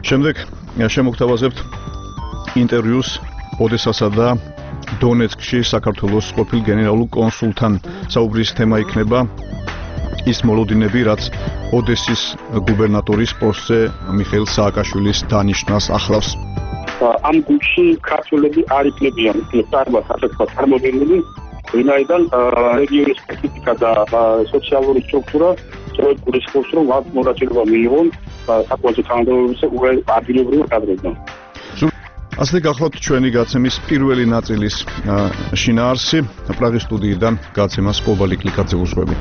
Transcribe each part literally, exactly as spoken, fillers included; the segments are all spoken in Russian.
შემდეგ შემოგთავაზებთ ინტერვიუს ოდესასა და დონეცკში საქართველოს ყოფილ გენერალურ კონსულთან. საუბრის თემა იქნება ის მოლოდინები, რაც ოდესის გუბერნატორის პოსტზე მიხეილ სააკაშვილის დანიშვნას ახლავს. ამ გუნდში ქართველები არ იქნებიან წარმოს ასე თქვა წარმოგენილი, ვინაიდან რეგიონის სპეციფიკა და სოციალური სტრუქტურა სწორედ გულისხმობს, რომ მათ მონაწილეობა მიიღონ საკუთარ თანამდებობებზე ადგილობრივ კადრებთან. ასე გახლავთ ჩვენი გაცემის პირველი ნაწილის შინაარსი. პრაღის სტუდიიდან გაცემას კობალი კლიკაძე უძღვები.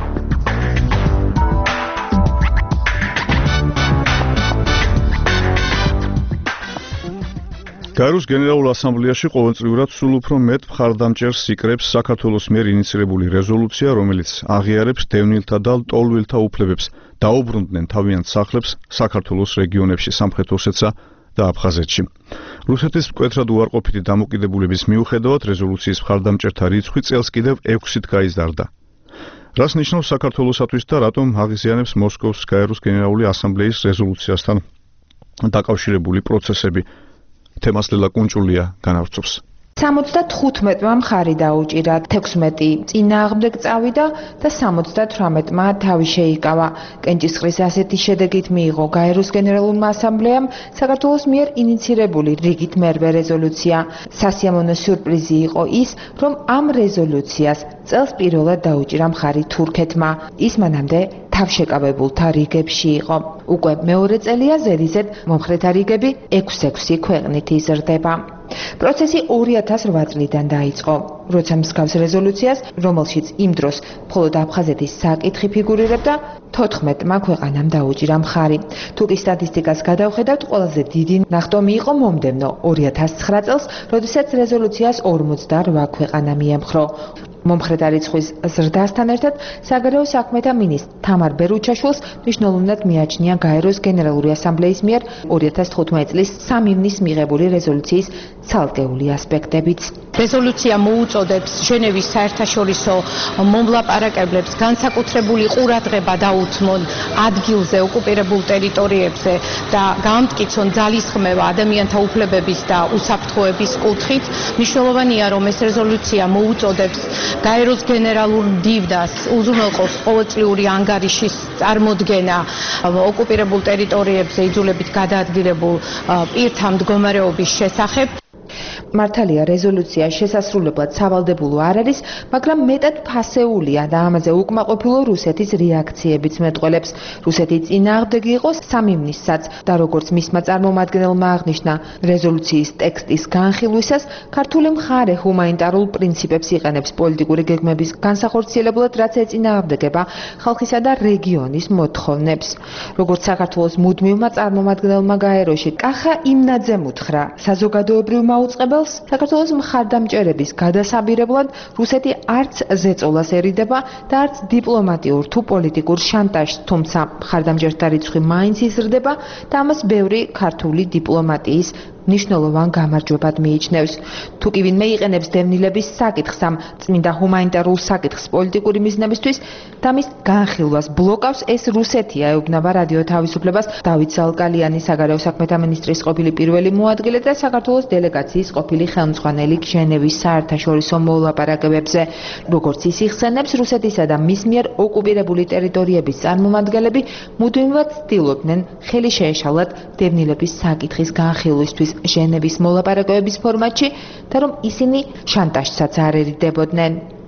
გაეროს გენერალურ ასამბლეაში ყოველწლიურად სულ უფრო მეტ მხარდამჭერს იკრებს საქართველოს მიერ ინიცირებული რეზოლუცია, რომელიც აღიარებს დევნილთა და ლტოლვილთა უფლებებს დაუბრუნდნენ თავიანთ სახლებს საქართველოს რეგიონებში, სამხრეთ ოსეთსა და აფხაზეთში. რუსეთის მკვეთრად უარყოფითი დამოკიდებულების მიუხედავად რეზოლუციის მხარდამჭერთა რიცხვი წელს კიდევ ექვსით გაიზარდა. რას ნიშნავს საქართველოსათვის და რატომ აღიზიანებს მოსკოვის გაეროს გენერალური ასამბლეის რეზოლუციასთან დაკავშირებული პროცესები? თემას ლელა კუნჭულია განავრცობს. სამოცდათხუთმეტმა მხარი დაუჭირა, თექვსმეტი წინააღმდეგ წავიდა და სამოცდათვრამეტმა თავი შეიკავა. კენჭისყრის ასეთი შედეგით მიიღო გაეროს გენერალურმა ასამბლეამ საქართველოს მიერ ინიცირებული რიგით მერვე რეზოლუცია. სასიამოვნო სიურპრიზი იყო ის, რომ ამ რეზოლუციას წელს პირველად დაუჭირა მხარი თურქეთმა. ის მანამდე თავშეკავებულთა რიგებში იყო. უკვე მეორე წელია ზედიზედ მომხრეთა რიგები ექვსი-ექვსი ქვეყნით იზრდება. პროცესი ორი ათას რვა წლიდან დაიწყო, როცა მსგავს რეზოლუციას, რომელშიც იმ დროს მხოლოდ აფხაზეთის საკითხი ფიგურირებდა, თოთხმეტმა ქვეყანამ დაუჭირა მხარი. თუ კი სტატისტიკას გადავხედავთ, ყველაზე დიდი ნახტომი იყო მომდევნო ორი ათას ცხრა წელს, როდესაც რეზოლუციას ორმოცდარვა ქვეყანა მიემხრო. მომხრეთა რიცხვის ზრდასთან ერთად საგარეო საქმეთა მინისტრ თამარ ბერუჩაშვილს მნიშვნელოვნად მიაჩნია გაეროს გენერალური ასამბლეის მიერ ორი ათას თხუთმეტი წლის სამი ივნის მიღებული რეზოლუციის ცალკეული ასპექტებიც. რეზოლუცია მოუწოდებს ჟენევის საერთაშორისო მომლაპარაკებლებს განსაკუთრებული ყურადღება დაუთმონ ადგილზე ოკუპირებულ ტერიტორიებზე და გაამტკიცონ ძალისხმევა ადამიანთა უფლებების და უსაფრთხოების კუთხით. მნიშვნელოვანია, რომ ეს რეზოლუცია მოუწოდებს გაეროს გენერალურ მდივნას უზრუნველყოს ყოველწლიური ანგარიშის წარმოდგენა ოკუპირებულ ტერიტორიებზე იძულებით გადაადგილებულ პირთა მდგომარეობის შესახებ. მართალია რეზოლუცია შესასრულებლად სავალდებულო არ არის, მაგრამ მეტად ფასეულია და ამაზე უკმაყოფილო რუსეთის რეაქციებიც მეტყველებს. რუსეთი წინააღმდეგი იყო სამი ივნისსაც და როგორც მისმა წარმომადგენელმა აღნიშნა, რეზოლუციის ტექსტის განხილვისას ქართული მხარე ჰუმანიტარულ პრინციპებს იყენებს პოლიტიკური გეგმების განსახორციელებლად, რაც ეწინააღმდეგება ხალხისა და რეგიონის მოთხოვნებს. როგორც საქართველოს მუდმივმა წარმომადგენელმა გაეროში კახა იმნაძემ უთხრა, საზოგადოებრივმა უწყებელს საქართველოს მხარდამჭერების გადასაბირებლად რუსეთი არც ზეწოლას ერიდება და არც დიპლომატიურ თუ პოლიტიკურ შანტაჟს, თუმცა მხარდამჭერთა რიცხვი მაინც იზრდება და ამას ბევრი ქართული დიპლომატიის მნიშვნელოვან გამარჯვებად მიიჩნევს. თუ კი ვინმე იყენებს დევნილების საკითხს ამ წმინდა ჰუმანიტარულ საკითხს პოლიტიკური მიზნებისთვის და მის განხილვას ბლოკავს, ეს რუსეთია, ეუბნება რადიო თავისუფლებას დავით ზალკალიანი, საგარეო საქმეთა მინისტრის ყოფილი პირველი მოადგილე და საქართველოს დელეგაციის ყოფილი ხელმძღვანელი ჟენევის საერთაშორისო მოლაპარაკებებზე. როგორც ის იხსენებს, რუსეთისა და მის მიერ ოკუპირებული ტერიტორიების წარმომადგენლები მუდმივად ცდილობდნენ ხელი შეეშალათ დევნილების საკითხის განხილვისთვის ჟენევის მოლაპარაკებების ფორმატში და რომ ისინი შანტაჟსაც არ ერიდებოდნენ.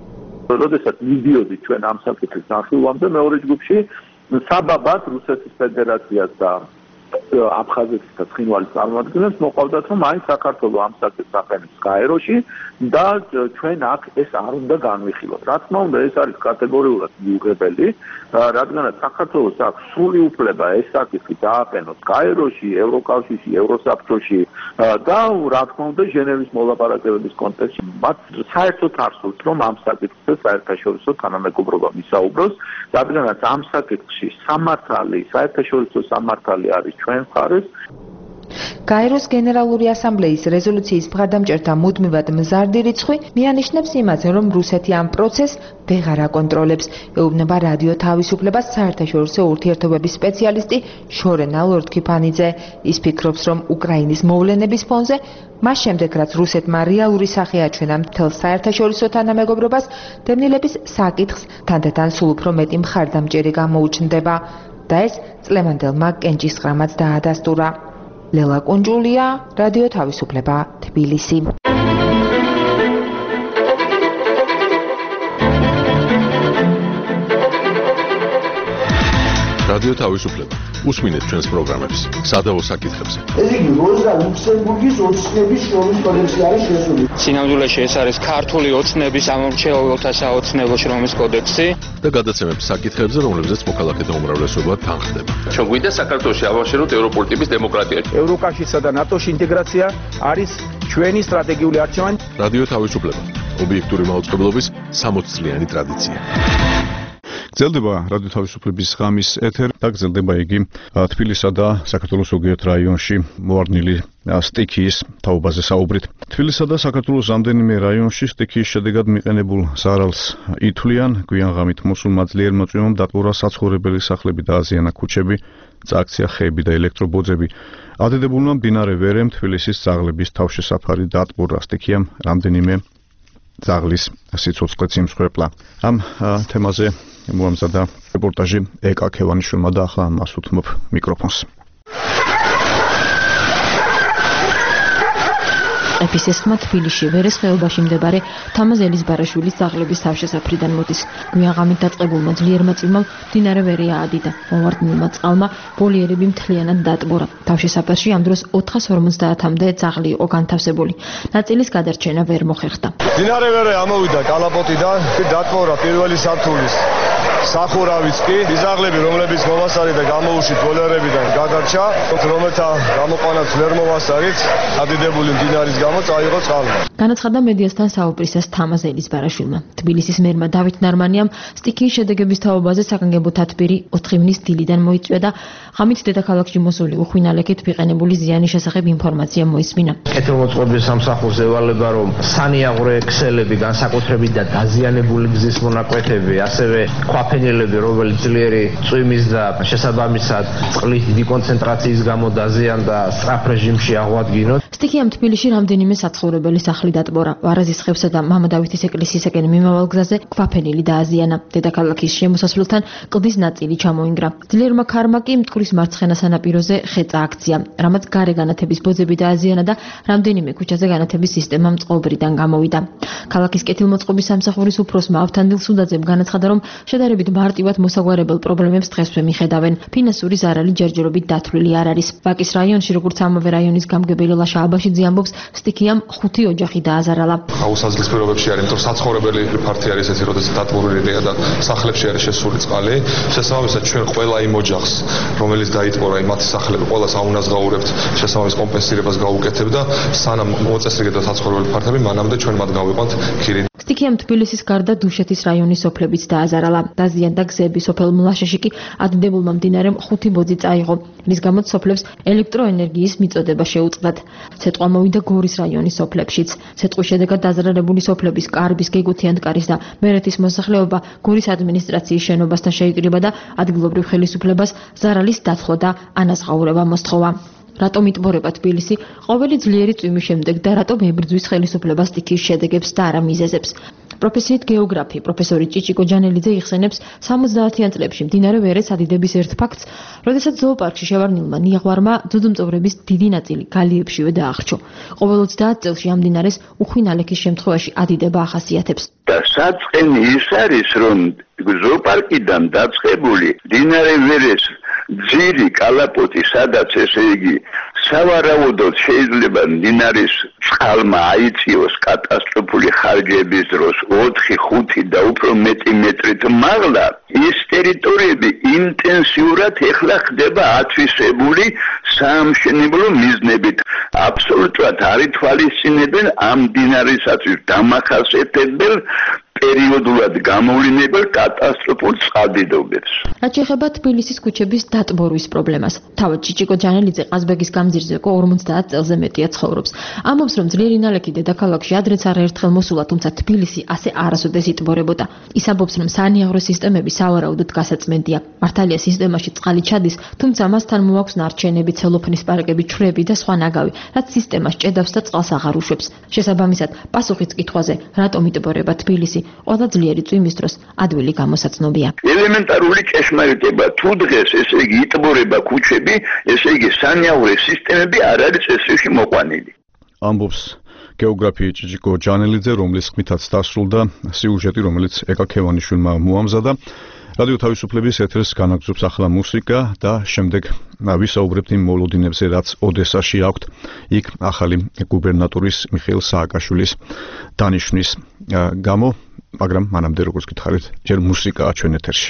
როდესაც მიდიოდი ჩვენ ამ საკითხის განხილვამდე მეორე ჯგუფში საბაბად რუსეთის ფედერაციას და აფხაზეთის და ცხინვალის წარმომადგენლებს მოყავდათ, რომ აი საქართველოს ამ საკითხს აყენებს გაეროში და ჩვენ აქ ეს არ უნდა განვიხილოთ. რა თქმა უნდა, ეს არის კატეგორიულად მიუღებელი, რადგანაც საქართველოს აქვს სრული უფლება ეს საკითხი დააყენოს გაეროში, ევროკავშირში, ევროსაბჭოში და რა თქმა უნდა, ჟენევის მოლაპარაკებების კონტექსტში მათ საერთოდ არ სურთ, რომ ამ საკითხზე საერთაშორისო თანამეგობრობა მისაუბროს, რადგანაც ამ საკითხში სამართალი, საერთაშორისო სამართალი არის ჩვენ მხარეს. გაეროს გენერალური ასამბლეის რეზოლუციის მხარდამჭერთა მუდმივად მზარდი რიცხვი მიანიშნებს იმაზე, რომ რუსეთი ამ პროცესს ვეღარ აკონტროლებს. ეუბნება რადიო თავისუფლებას საერთაშორისო ურთიერთობების სპეციალისტი შორენა ლორდ-ქიფანიძე. ის ფიქრობს, რომ უკრაინის მოვლენების ფონზე მას შემდეგ, რაც რუსეთმა რეალური სახე აჩვენა მთელ საერთაშორისო თანამეგობრობას, დევნილების საკითხს თანდათან სულ უფრო მეტი მხარდამჭერი გამოუჩნდება და ეს წლევანდელმა კენჭისყრამაც დაადასტურა. ლელა კუნჯულია, რადიო თავისუფლება, თბილისი. რადიო თავისუფლება. უსმინეთ ჩვენს პროგრამებს, სადავო საკითხებზე. ეს იგი როზა ლუქსემბურგის ოცნების შრომის კოდექსი არის შესული. სინამდვილეში ეს არის ქართული ოცნების ამორჩეულთა საოცნებო შრომის კოდექსი და გადაცემებს საკითხებზე, რომლებზეც მოქალაქეთა უმრავლესობა თანხდება. ჩვენ გვინდა საქართველოში ავაშეროთ ევროპული ტიპის დემოკრატია. ევროკავშირსა და ნატოში ინტეგრაცია არის ჩვენი სტრატეგიული არჩევანი. რადიო თავისუფლება. ობიექტური მაუწყებლობის სამოც წლიანი ტრადიცია. გრძელდება რადიო თავისუფლების ღამის ეთერი და გრძელდება იგი თბილისსა და საქართველოს ზოგიერთ რაიონში მოარდნილი სტიქიის თაობაზე საუბრით. თბილისსა და საქართველოს რამდენიმე რაიონში სტიქიის შედეგად მიყენებულ ზარალს ითვლიან. გვიან ღამით მოსულმა ძლიერ მოწვევამ დატბორა საცხოვრებელი სახლები და აზიანა ქუჩები, წააქცია ხეები და ელექტრობოძები. ადედებულმა მდინარე ვერემ თბილისის ძაღლების თავშესაფარი დატბორა. სტიქიამ რამდენიმე ძაღლის სიცოცხლეც იმსხვერპლა. ამ თემაზე მოამზადა რეპორტაჟი ეკა ქევანიშვილმა და ახლა მას უთმობ მიკროფონს. ეპისეს ხმა თბილისში ვერეს ხეობაში მდებარე თამაზელის ბარაშვილის ძაღლების თავშესაფრიდან მოდის. გვიანღამით დაწყებულმა ძლიერმა წვიმამ მდინარე ვერე აადიდა. მოვარდნილმა წყალმა ვოლიერები მთლიანად დატბორა. თავშესაფარში ამ დროს ოთხას ორმოცდაათამდე ძაღლი იყო განთავსებული. ნაწილის გადარჩენა ვერ მოხერხდა. მდინარე ვერე ამოვიდა კალაპოტიდან, დატბორა პირველი სართულის სახურავიც კი, ძაღლები რომლებიც მოვასწარი და გამოუშვით ვოლიერებიდან გადარჩა, რომელთა გამოყვანაც ვერ მოვასწარით, ადიდებული მდინარის გამო წაიღო წყალმა. განაცხადა მედიასთან საუბრისას თამაზელის ბარაშვილმა. თბილისის მერმა დავით ნარმანიამ სტიქიის შედეგების თაობაზე საგანგებო თათბირი ოთხი ივნის დილიდან მოიწვია და ღამით დედაქალაქში მოსული უხვინალექით ვიყენებული ზიანის შესახებ ინფორმაცია მოისმინა. კეთილმოწყობის სამსახურს ევალება, რომ სანიაღვრე ქსელები, განსაკუთრებით და დაზიანებული გზის მონაკვეთები, ასევე ქვაფენილები, რომელიც ძლიერი წვიმის და შესაბამისად წყლის დიდი კონცენტრაციის გამო დაზიანდა სწრაფ რეჟიმში აღვადგინოთ. სტიქიამ თბილისში რამდენიმე საცხოვრებელი სახლი დატბორა. ვარაზის ხევსა და მამა დავითის ეკლესიისაკენ მიმავალ გზაზე ქვაფენილი დააზიანა. დედაქალაქის შემოსასვლელთან კლდის ნაწილი ჩამოინგრა. ძლიერმა ქარმა კი მტკვრის მარცხენა სანაპიროზე ხე წააქცია, რამაც გარე განათების ბოძები დააზიანა და რამდენიმე ქუჩაზე განათების სისტემა წყობრიდან გამოვიდა. ქალაქის კეთილმოწყობის სამსახურის უფროსმა ავთანდილ სუდაძემ განაცხადა, რომ შედარებით მარტივად მოსაგვარებელ პრობლემებს დღესვე მიხედავენ. ფინანსური ზარალი ჯერჯერობით დათვლილი არ არის. ვაკის რაიონში, როგორც ამავე რაიონის გამგებელი ლაშა აბაშიძე ამბობს, სტიქიამ ხუთი ოჯახი დააზარალა. აუსაზღლის პირობებში არის, იმიტომ საცხოვრებელი ფართი არის ესეთი, როდესაც დატბორილია და სახლებში არის შესული წყალი. შესაბამისად, ჩვენ ყველა იმ ოჯახს, რომელიც დაიტბორა, მათი სახლები ყველას აუნაზღაურებთ, შესაბამის კომპენსირებას გაუკეთებ და სანამ მოწესრიგება საცხოვრებელი ფართები, მანამდე ჩვენ მათ გავიყვანთ ქირი. სტიქიამ თბილისის გარდა დუშეთის რაიონის სოფლებიც დააზარალა. დაზიანდა გზები, სოფელ მლაშეში კი ადიდებულმა მდინარემ ხუთი ბოძი წაიღო, რის გამოც სოფლებს ელექტროენერგიის მიწოდება შეუწყდათ. ცეტყვა მოვიდა გორის რაიონის სოფლებშიც. ცეტყვის შედეგად დაზარალებული სოფლების კარბის, გეგუთიანთკარის და მერეთის მოსახლეობა გორის ადმინისტრაციის შენობასთან შეიკრიბა და ადგილობრივ ხელისუფლებას ზარალის დათვლა და ანაზღაურება მოსთხოვა. რატომ იტბორება თბილისი ყოველი ძლიერი წვიმის შემდეგ და რატომ ებრძვის ხელისუფლებას სტიქიის შედეგებს და არა მიზეზებს? პროფესიით გეოგრაფი პროფესორი ჭიჭიკო ჯანელიძე იხსენებს სამოცდაათიან წლებში მდინარე ვერეს ადიდების ერთ ფაქტს, როდესაც ზოოპარკში შევარდნილმა ნიღვარმა ძუძუმწოვრების დიდი ნაწილი გალიებშივე დაახრჩო. ყოველ ოცდაათ წელში ამ მდინარეს უხვინალექის შემთხვევაში ადიდება ახასიათებს. და საწყენი ის არის, რომ ზოოპარკიდან დაწყებული მდინარე ვერეს ძირი კალაპოტი, სადაც ესე იგი სავარაუდოდ შეიძლება მდინარის წყალმა აიწიოს კატასტროფული ხარჯების დროს ოთხი, ხუთი და უფრო მეტი მეტრით მაღლა, ის ტერიტორიები ინტენსიურად ეხლა ხდება ათვისებული საამშენებლო მიზნებით. აბსოლუტურად არ ითვალისწინებენ ამ მდინარისათვის დამახასიათებელ პერიოდულად გამოვლინებელ კატასტროფულ წყალდიდობებს. რაც შეეხება თბილისის ქუჩების დატბორვის პრობლემას. თავად ჭიჭიკო ჯანელიძე ყაზბეგის გამზირზე ორმოცდაათ წელზე მეტია ცხოვრობს. ამბობს, რომ ძლიერი ნალექი დედაქალაქში ადრეც არაერთხელ მოსულა, თუმცა თბილისი ასე არასოდეს იტბორებოდა. ის ამბობს, რომ საანიაღრო სისტემები სავარაუდოდ გასაწმენდია. მართალია სისტემაში წყალი ჩადის, თუმცა მასთან მოაქვს ნარჩენები, ცელოფნის პარკები, ჩვრები და სხვა ნაგავი, რაც სისტემას ჭედავს და წყალს აღარ უშვებს. შესაბამისად, პასუხიც კითხვაზე, რატომ იტბორება თბილისი, ყველა ძლიერი წვიმის დროს ადვილი გამოსაცნობია. ელემენტარული ჭეშმარიტება თუ დღეს ესე იგი იტბორება ქუჩები, ესე იგი სანიაღვრე სისტემები არ არის წესრიგში მოყვანილი. ამბობს გეოგრაფი ჭიჭიკო ჯანელიძე, რომლის ხმითაც დასრულდა სიუჟეტი, რომელიც ეკა ქევანიშვილმა მოამზადა. რადიო თავისუფლების ეთერს განაგზობს ახლა მუსიკა და შემდეგ ვისაუბრებთ იმ მოლოდინებზე, რაც ოდესაში აქვთ. იქ ახალი გუბერნატორის მიხეილ სააკაშვილის დანიშვნის გამო, მაგრამ მანამდე როგორც გითხარით, ჯერ მუსიკაა ჩვენ ეთერში.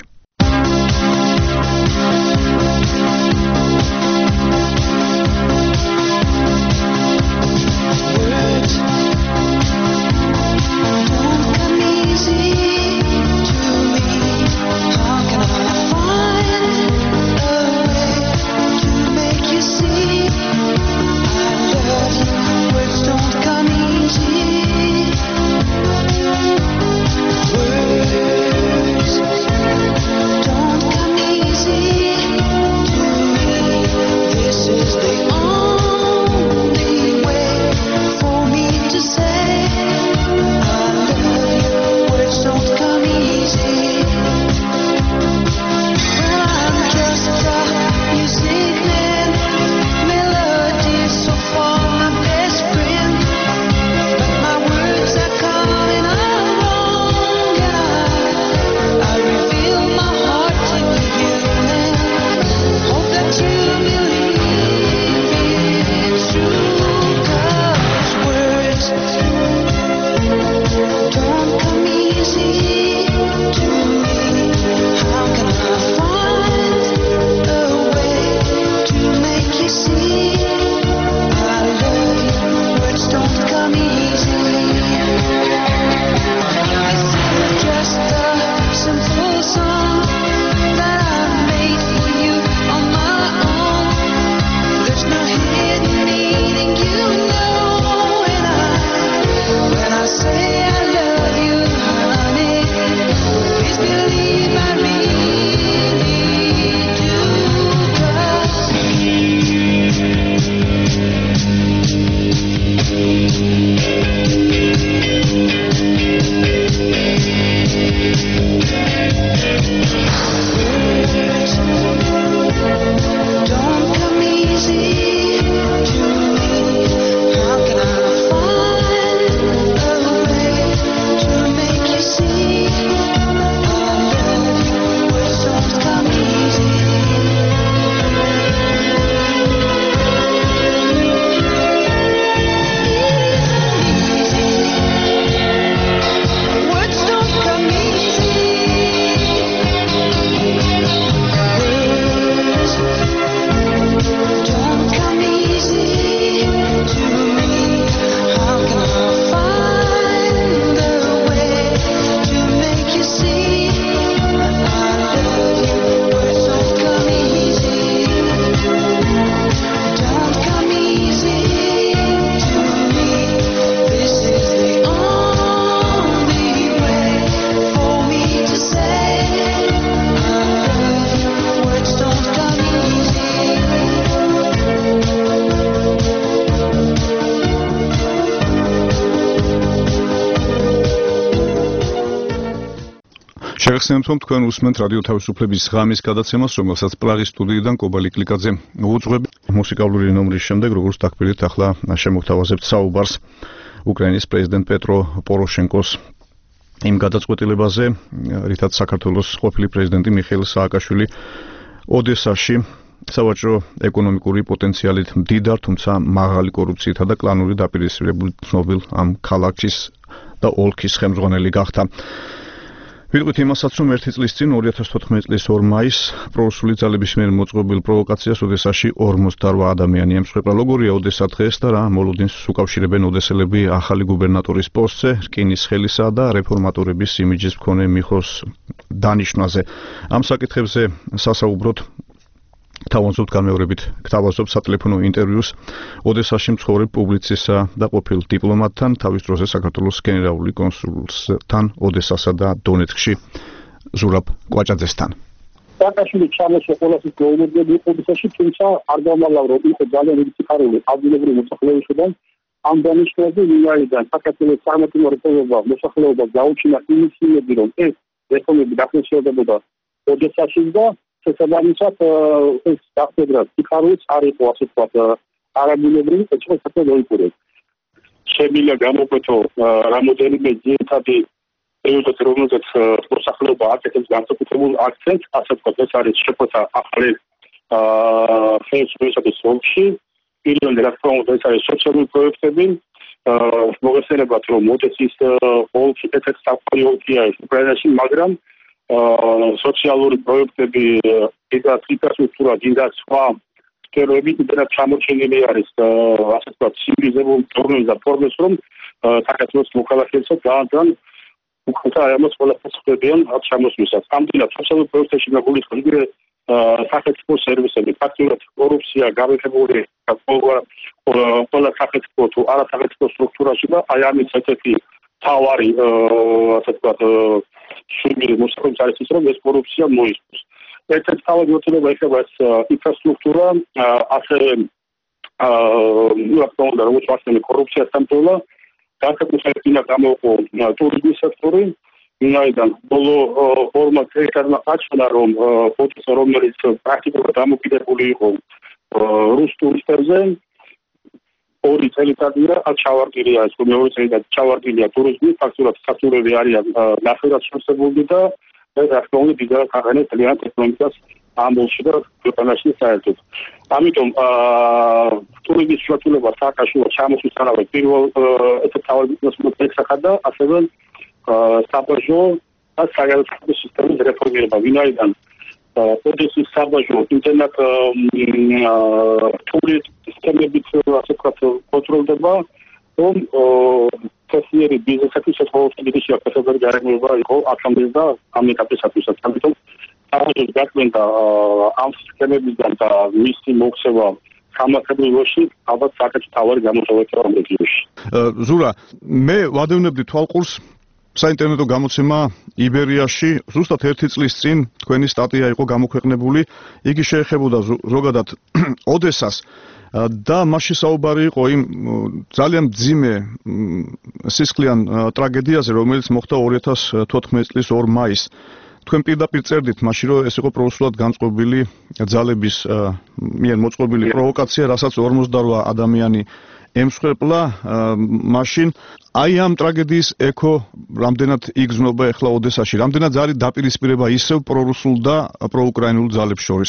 შეგახსენებთ, რომ თქვენ უსმენთ რადიო თავისუფლების ღამის გადაცემას, რომელსაც პრაღის სტუდიიდან კობალი კლიკაძე უძღვები. მუსიკალური ნომრის შემდეგ, როგორც დაგპირდით, ახლა შემოგთავაზებთ საუბარს უკრაინის პრეზიდენტ პეტრო პოროშენკოს იმ გადაწყვეტილებაზე, რითაც საქართველოს ყოფილი პრეზიდენტი მიხეილ სააკაშვილი ოდესაში სავაჭრო ეკონომიკური პოტენციალით მდიდარ, თუმცა მაღალი კორუფციითა და კლანური დაპირისპირებული ცნობილ ამ ქალაქის და ოლქის ხელმძღვანელი გახდა. ვიტყვით იმასაც, რომ ერთი წლის წინ ორი ათას თოთხმეტი წლის ორ მაისს პრორუსული ძალების მიერ მოწყობილ პროვოკაციას ოდესაში ორმოცდაორ ადამიანი ემსხვერპლა. როგორია ოდესა დღეს და რა მოლოდინს უკავშირებენ ოდესელები ახალი გუბერნატორის პოსტზე, რკინის ხელისა და რეფორმატორების იმიჯის მქონე მიხოს დანიშვნაზე. ამ საკითხებზე სასაუბროთ თავაზობთ განმეორებით გთავაზობ სატელეფონო ინტერვიუს ოდესაში მცხოვრებ პუბლიცისტსა და ყოფილ დიპლომატთან, თავის დროზე საქართველოს გენერალური კონსულთან ოდესასა და დონეცკში ზურაბ კვაჭაძესთან. სააკაშვილი ჩამოსვა ყველასის მოულოდნელი იყო ოდესაში, თუმცა არ გამალავ რომ იყო ძალიან დიდი სიხარული ადგილობრივი მოსახლეობისგან. ამ დანიშნულზე ვინაიდან საქართველოს წარმატებული რეფორმება მოსახლეობას გაუჩინა ინიციატივები, რომ ეს რეფორმები დახმარებოდა ოდესაში და შესაბამისად ეს დახმარება სიხარულიც არ იყო ასე ვთქვათ არაბულებრივი ეჭვებთან მოიპოვეს. შემიძლია გამოკვეთო რამოდენიმე ძირითადი პერიოდები, რომელზეც მოსახლეობა აკეთებს განსაკუთრებულ აქცენტს, ასე ვთქვათ, ეს არის შეფოთა ახალი ხელისუფლების ოლქში. პირველი რა თქმა უნდა ეს არის სოციალური პროექტები. მოგესალმებათ, რომ ოდესის ოლქი ერთ-ერთი საფრთხე ოლქია უკრაინაში, მაგრამ სოციალური პროექტები, ინფრასტრუქტურა, გინდა სხვა სფეროები იმდენად ჩამორჩენილი არის, ასე ვთქვათ, ცივილიზებულ ფორმებს და ფორმებს, რომ საქართველოს მოქალაქეებსაც ძალიან უკუთა ამას ყველაფერს ხდებიან ჩამოსვლისას. ამდენად სოციალურ პროექტებში გაგულისხმობ იგივე სახელმწიფო სერვისები, ფაქტიურად კორუფცია გამეფებული ყველა სახელმწიფო თუ არასახელმწიფო სტრუქტურაში და აი ამის ერთ-ერთი თავარი ასე ვთქვათ შუბი მოსახლეობის არის ის, რომ ეს კორუფცია მოისპოს. ერთ-ერთი თავი მოთხოვნა ეხება ეს ინფრასტრუქტურა, ასევე რა თქმა უნდა, როგორც ვახსენე კორუფციასთან ბრძოლა, განსაკუთრებით უნდა გამოყო ტურიზმის სექტორი. ვინაიდან ბოლო ორმა წელიწადმა აჩვენა, რომ ოდესა რომელიც პრაქტიკულად დამოკიდებული იყო რუს ტურისტებზე, ორი წელიწადია ჩავარდილია ეს მეორე წელიწად ჩავარდილია ტურიზმი, ფაქტურად საფუძვლები არიან ნახევრად შევსებული და ეს რა თქმა უნდა დიდად აღენებს ძალიან ეკონომიკას ამბოლში და ქვეყანაში საერთოდ. ამიტომ ტურიზმის შეთულება სააკაშვილო ჩამოსვლისთანავე პირველ ეს თავი მოსმოწექა და ასევე საბაჟო და საგარეო სისტემის რეფორმირება, ვინაიდან ოდესის საბაჟო იმდენად თული სისტემებით ასე ვთქვათ კონტროლდება, რომ თესლიერი ბიზნესების შესაძლებლობები შეაფასებელი გარემოება იყო აქამდე და ამ ეტაპისათვისაც. ამიტომ საბაჟოს გაკვეთა ამ სისტემებიდან და მისი მოქცევა სამართლებრივში ალბათ საკუთარ თავი გამოწვევია ამ რეგიონში. ზურა, მე ვადევნებდი თვალყურს საინტერნეტო გამოცემა იბერიაში, ზუსტად ერთი წლის წინ თქვენი სტატია იყო გამოქვეყნებული. იგი შეეხებოდა ზოგადად ოდესას და მასში საუბარი იყო იმ ძალიან მძიმე სისხლიან ტრაგედიაზე, რომელიც მოხდა ორი ათას თოთხმეტი წლის ორ მაისს. თქვენ პირდაპირ წერდით მაშინ, რომ ეს იყო პროფესიულად განწყობილი ძალების მიერ მოწყობილი პროვოკაცია, რასაც ორმოცდაორ ადამიანი ემსხვერპლა. მაშინ აი ამ ტრაგედიის ექო რამდენად იგრძნობა ახლა ოდესაში, რამდენად არის დაპირისპირება ისევ პრორუსულ და პროუკრაინულ ძალებს შორის?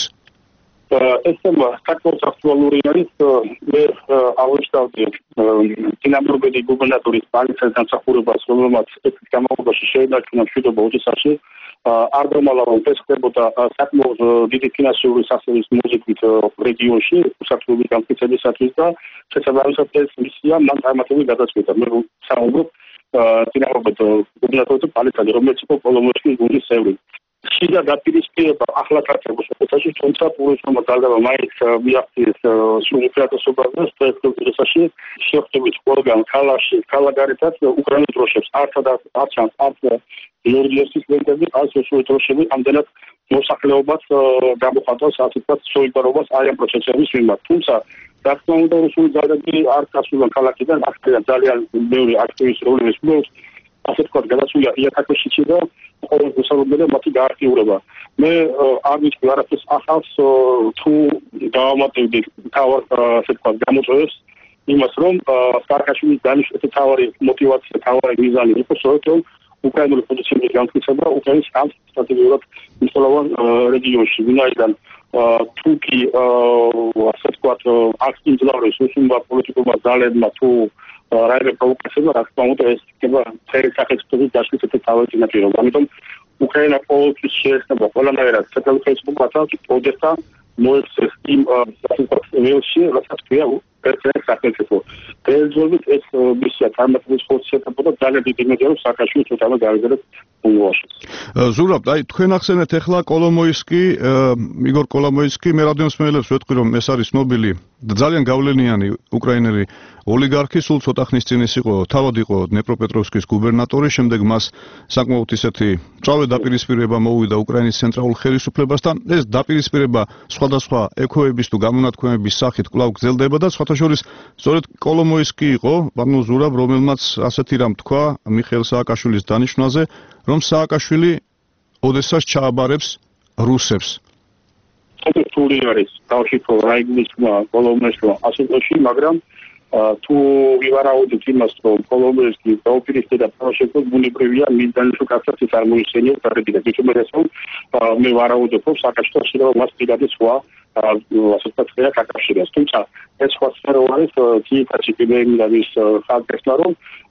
ეს თემა საკმაოდ აქტუალური არის. მე აღნიშნავდი დინამურბედი გუბერნატორის პალიცას დამსახურებას, რომელმაც ეს განმავლობაში შეინარჩუნა მშვიდობა ოდესაში. არ დამალა რომ ეს ხდებოდა საკმაოდ დიდი ფინანსური სასწავლებლის მოზიდვით რეგიონში უსაფრთხოების გამტკიცებისათვის და შესაბამისად ეს მისია მან წარმატებული გადაწყვეტა. მე საუბრობ დინამურბედ გუბერნატორის პალიცაზე, რომელიც იყო პოლონეთის გუნდის წევრი. შიდა დაპირისპირება ახლა კაცებს ოდესაში, თუმცა ტურიზმმა ძალდება მაინც მიაღწიეს სულ უპირატესობაზე სტრესებში შეხვდებით ყველგან ქალაქში, ქალაქგარეთაც უკრაინის დროშებს არც არც არც ლორდიესის ლენტები, არც რუსული დროშები ამდენად მოსახლეობას გამოხატავს ასე ვთქვათ სოლიდარობას აი ამ პროცესების მიმართ. თუმცა რა თქმა უნდა რუსული ძალები არ გასულან ქალაქიდან, აქედან ძალიან ბევრი აქტივის როლი ესპლოს ასე ვთქვათ გადასულია იაკაკოშიჩი და ყოველ მოსალოდნელე მათი გააქტიურება. მე არ ვიცი არაფერს ახავს თუ დავამატებდი თავად ასე ვთქვათ გამოწვევებს იმას, რომ სააკაშვილის დანიშნული თავარი мотиваცია, თავარი მიზანი იყო სწორედ რომ უკრაინული პოზიციების განმტკიცება უკრაინის ამ სტრატეგიულად მნიშვნელოვან რეგიონში, ვინაიდან თუკი ასე ვთქვათ აქ იმძლავრეს რუსულმა პოლიტიკურმა ძალებმა თუ რაიმე პროვოკაციებმა, რა თქმა უნდა ეს იქნება მთელი სახელმწიფოს დაშლის ერთ-ერთი თავადი ნაპირობა. ამიტომ უკრაინა ყოველთვის შეეხება ყველანაირად სახელმწიფოებთან პროექტა მოექცეს იმ სახელმწიფოში, რასაც ქვია ერთ-ერთი სახელმწიფო. დღესდღეობით ეს მისია წარმატების ხორციელდება და ძალიან დიდი იმედია, რომ სააკაშვილი ცოტა გაიგებს ბუნუაში. ზურაბ, აი თქვენ ახსენეთ ახლა კოლომოისკი, იგორ კოლომოისკი, მე რადიოს მეელებს ვეთქვი, რომ ეს არის ნობილი და ძალიან გავლენიანი უკრაინელი ოლიგარქი, სულ ცოტა ხნის წინ ის იყო, თავად იყო დნეპროპეტროვსკის გუბერნატორი, შემდეგ მას საკმაოდ ისეთი მწვავე დაპირისპირება მოუვიდა უკრაინის ცენტრალურ ხელისუფლებასთან. ეს დაპირისპირება სხვადასხვა ექოების თუ გამონათქვამების სახით კვლავ გრძელდება და სხვათა შორის სწორედ კოლომოისკი იყო, ანუ ზურაბ, რომელმაც ასეთი რამ თქვა მიხეილ სააკაშვილის დანიშვნაზე, რომ სააკაშვილი ოდესას ჩააბარებს რუსებს. თული არის თავშიფო რაიგნისმა კოლომოისკმა ასეთში, მაგრამ თუ ვივარაუდოთ იმას, რომ კოლომოისკი დაუპირისპირდა პროშექტს, ბუნებრივია მის დანიშნულ კაცებს არ მოიხსენიო დარებიდან. თუმცა მე ვარაუდობ, რომ სააკაშვილს შეიძლება მას პირადი სხვა ასე ვთქვათ, აკავშირებს. თუმცა ეს სხვა სფერო არის ძირითადად იმის ხალხებმა, რომ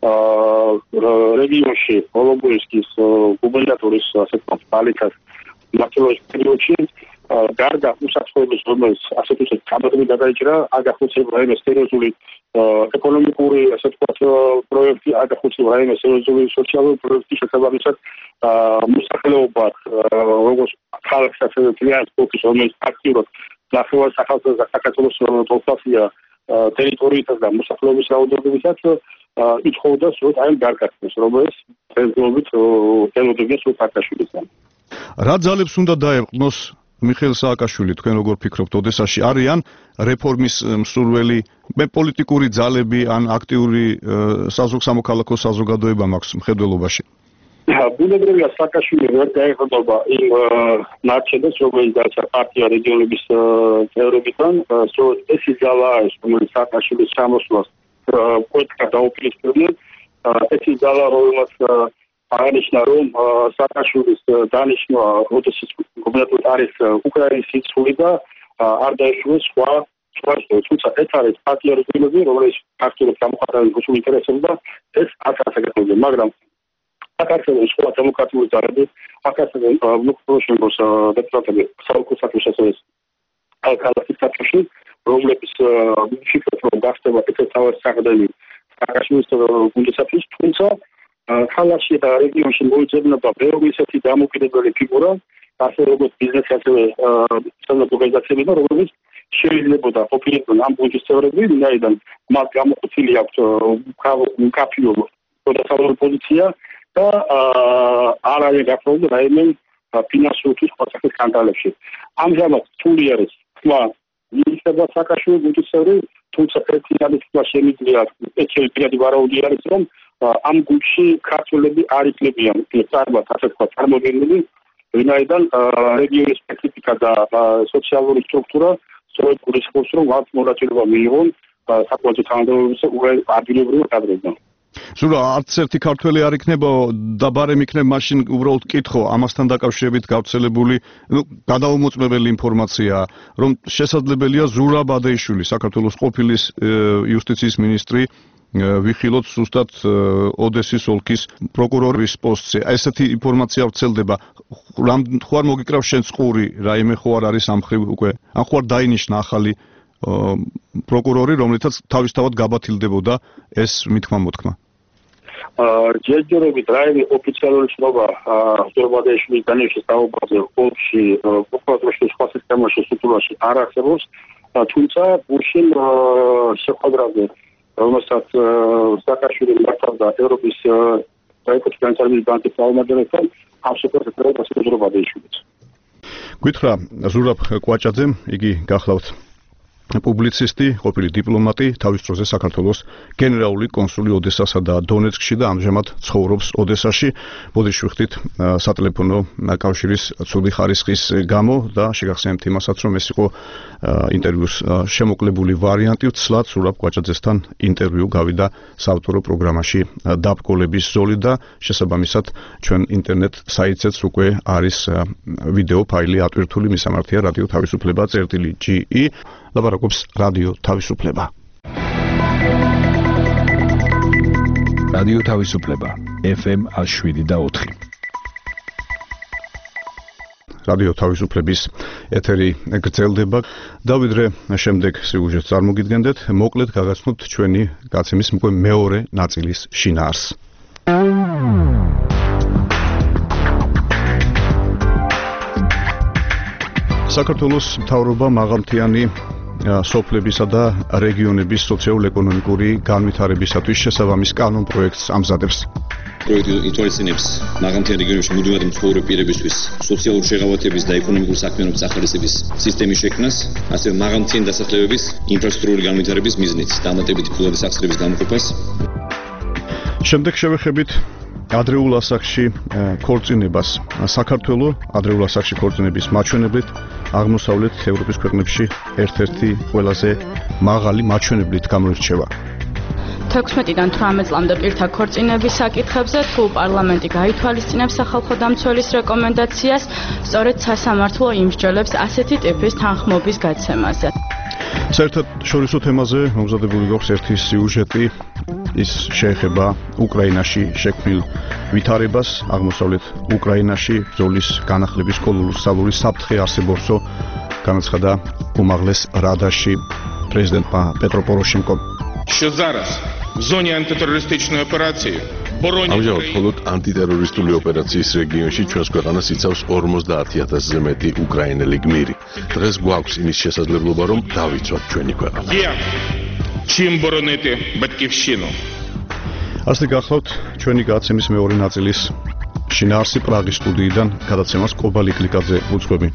რეგიონში კოლომოისკის გუბერნატორის ასე ვთქვათ, ბალიკას მმართველობის პერიოდში გარდა უსაფრთხოების, რომელიც ასეთ ისეთ კაბინეტში გადაიჭრა, აგახოცება რაიმე სერიოზული ეკონომიკური, ასე ვთქვათ, პროექტი, აგახოცება რაიმე სერიოზული სოციალური პროექტი შესაბამისად მოსახლეობა, როგორც ხალხს ასევე ძალიან ფოკუსი, რომელიც აქტიურად ნახევარ საქართველოს პროფესია ტერიტორიიდან და მოსახლეობის რაოდენობითაც ითხოვდა სწორედ აი გარკვეულს, რომელიც დღესდღეობით ელოდება სააკაშვილისგან. რა ძალებს უნდა დაეყნოს მიხეილ სააკაშვილი, თქვენ როგორ ფიქრობთ, ოდესაში არიან რეფორმის მსურველი პოლიტიკური ძალები ან აქტიური საზოგადოებრივი საზოგადოება მაქვს მხედველობაში? ბუნებრივია სააკაშვილი ვერ დაეყრდნობა იმ ნარჩენებს, რომელიც დაიწყო პარტია რეგიონების წევრებიდან, სწორედ ეს ძალა არის, რომელიც სააკაშვილის ჩამოსვლას პროექტად დაუპირისპირდნენ. ეს ძალა, რომელიც აღნიშნა, რომ სააკაშვილის დანიშვნა როდესაც გუბერნატორი არის უკრაინის სიცხვი და არ დაეშვეს სხვა სხვა თუმცა ეს არის პარტია რეგიონები, რომელიც აქტიურად გამოხატავს რუსულ ინტერესებს და ეს არ გასაგებია, მაგრამ საქართველოს სხვა დემოკრატიული ძალები, საქართველოს ლუკაშენკოს დეპუტატები საუკეთესო შესაძლებლად ალკალათის კავშირში, რომლებიც მიფიქრებთ, რომ გახდება ეს თავის საყდენი სააკაშვილის გუნდისათვის, თუმცა ქალაქში და რეგიონში მოიძებნება ბევრი ისეთი დამოუკიდებელი ფიგურა, ასე როგორც ბიზნესი, ასევე საზოგადოებრივი ორგანიზაციები, რომლებიც შეიძლება ყოფილიყო ამ გუნდის წევრები, ვინაიდან მათ გამოყოფილი აქვს მკაფიო პოზიციური პოზიცია და არ არის გაფრთხილებული რაიმე ფინანსური სხვა სკანდალებში. ამჟამად თული არის თქვა ნიშნება სააკაშვილის გუნდის წევრი, თუმცა ერთი არის თქვა შემიძლია ეჩელი პირადი ვარაუდი არის, რომ ამ გუნდში ქართველები არ იქნებიან წარმატ ასე თქვა წარმოგენილი, ვინაიდან რეგიონის სპეციფიკა და სოციალური სტრუქტურა სწორედ გულისხმობს, რომ მათ მონაწილეობა მიიღონ საკუთარ თანამდებობებზე ადგილობრივ კადრებთან. სულ არც ერთი ქართველი არ იქნება და ბარემ იქნება მაშინ უბრალოდ კითხო ამასთან დაკავშირებით გავრცელებული, ნუ გადაუმოწმებელი ინფორმაცია, რომ შესაძლებელია ზურაბ ადეიშვილი, საქართველოს ყოფილი იუსტიციის მინისტრი ვიხილოთ ზუსტად ოდესის ოლქის პროკურორის პოსტზე. ესეთი ინფორმაცია ვრცელდება. ხო არ მოგიკრავს შენ წყური, რაიმე ხო არ არის ამ ხრივ უკვე. ან ხო არ დაინიშნა ახალი პროკურორი, რომლითაც თავისთავად გაბათილდებოდა ეს მithმა მოთქმა. ჯერჯერობით რაიმე ოფიციალური ცნობა ზურაბადეიშვილის დანიშნვის დაობაზე ოლქში პროკურატურის სხვა სისტემაში სტრუქტურაში არ არსებობს, თუმცა გუშინ შეხვედრაზე რომელსაც სააკაშვილი მართავდა ევროპის პროექტის განვითარების ბანკის წარმომადგენელთან, ამ შეხვედრას ზურაბადეიშვილიც. გითხრა ზურაბ კვაჭაძე, იგი გახლავთ პუბლიცისტი, ყოფილი დიპლომატი, თავის დროზე საქართველოს გენერალური კონსული ოდესასა და დონეცკში და ამჟამად ცხოვრობს ოდესაში. მოდით ვიხდით სატელეფონო კავშირის ცუდი ხარისხის გამო და შეგახსენებთ იმასაც, რომ ეს იყო ინტერვიუს შემოკლებული ვარიანტი. ვცლად ზურაბ კვაჭაძესთან ინტერვიუ გავიდა საავტორო პროგრამაში დაბკოლების ზოლი და შესაბამისად ჩვენ ინტერნეტ საიტზეც უკვე არის ვიდეო ფაილი ატვირთული, მისამართია რადიო თავისუფლება წერტილი ჯი ი. ლაპარაკობს რადიო თავისუფლება. რადიო თავისუფლება ეფ ემ ათი შვიდი და ოთხი. რადიო თავისუფლების ეთერი გრძელდება. დავიდრე შემდეგ სიუჟეტს წარმოგიდგენდეთ. მოკლედ გაგაცნობთ ჩვენი გაცემის მეორე ნაწილის შინაარსს. საქართველოს მთავრობა მაღალმთიანი სოფლებისა და რეგიონების სოციალურ-ეკონომიკური განვითარებისათვის შესაბამის კანონ პროექტს ამზადებს. პროექტი ითვალისწინებს მაღალმთიან რეგიონებში მუდმივად მცხოვრებ პირებისთვის სოციალური შეღავათების და ეკონომიკური საქმიანობის ახალისების სისტემის შექმნას, ასევე მაღალმთიანი დასახლებების ინფრასტრუქტურული განვითარების მიზნით დამატებითი ფულადი სახსრების გამოყოფას. შემდეგ შევეხებით ადრეულ ასაკში ქორწინებას. საქართველო ადრეულ ასაკში ქორწინების მაჩვენებლით აღმოსავლეთ ევროპის ქვეყნებში ერთ-ერთი ყველაზე მაღალი მაჩვენებლით გამოირჩევა. თექვსმეტიდან თვრამეტ წლამდე პირთა ქორწინების საკითხებზე თუ პარლამენტი გაითვალისწინებს სახალხო დამცველის რეკომენდაციას, სწორედ სასამართლო იმსჯელებს ასეთი ტიპის თანხმობის გაცემაზე. საერთაშორისო თემაზე მომზადებული გვაქვს ერთი სიუჟეტი. ის შეეხება უკრაინაში შექმნილ ვითარებას. აღმოსავლეთ უკრაინაში ბრძოლის განახლების კოლოსალური საფრთხე არსებობსო განაცხადა უმაღლეს რადაში პრეზიდენტმა პეტრო პოროშენკომ. Що зараз в зоні антитерористичної операції ამჟამად მხოლოდ ანტიტერორისტული ოპერაციის რეგიონში ჩვენს ქვეყანას იცავს ორმოცდაათი ათასზე მეტი უკრაინელი გმირი. დღეს გვაქვს იმის შესაძლებლობა, რომ დავიცვათ ჩვენი ქვეყანა. Є чим боронити батьківщину. ასე გახლავთ ჩვენი გაცემის მეორე ნაწილის შინაარსი პრაღის სტუდიიდან გადაცემას კობალი კლიკაძე უძღვები.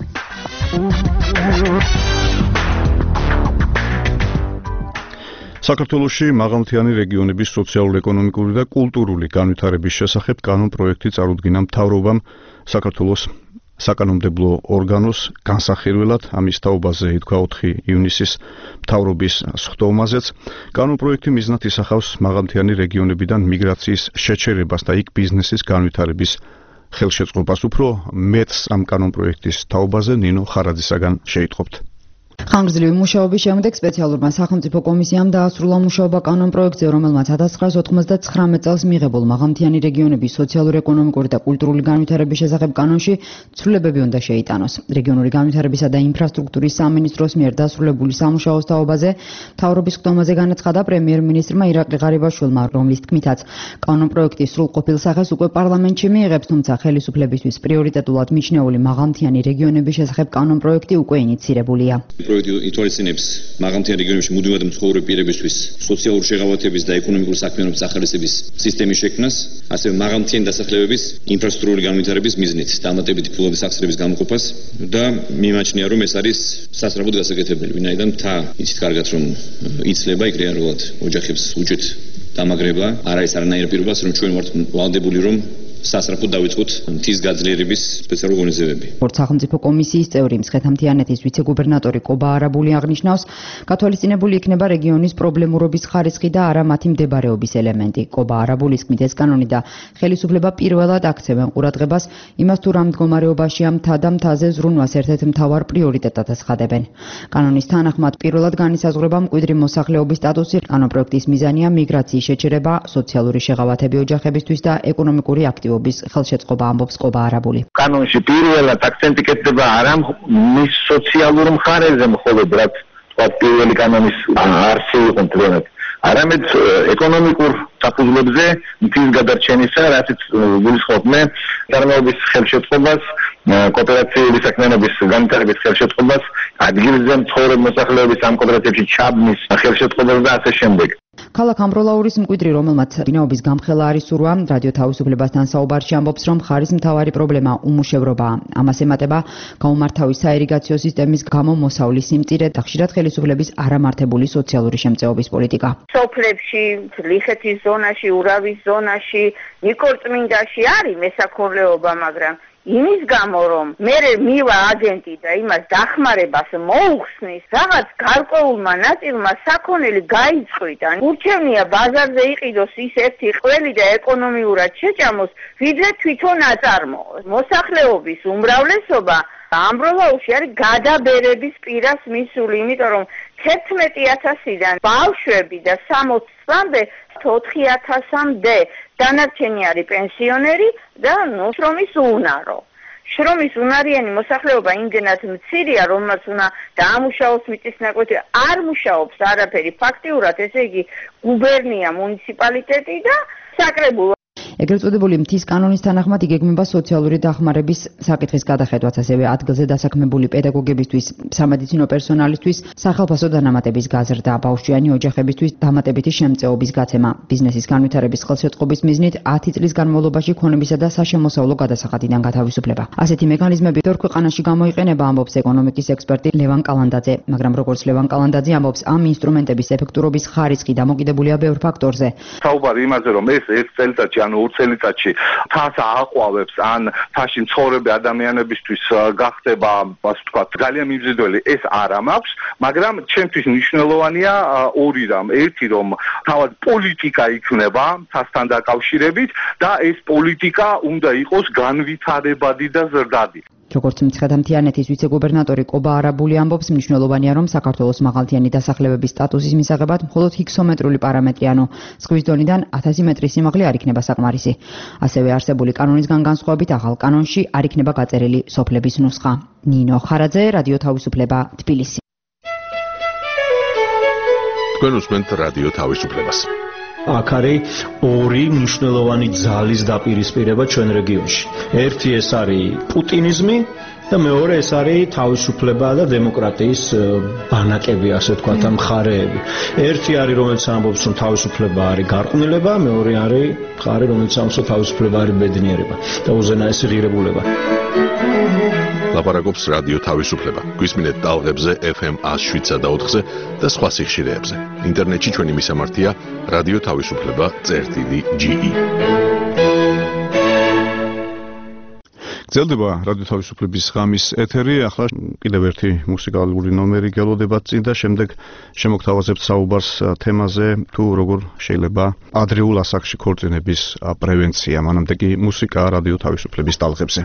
საქართველოში მაღალმთიანი რეგიონების სოციალურ-ეკონომიკური და კულტურული განვითარების შესახებ კანონ პროექტი წარუდგინა მთავრობამ საქართველოს საკანონმდებლო ორგანოს განსახილველად. ამის თაობაზე ითქვა ოთხი ივნისის მთავრობის სხდომაზეც. კანონ პროექტი მიზნად ისახავს მაღალმთიანი რეგიონებიდან მიგრაციის შეჩერებას და იქ ბიზნესის განვითარების ხელშეწყობას. უფრო მეტს ამ კანონ პროექტის თაობაზე ნინო ხარაძისაგან შეიტყობთ. ხანგრძლივი მუშაობის შემდეგ სპეციალურმა სახელმწიფო კომისიამ დაასრულა მუშაობა კანონ პროექტზე, რომელმაც ათას ცხრაას ოთხმოცდათცხრამეტ წელს მიღებულ მაღალმთიანი რეგიონების სოციალურ-ეკონომიკური და კულტურული განვითარების შესახებ კანონში ცვლილებები უნდა შეიტანოს. რეგიონული განვითარებისა და ინფრასტრუქტურის სამინისტროს მიერ დასრულებული სამუშაოს თაობაზე მთავრობის სხდომაზე განაცხადა პრემიერ-მინისტრმა ირაკლი ღარიბაშვილმა, რომლის თქმითაც კანონ პროექტის სრულყოფილ სახეს უკვე პარლამენტში მიიღებს, თუმცა ხელისუფლებისთვის პრიორიტეტულად მიჩნეული მაღალმთიანი რეგიონების შესახებ კანონ პროექტი უკვე ინიცირებულია. პროექტი ითვალისწინებს მაღალმთიან რეგიონებში მუდმივად მცხოვრებ პირებისთვის სოციალური შეღავათების და ეკონომიკური საქმიანობის ახალისების სისტემის შექმნას, ასევე მაღალმთიანი დასახლებების ინფრასტრუქტურული განვითარების მიზნით დამატებითი ფულადი სახსრების გამოყოფას და მიმაჩნია, რომ ეს არის სასწრაფოდ გასაკეთებელი, ვინაიდან მთა იცით კარგად, რომ იცლება იქ რეალურად ოჯახებს უჯეთ დამაგრება, არ არის არანაირი პირობას, რომ ჩვენ ვართ ვალდებული, რომ სასწრაფოდ დავიწყოთ მთის გაძლიერების სპეციალური ღონისძიებები. სახელმწიფო კომისიის წევრი მცხეთა-მთიანეთის ვიცე-გუბერნატორი კობა არაბული აღნიშნავს, გათვალისწინებული იქნება რეგიონის პრობლემურობის ხარისხი და არა მათი მდებარეობის ელემენტი. კობა არაბულის თქმით, ეს კანონი და ხელისუფლება პირველად აქცევენ ყურადღებას იმას, თუ რა მდგომარეობაშია მთა და მთაზე ზრუნვას ერთ-ერთ მთავარ პრიორიტეტად აცხადებენ. კანონის თანახმად პირველად განისაზღვრება მკვიდრი მოსახლეობის სტატუსი. კანონ პროექტის მიზანია მიგრაციის შეჩერება, სოციალური შეღავათები ოჯახებისთვის და ეკონომიკური აქტივობა ხელშეწყობა, ამბობს კობა არაბული. კანონში პირველად აქცენტი კეთდება არა მის სოციალურ მხარეზე მხოლოდ, რაც თქვა პირველი კანონის არსი იყო მთლიანად, არამედ ეკონომიკურ საფუძვლებზე მთის გადარჩენისა, რასაც გულისხმობდნენ წარმოების ხელშეწყობას, კოოპერაციული საქმიანობის განვითარების ხელშეწყობას, ადგილზე მცხოვრებ მოსახლეობის ამ კოოპერაციებში ჩაბმის ხელშეწყობას და ასე შემდეგ. ქალაქ ამბროლაურის მკვიდრი, რომელმაც ბინაობის გამხელა არის სურვა, რადიო თავისუფლებასთან საუბარში ამბობს, რომ ხარის მთავარი პრობლემა უმუშევრობაა. ამას ემატება გაუმართავი საირიგაციო სისტემის გამო მოსავლის სიმწირე და ხშირად ხელისუფლების არამართებული სოციალური შემწეობის პოლიტიკა. სოფლებში, ლიხეთის ზონაში, ურავის ზონაში, ნიკორწმინდაში არის მესაქონლეობა, მაგრამ იმის გამო, რომ მე მივა აგენტი და იმას დახმარებას მოუხსნის, რაღაც გარკვეულმა ნაწილმა საქონელი გაიწყვიტა. ურჩევნია ბაზარზე იყიდოს ის ერთი ყველი და ეკონომიურად შეჭამოს, ვიდრე თვითონ აწარმოოს. მოსახლეობის უმრავლესობა ამბროლაურში არის გადაბერების პირას მისული, იმიტომ რომ თერთმეტი ათასიდან ბავშვები და სამოცი წლამდე ოთხი ათასამდე დანარჩენი არის პენსიონერი და ნუ შრომის უუნარო. შრომის უნარიანი მოსახლეობა იმდენად მცირეა, რომელსაც უნდა დაამუშავოს მიწის ნაკვეთი, არ მუშაობს არაფერი. ფაქტიურად, ესე იგი, გუბერნია, მუნიციპალიტეტი და საკრებულო. ეგრეთ წოდებული მთის კანონის თანახმად იგეგმება სოციალური დახმარების საკითხის გადახედვაც, ასევე ადგილზე დასაქმებული პედაგოგებისთვის, სამედიცინო პერსონალისთვის, სახელფასო დანამატების გაზრდა, ბავშვიანი ოჯახებისთვის დამატებითი შემწეობის გაცემა. ბიზნესის განვითარების ხელშეწყობის მიზნით ათი წლის განმავლობაში ქონებისა და საშემოსავლო გადასახადიდან გათავისუფლება. ასეთი მექანიზმები ორ ქვეყანაში გამოიყენება, ამბობს ეკონომიკის ექსპერტი ლევან კალანდაძე, მაგრამ როგორც ლევან კალანდაძე ამბობს, ამ ინსტრუმენტების ეფექტურობის ხარისხი დამოკიდებულია ბევრ ფაქტორზე. საუბარი იმაზე, რომ ეს ერთ წელიწადში ანუ ორ წელიწადში თას ააყვავებს ან თაში მცხოვრები ადამიანებისთვის გახდება, ასე ვთქვათ, ძალიან მიმზიდველი, ეს არ ამაქვს, მაგრამ ჩემთვის მნიშვნელოვანია ორი რამ. ერთი, რომ თავად პოლიტიკა იქნება თასთან დაკავშირებით და ეს პოლიტიკა უნდა იყოს განვითარებადი და ზრდადი. როგორც მცხეთა-მთიანეთის ვიცე-გუბერნატორი კობა არაბული ამბობს, მნიშვნელოვანია, რომ საქართველოს მაღალმთიანი დასახლებების სტატუსის მისაღებად მხოლოდ ჰიქსომეტრული პარამეტრი, ანუ ზღვის დონიდან ათასი მეტრის სიმაღლე არ იქნება საკმარისი. ასევე არსებული კანონისგან განსხვავებით ახალ კანონში არ იქნება გაწერილი სოფლების ნუსხა. ნინო ხარაძე, რადიო თავისუფლება, თბილისი. თქვენ უსმენთ რადიო თავისუფლებას. აქ არის ორი მნიშვნელოვანი ძალის დაპირისპირება ჩვენ რეგიონში. ერთი ეს არის პუტინიზმი და მეორე ეს არის თავისუფლება და დემოკრატიის ბანაკები, ასე ვთქვათ, მხარეები. ერთი არის, რომელიც ამბობს, რომ თავისუფლება არის გარყვნილება, მეორე არის მხარე, რომელიც ამბობს, რომ თავისუფლება არის ბედნიერება და უზენაესი ღირებულება. ლაპარაკობს რადიო თავისუფლება. გვისმინეთ ტალღებზე ეფ ემ ათს შვიდსა და ოთხზე და სხვა სიხშირეებზე. ინტერნეტში ჩვენი მისამართია რადიო თავისუფლება წერტილი ჯი ი. გრძელდება რადიო თავისუფლების ღამის ეთერი. ახლა კიდევ ერთი მუსიკალური ნომერი გელოდება წინ და შემდეგ შემოგთავაზებთ საუბარს თემაზე, თუ როგორ შეიძლება ადრეულ ასაკში ქორწინების პრევენცია. მანამდე კი მუსიკა რადიო თავისუფლების ტალღებზე.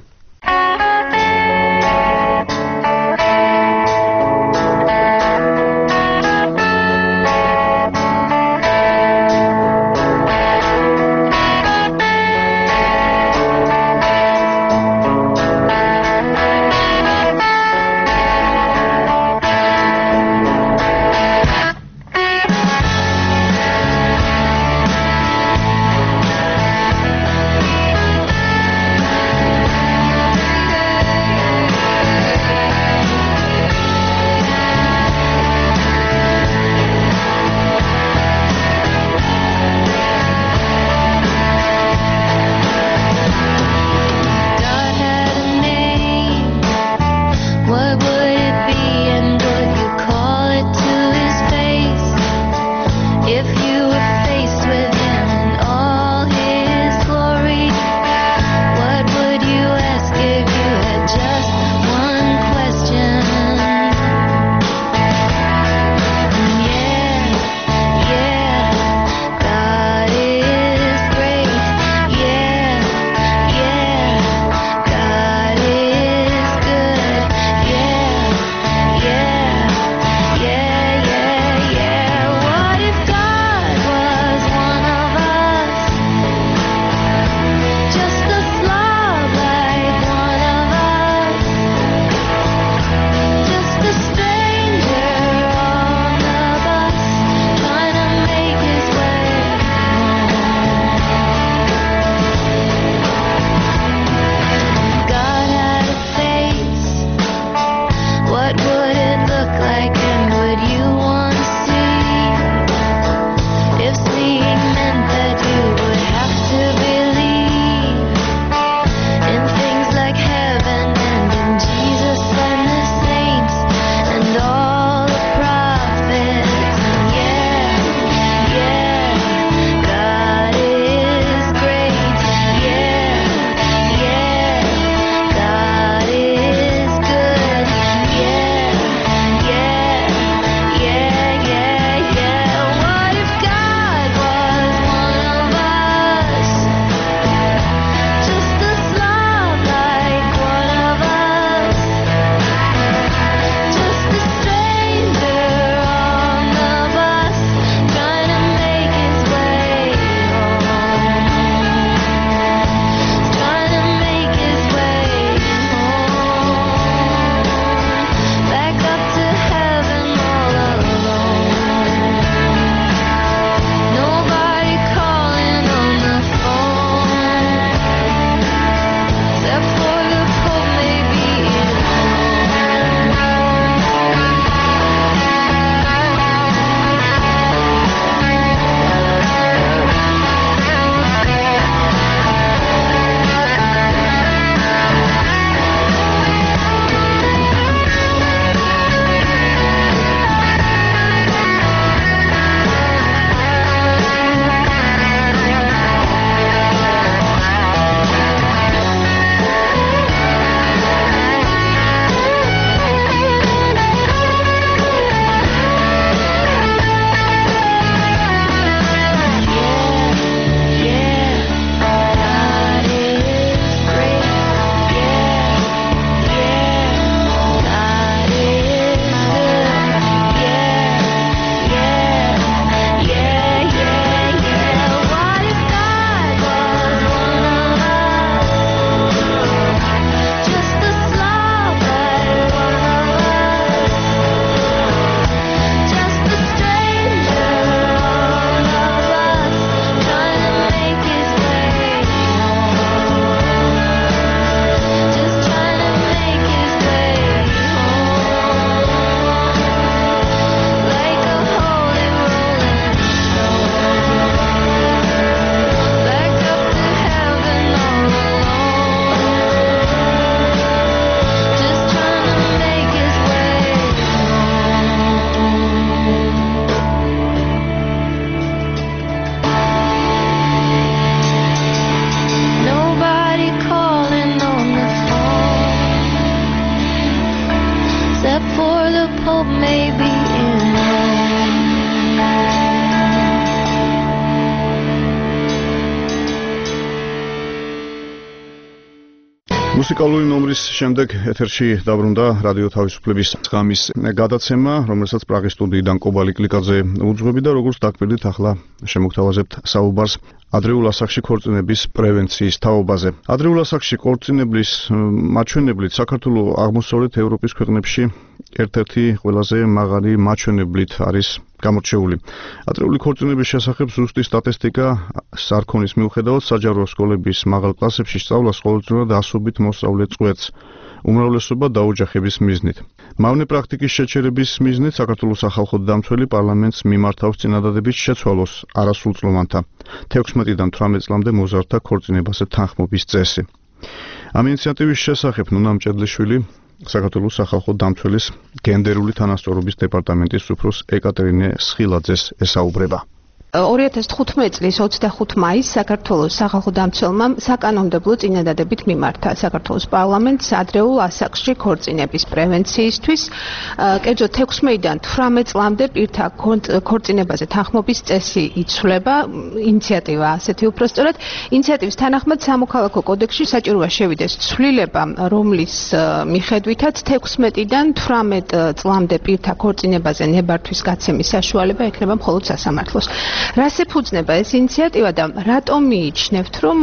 მუსიკალური ნომრის შემდეგ ეთერში დაბრუნდა რადიო თავისუფლების ღამის გადაცემა, რომელსაც პრაღის სტუდიიდან კობალი კლიკაძე უძღვები და როგორც დაგპირდით, ახლა შემოგთავაზებთ საუბარს ადრეულ ასაკში ქორწინების პრევენციის თაობაზე. ადრეულ ასაკში ქორწინებლის მაჩვენებლით საქართველოს აღმოსავლეთ ევროპის ქვეყნებში ერთ-ერთი ყველაზე მაღალი მაჩვენებლით არის გამორჩეული. ადრეული ქორწინების შესახებ ზუსტი სტატისტიკა არ ქონის მიუხედავად საჯარო სკოლების მაღალ კლასებში სწავლას ყოველწლიურად ასობით მოსწავლე წყვეტს. უმრავლესობა დაოჯახების მიზნით. მავნე პრაქტიკის შეჩერების მიზნით საქართველოს სახალხო დამცველი პარლამენტს მიმართავს წინადადების შეცვალოს არასრულწლოვანთა თექვსმეტიდან თვრამეტ წლამდე მოზარდთა ქორწინებაზე თანხმობის წესი. ამ ინიციატივის შესახებ ნუნა მჭედლიშვილი საქართველოს სახალხო დამცველის გენდერული თანასწორობის დეპარტამენტის უფროს ეკატერინე სხილაძეს ესაუბრება. ორი ათას თხუთმეტი წლის ოცდახუთი მაისს საქართველოს სახალხო დამცველმა საკანონმდებლო წინადადებით მიმართა საქართველოს პარლამენტს ადრეულ ასაკში ქორწინების პრევენციისთვის, კერძოდ თექვსმეტიდან თვრამეტ წლამდე პირთა ქორწინებაზე თანხმობის წესი იცვლება, ინიციატივა ასეთი უпростоრად. ინიციატივის თანახმად სამოქალაქო კოდექსში საჭიროა შევიდეს ცვლილება, რომლის მიხედვითაც თექვსმეტიდან თვრამეტ წლამდე პირთა ქორწინებაზე ნებართვის გაცემის საშუალება ექნება მხოლოდ სასამართლოს. რას ეფუძნება ეს ინიციატივა და რატომ მიიჩნევთ, რომ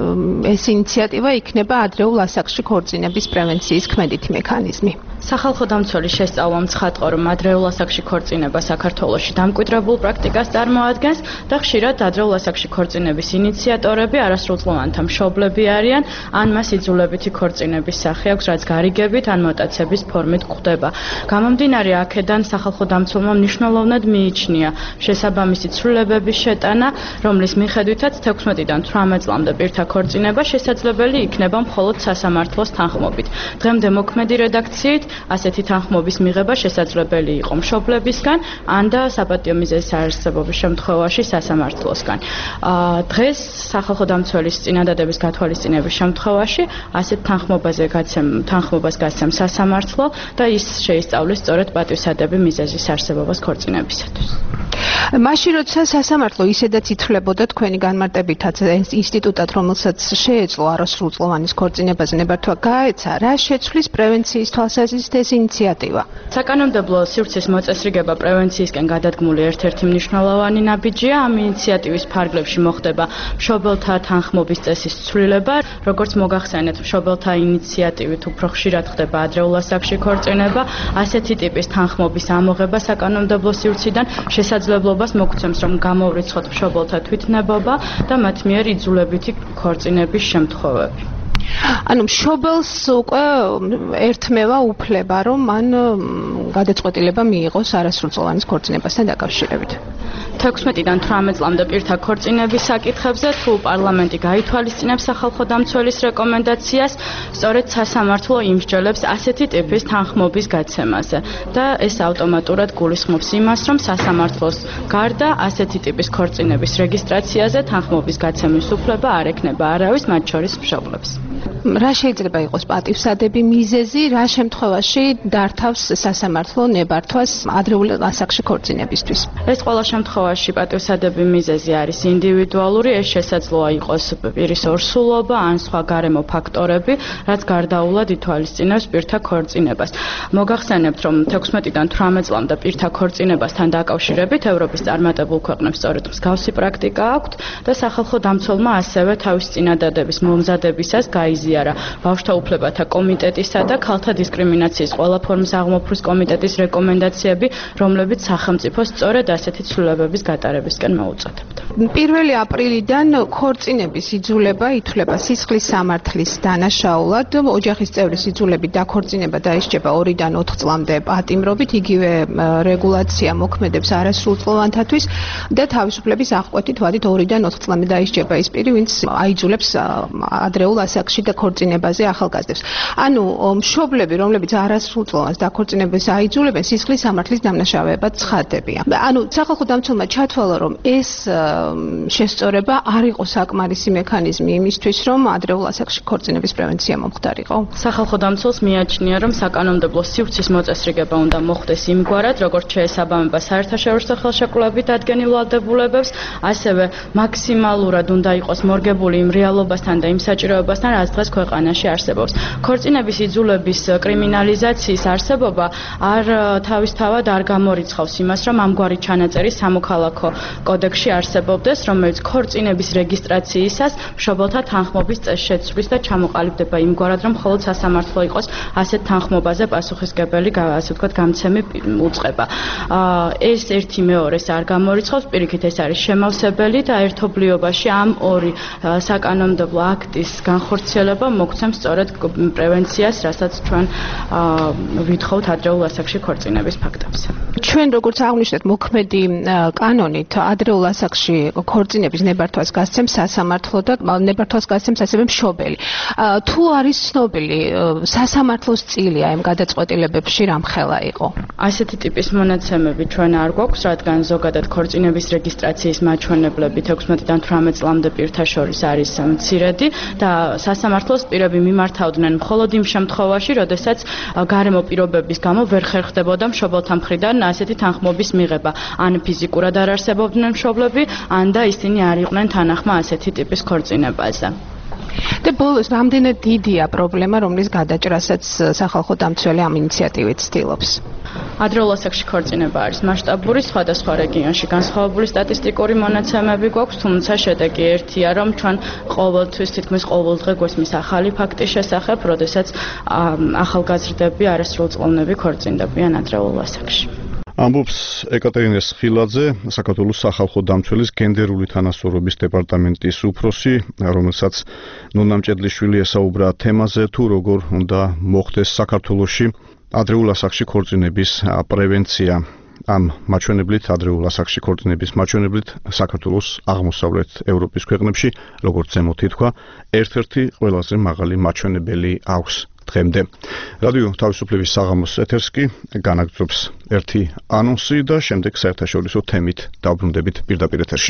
ეს ინიციატივა იქნება ადრეულ ასაკში ქორწინების პრევენციის ქმედითი მექანიზმი? სახალხო დამცველის შესწავლამ ცხადყო, რომ ადრეულ ასაკში ქორწინება საქართველოში დამკვიდრებულ პრაქტიკას წარმოადგენს და ხშირად ადრეულ ასაკში ქორწინების ინიციატორები არასრულწლოვანთა მშობლები არიან, ან მას იძულებითი ქორწინების სახე აქვს, რაც გარიგებით ან მოტაცების ფორმით გვხვდება. გამომდინარე აქედან სახალხო დამცველმა მნიშვნელოვნად მიიჩნია შესაბამისი ცვლილებების შეტანა, რომლის მიხედვითაც თექვსმეტიდან თვრამეტ წლამდე პირთა ქორწინება შესაძლებელი იქნება მხოლოდ სასამართლოს თანხმობით. დღემდე მოქმედი რედაქციით ასეთი თანხმობის მიღება შესაძლებელი იყო მშობლებისგან, ან და საპატიო მიზეზის არარსებობის შემთხვევაში სასამართლოსგან. დღეს სახალხო დამცველის წინადადების გათვალისწინების შემთხვევაში ასეთ თანხმობაზე გაცემ თანხმობას გაცემ სასამართლო და ის შეისწავლის სწორედ პატივსადები მიზეზის არსებობას ქორწინებისათვის. მაშინ როცა სასამართლო ისედაც ითვლებოდა თქვენი განმარტებითაც ინსტიტუტად, რომელსაც შეეძლო არასრულწლოვანის ქორწინებაზე ნებართვა გაეცა, რა შეცვლის პრევენციის თვალსაზრისით ეს ინიციატივა? საკანონმდებლო სივრცის მოწესრიგება პრევენციისკენ გადადგმული ერთ-ერთი მნიშვნელოვანი ნაბიჯია. ამ ინიციატივის ფარგლებში მოხდება მშობელთა თანხმობის წესის ცვლილება, როგორც მოგახსენეთ, მშობელთა ინიციატივით უფრო ხშირად ხდება ადრეულ ასაკში ქორწინება, ასეთი ტიპის თანხმობის ამოღება საკანონმდებლო სივრციდან შესაძლებლობას მოგცემს, რომ გამოვრიცხოთ მშობელთა თვითნებობა და მათ მიერ იძულებითი ქორწინების შემთხვევები. ანუ მშობელს უკვე ერთმევა უფლება, რომ მან გადაწყვეტილება მიიღოს არასრულწლოვანის ქორწინებასთან დაკავშირებით. თექვსმეტიდან თვრამეტ წლამდე პირთა ქორწინების საკითხებზე თუ პარლამენტი გაითვალისწინებს სახალხო დამცველის რეკომენდაციას, სწორედ სასამართლო იმსჯელებს ასეთი ტიპის თანხმობის გაცემაზე და ეს ავტომატურად გულისხმობს იმას, რომ სასამართლოს გარდა ასეთი ტიპის ქორწინების რეგისტრაციაზე თანხმობის გაცემის უფლება არ ექნება არავის, მათ შორის მშობლებს. რა შეიძლება იყოს პატივსადები მიზეზი, რა შემთხვევაში დართავს სასამართლო ნებართვას ადრეულ ასაკში ქორწინებისთვის? ეს ყველა შემთხვევაში პატივსადები მიზეზი არის ინდივიდუალური, ეს შესაძლოა იყოს პირის ორსულობა ან სხვა გარემო ფაქტორები, რაც გარდაულად ითვალისწინებს პირთა ქორწინებას. მოგახსენებთ, რომ თექვსმეტიდან თვრამეტ წლამდე პირთა ქორწინებასთან დაკავშირებით ევროპის წარმატებულ ქვეყნებს სწორედ მსგავსი პრაქტიკა აქვთ და სახალხო დამცველმა ასევე თავის წინადადების მომზადებისას გაიზიარა ბავშვთა უფლებათა კომიტეტისა და ქალთა დისკრიმინაციის ყველა ფორმის აღმოფხვის კომიტეტის რეკომენდაციები, რომლებიც სახელმწიფოს სწორედ ასეთი ცვლილებების გატარებისკენ მოუწოდებდა. პირველი აპრილიდან ქორწინების იძულება ითვლება სისხლის სამართლის დანაშაულად, ოჯახის წევრის იძულებით დაქორწინება დაისჯება ორიდან ოთხ წლამდე პატიმრობით, იგივე რეგულაცია მოქმედებს არასრულწლოვანთათვის და თავისუფლების აღკვეთით ვადით ორიდან ოთხ წლამდე დაისჯება ის პირი, ვინც აიძულებს ადრეულ ასაკში და ქორწინებაზე ახალგაზრდებს. ანუ მშობლები, რომლებიც არასრულწლოვანს დაქორწინებას აიძულებენ, სისხლის სამართლის დამნაშავეებად ცხადდებიან. ანუ სახალხო დამცველმა ჩათვალა, რომ ეს შესწორება არ იყო საკმარისი მექანიზმი იმისთვის, რომ ადრეულ ასაკში ქორწინების პრევენცია მომხდარიყო. სახალხო დამცველს მიაჩნია, რომ საკანონმდებლო სივრცის მოწესრიგება უნდა მოხდეს იმგვარად, როგორც შეესაბამება საერთაშორისო ხელშეკრულებით ადგენილ ვალდებულებებს, ასევე მაქსიმალურად უნდა იყოს მორგებული იმ რეალობასთან და იმ საჭიროებასთან, რაც დღეს ქვეყანაში არსებობს. ქორწინების იძულების კრიმინალიზაციის არსებობა არ თავისთავად არ გამორიცხავს იმას, რომ ამგვარი ჩანაწერი სამოქალაქო კოდექსში არსებობდეს, რომელიც ქორწინების რეგისტრაციისას მშობელთა თანხმობის შეცვლის და ჩამოყალიბდება იმგვარად, რომ მხოლოდ სასამართლო იყოს ასეთ თანხმობაზე პასუხისმგებელი, ასე ვთქვათ, გამცემი უწყება. ეს ერთი მეორეს არ გამორიცხავს, პირიქით ეს არის შემავსებელი და ერთობლიობაში ამ ორი საკანონმდებლო აქტის განხორციელება მოგცემს სწორედ პრევენციას, რასაც ჩვენ ვითხოვთ ადრეულ ასაკში ქორწინების ფაქტებზე. ჩვენ როგორც აღვნიშნეთ, მოქმედი კანონით ადრეულ ასაკში ქორწინების ნებართვას გასცემს სასამართლო და ნებართვას გასცემს ასევე მშობელი. თუ არის ცნობილი სასამართლოს წილია იმ გადაწყვეტილებებში რამხელა იყო? ასეთი ტიპის მონაცემები ჩვენ არ გვაქვს, რადგან ზოგადად ქორწინების რეგისტრაციის მაჩვენებლები თექვსმეტიდან თვრამეტ წლამდე პირთა შორის არის მცირედი და სასამართლოს პირები მიმართავდნენ მხოლოდ იმ შემთხვევაში, როდესაც გარემო პირობების გამო ვერ ხერხდებოდა მშობელთა მხრიდან ასეთი თანხმობის მიღება. ან ფიზიკურად არ არსებობდნენ მშობლები, ან და ისინი არ იყვნენ თანახმა ასეთი ტიპის ქორწინებაზე. და ბოლოს რამდენად დიდია პრობლემა, რომლის გადაჭრასაც სახალხო დამცველი ამ ინიციატივით ცდილობს? ადრეულ ასაკში ქორწინება არის მასშტაბური, სხვადასხვა რეგიონში განსხვავებული სტატისტიკური მონაცემები გვაქვს, თუმცა შედეგი ერთია, რომ ჩვენ ყოველთვის თითქმის ყოველდღე გვესმის ახალი ფაქტის შესახებ, როდესაც ახალგაზრდები არასრულწლოვნები ქორწინდებიან ადრეულ ასაკში. ამბობს ეკატერინე სხილაძე, საქართველოს სახალხო დამცველის გენდერული თანასწორობის დეპარტამენტის უფროსი, რომელსაც ნონა მჭედლიშვილი ესაუბრა თემაზე, თუ როგორ უნდა მოხდეს საქართველოში ადრეულ ასაკში ქორწინების პრევენცია. ამ მაჩვენებლით, ადრეულ ასაკში ქორწინების მაჩვენებლით საქართველოს აღმოსავლეთ ევროპის ქვეყნებში, როგორც ზემოთ ითქვა, ერთ-ერთი ყველაზე მაღალი მაჩვენებელი აქვს დღემდე. რადიო თავისუფლების საღამოს ეთერს კი განაგრძობს ერთი ანონსი და შემდეგ საერთაშორისო თემით დავბრუნდებით პირდაპირ ეთერში.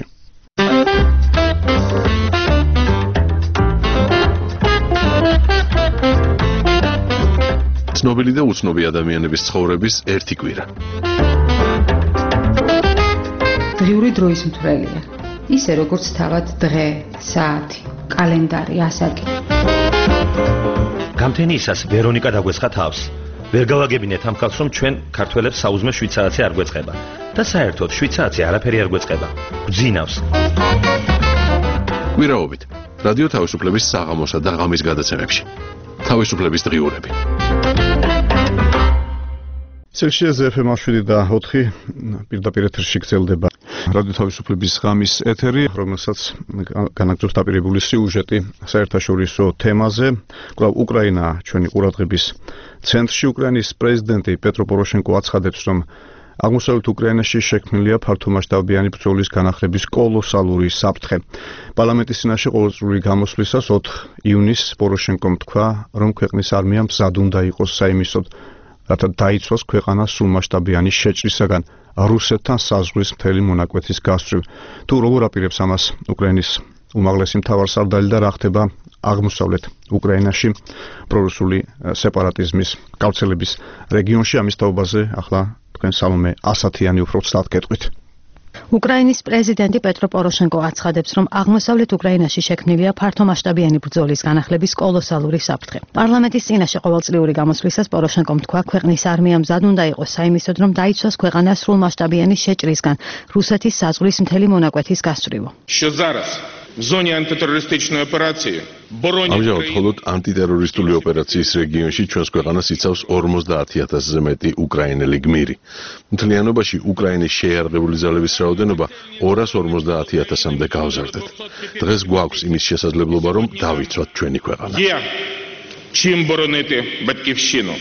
ცნობილი და უცნობი ადამიანების ცხოვრების ერთი კვირა. დღიური დროის მთვრელია. ისე როგორც თავად დღე, საათი, კალენდარი, ასაკი. გამთენიისას ვერონიკა დაგვეცხა თავს. ვერ გავაგებინეთ ამ ხალხს, რომ ჩვენ ქართველებს საუზმე შვიცარაცი არ გვეწყება და საერთოდ შვიცარაცი არაფერი არ გვეწყება. გძინავს. კვირაობით რადიო თავისუფლების საღამოსა და ღამის გადაცემებში. თავისუფლების დღიურები. ცელსიაზე ეფ ემ შვიდი და ოთხი პირდაპირ ეთერში გრძელდება რადიო თავისუფლების ღამის ეთერი, რომელსაც განაგრძობს დაპირებული სიუჟეტი საერთაშორისო თემაზე. კვლავ უკრაინა ჩვენი ყურადღების ცენტრში. უკრაინის პრეზიდენტი პეტრო პოროშენკო აცხადებს, რომ აღმოსავლეთ უკრაინაში შექმნილია ფართომასშტაბიანი ბრძოლის განახლების კოლოსალური საფრთხე. პარლამენტის წინაშე ყოველწლიური გამოსვლისას ოთხ ივნისს პოროშენკომ თქვა, რომ ქვეყნის არმია მზად უნდა იყოს საიმისოდ, რათა დაიცვას ქვეყანა სრულმასშტაბიანი შეჭრისაგან რუსეთთან საზღვრის მთელი მონაკვეთის გასწვრივ. თუ როგორ აპირებს ამას უკრაინის უმაღლესი მთავარსარდალი და რა ხდება აღმოსავლეთ უკრაინაში პრორუსული სეპარატიზმის გავრცელების რეგიონში, ამის თაობაზე ახლა თქვენ სალომე ასათიანი უფრო ცუდად გეტყვით. უკრაინის პრეზიდენტი პეტრო პოროშენკო აცხადებს, რომ აღმოსავლეთ უკრაინაში შექმნილია ფართომასშტაბიანი ბრძოლის განახლების კოლოსალური საფრთხე. პარლამენტის წინაშე ყოველწლიური გამოსვლისას პოროშენკომ თქვა, ქვეყნის არმია მზად უნდა იყოს საიმისოდ, რომ დაიცვას ქვეყანა სრულმასშტაბიანი შეჭრისგან რუსეთის საზღვრის მთელი მონაკვეთის გასწვრივ. Що зараз в зоні антитерористичної операції ამჟამად მხოლოდ ანტიტერორისტული ოპერაციის რეგიონში ჩვენს ქვეყანას იცავს ორმოცდაათი ათასზე მეტი უკრაინელი გმირი. მთლიანობაში უკრაინის შეიარაღებული ძალების რაოდენობა ორას ორმოცდაათი ათასამდე გავზარდეთ. დღეს გვაქვს იმის შესაძლებლობა, რომ დავიცვათ ჩვენი ქვეყანა. Є чим боронити батьківщину.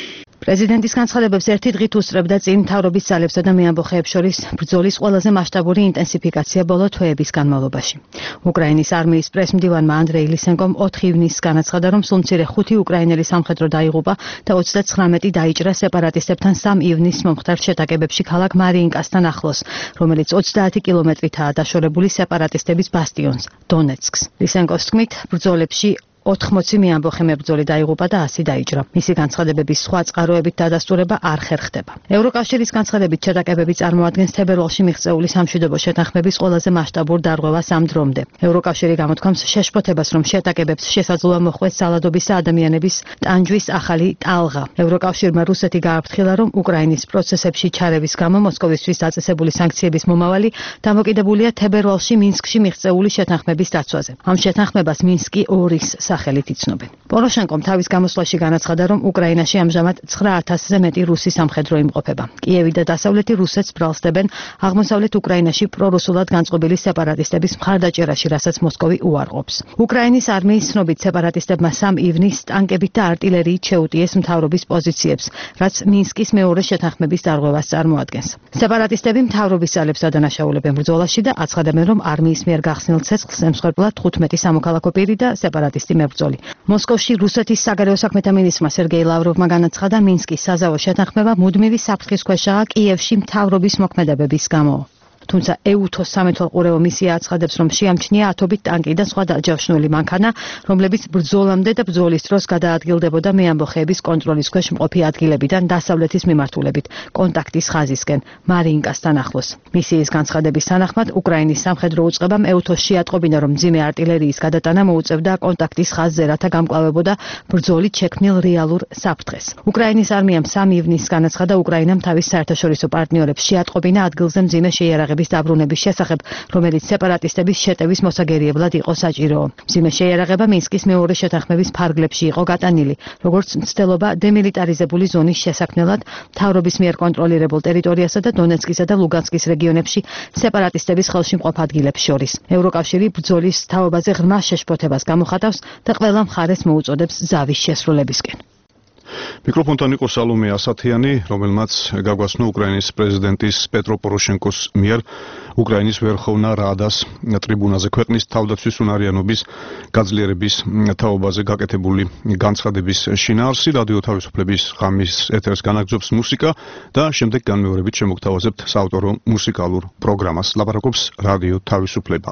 პრეზიდენტის განცხადებებს ერთი დღით უსწრებდა წინ მთავრობის ძალებსა და მეამბოხეებს შორის ბრძოლის ყველაზე მასშტაბური ინტენსიფიკაცია ბოლო თვეების განმავლობაში. უკრაინის არმიის პრესმდივანმა ანდრეი ლისენკომ ოთხი ივნისს განაცხადა, რომ სულ მცირე ხუთი უკრაინელი სამხედრო დაიღუპა და ოცდაცხრამეტი დაიჭრა სეპარატისტებთან სამ ივნისს მომხდარ შეტაკებებში ქალაქ მარიინკასთან ახლოს, რომელიც ოცდაათი კილომეტრითაა დაშორებული სეპარატისტების ბასტიონს, დონეცკს. ლისენკოს თქმით, ბრძოლებში ოთხმოცი მეამბოხე მებრძოლი დაიღუპა და ასი დაიჭრა. მისი განცხადებების სხვა წყაროებით დადასტურება არ ხერხდება. ევროკავშირის განცხადებით შეტაკებები წარმოადგენს თებერვალში მიღწეული სამშვიდობო შეთანხმების ყველაზე მასშტაბურ დარღვევას ამ დრომდე. ევროკავშირი გამოთქვამს შეშფოთებას, რომ შეტაკებებს შესაძლოა მოხვდეს ძალადობის და ადამიანების ტანჯვის ახალი ტალღა. ევროკავშირმა რუსეთი გააფრთხილა, რომ უკრაინის პროცესებში ჩარევის გამო მოსკოვისთვის დაწესებული სანქციების მომავალი დამოკიდებულია თებერვალში მინსკში მიღწეული შეთანხმების დაცვაზე. ამ შეთანხმებას მინსკი ორის სახელით იცნობენ. პოროშენკომ თავის გამოსვლაში განაცხადა, რომ უკრაინაში ამჟამად ცხრა ათასზე მეტი რუსი სამხედრო იმყოფება. კიევი და დასავლეთი რუსეთს ბრალსდებენ აღმოსავლეთ უკრაინაში პრორუსულად განწყობილი სეპარატისტების მხარდაჭერაში, რასაც მოსკოვი უარყოფს. უკრაინის არმიის ცნობით სეპარატისტებმა სამ ივნისს ტანკებით და არტილერიით შეუტიეს მთავრობის პოზიციებს, რაც მინსკის მეორე შეთანხმების დარღვევას წარმოადგენს. სეპარატისტები მთავრობის ძალებს ადანაშაულებენ ბრძოლაში და აცხადებენ, რომ არმიის მიერ გახსნილ ცეცხლს ემსხვერპლა თხუთმეტი სამოქალაქო პირი და სეპარატისტი მებრძოლი. მოსკოვში რუსეთის საგარეო საქმეთა მინისტრმა სერგეი ლავროვმა განაცხადა, მინსკის საზავო შეთანხმება მუდმივი საფრთხის ქვეშაა კიევში მთავრობის მოქმედებების გამო. თუმცა ეუთოს სამეთვალყურეო მისია აცხადებს, რომ შეამჩნია ათობით ტანკი და სხვა დაჯავშნული მანქანა, რომლებიც ბრძოლამდე და ბრძოლის დროს გადაადგილდებოდა მეამბოხეების კონტროლის ქვეშ მყოფი ადგილებიდან დასავლეთის მიმართულებით, კონტაქტის ხაზისკენ, მარიინკასთან ახლოს. მისიის განცხადების თანახმად, უკრაინის სამხედრო უწყებამ ეუთოს შეატყობინა, რომ მძიმე არტილერიის გადატანა მოუწევდა კონტაქტის ხაზზე, რათა გამკლავებოდა ბრძოლით შექმნილ რეალურ საფრთხეს. უკრაინის არმიამ სამ ივნისს განაცხადა, უკრაინამ თავის საერთაშორისო პარტნიორებს შეატყობინა ადგილზე მძიმე შეიარაღების დაბრუნების შესახებ, რომელიც სეპარატისტების შეტევის მოსაგერიებლად იყო საჭირო. მძიმე შეიარაღება მინსკის მეორე შეთანხმების ფარგლებში იყო გატანილი, როგორც მცდელობა დემილიტარიზებული ზონის შესაქმნელად მთავრობის მიერ კონტროლირებულ ტერიტორიასა და დონეცკისა და ლუგანსკის რეგიონებში სეპარატისტების ხელში მყოფ ადგილებს შორის. ევროკავშირი ბრძოლის თაობაზე ღრმა შეშფოთებას გამოხატავს და ყველა მხარეს მოუწოდებს ზავის შესრულებისკენ. მიკროფონთან იყო სალომე ასათიანი, რომელმაც გაგვაცნო უკრაინის პრეზიდენტის პეტრო პოროშენკოს მიერ უკრაინის ვერხოვნა რადას ტრიბუნაზე ქვეყნის თავდაცვის უნარიანობის გაძლიერების თაობაზე გაკეთებული განცხადების შინაარსი. რადიო თავისუფლების ღამის ეთერს განაგრძობს მუსიკა და შემდეგ განმეორებით შემოგთავაზებთ საავტორო მუსიკალურ პროგრამას. ლაპარაკობს რადიო თავისუფლება.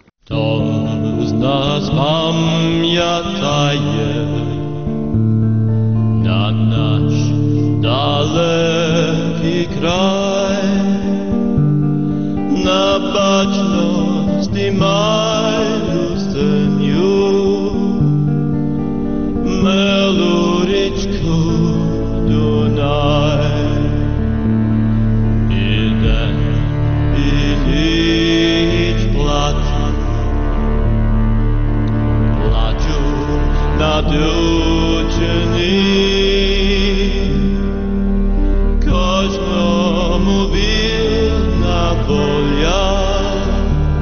Na nasz daleki kraj, na baczność i maju stęniu, meluryczku Dunaj. Idę i idź placu, placiu na duczyni. Кожному вірна воля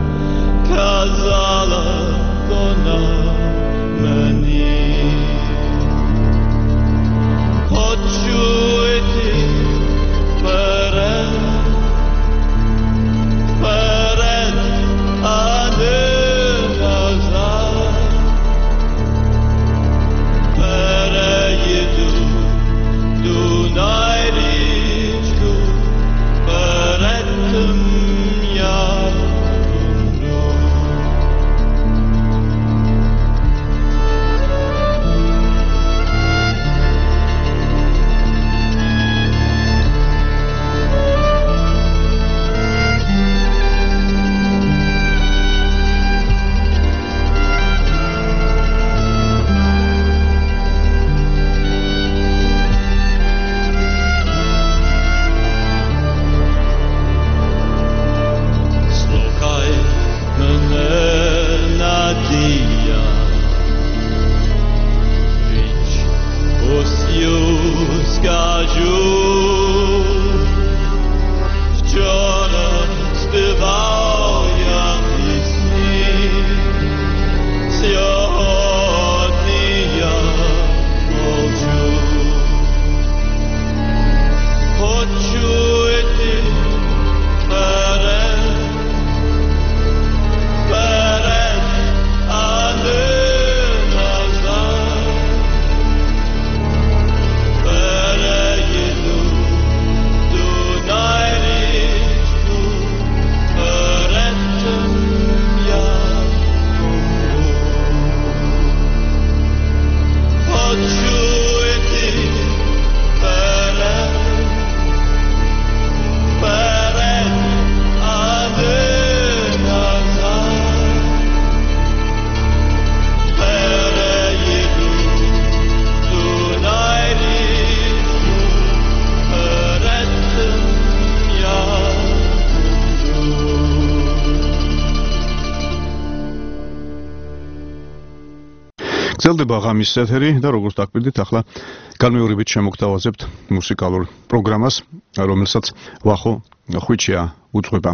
გრძელდება ღამის ეთერი და როგორც დაგკვირდით, ახლა განმეორებით შემოგთავაზებთ მუსიკალურ პროგრამას, რომელსაც ვახო ხვიჩია უძღვება.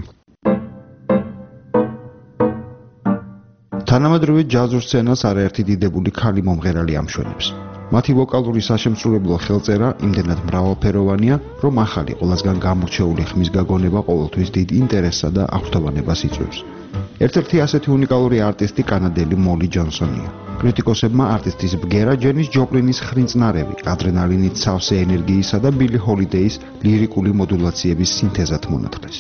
თანამედროვე ჯაზურ სცენას არაერთი დიდებული ქალი მომღერალი ამშვენებს. მათი ვოკალური საშემსრულებლო ხელწერა იმდენად მრავალფეროვანია, რომ ახალი ყველასგან გამორჩეული ხმის გაგონება ყოველთვის დიდ ინტერესსა და აღფრთოვანებას იწვევს. ერთ-ერთი ასეთი უნიკალური არტისტი კანადელი მოლი ჯონსონია. კრიტიკოსებმა არტისტის ბგერა ჯენის ჯოპლინის ხრინწნარები, ადრენალინით სავსე ენერგიისა და ბილი ჰოლიდეის ლირიკული მოდულაციების სინთეზად მონათლეს.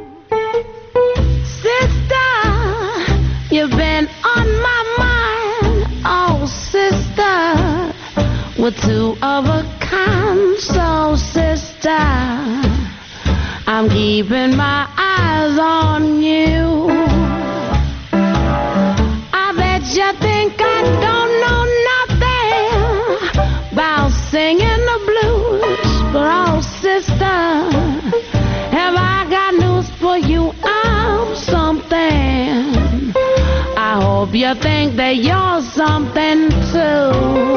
You've been on my mind, oh sister, we're two of a kind, so sister, I'm keeping my eyes on you. I bet you think I don't know nothing about singing the blues, but oh sister, have I got news for you? I'm something. I hope you think that you're something too.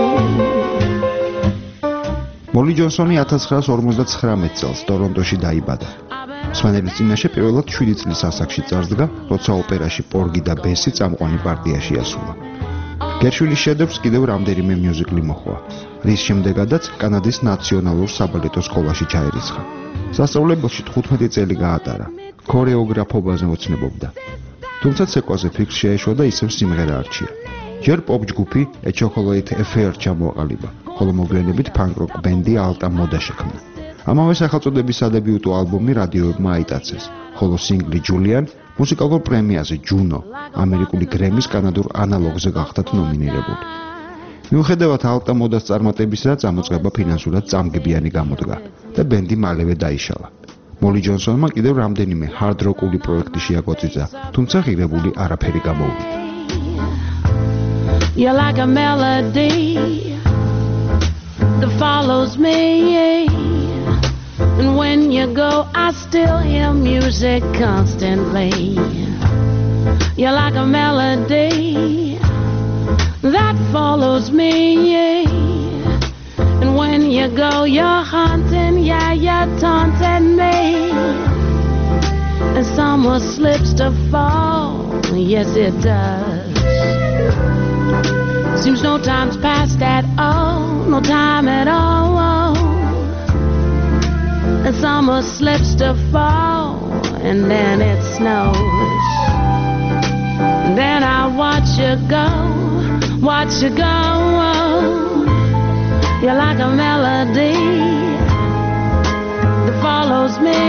მოლი ჯონსონი ათას ცხრაას ორმოცდათხრამეტ წელს ტორონტოში დაიბადა. მსმენელის წინაშე პირველად შვიდი წლის ასაკში წარსდგა, როცა ოპერაში პორგი და ბესი წამყვანი პარტიაში ასულა. გერშვილის შედევრს კიდევ რამდენიმე მიუზიკლი მოჰყვა, რის შემდეგაც კანადის ნაციონალურ საბალეტო სკოლაში ჩაირიცხა. სასწავლებელში თხუთმეტი წელი გაატარა, ქორეოგრაფობაზე ოცნებობდა. თუმცა ცეკვაზე ფიქრს შეეშვა და ისევ სიმღერა არჩია. ჯერ პოპ ჯგუფი A Chocolate Affair ჩამოაყალიბა, ხოლო მოგვიანებით ფანკ-როკ ბენდი ალტა მოდა შექმნა. ამავე სახელწოდების სადებიუტო ალბომი რადიოებმა აიტაცეს, ხოლო სინგლი Julian მუსიკალურ პრემიაზე Juno, ამერიკული გრემის კანადურ ანალოგზე გახდათ ნომინირებული. მიუხედავად ალტა მოდას წარმატებისა, წამოწყება ფინანსურად წამგებიანი გამოდგა და ბენდი მალევე დაიშალა. მოლი ჯონსონმა კიდევ რამდენიმე hard rock-ული პროექტი შეაგვაწიძა, თუმცა ღირებული არაფერი გამოუვიდა. You're like a melody that follows me, and when you go I still hear music constantly. You're like a melody that follows me, and when you go you're haunting, yeah, you're taunting me. And summer slips to fall, yes it does. Seems no time's passed at all, no time at all. And summer slips to fall, and then it snows. And then I watch you go, watch you go. You're like a melody that follows me.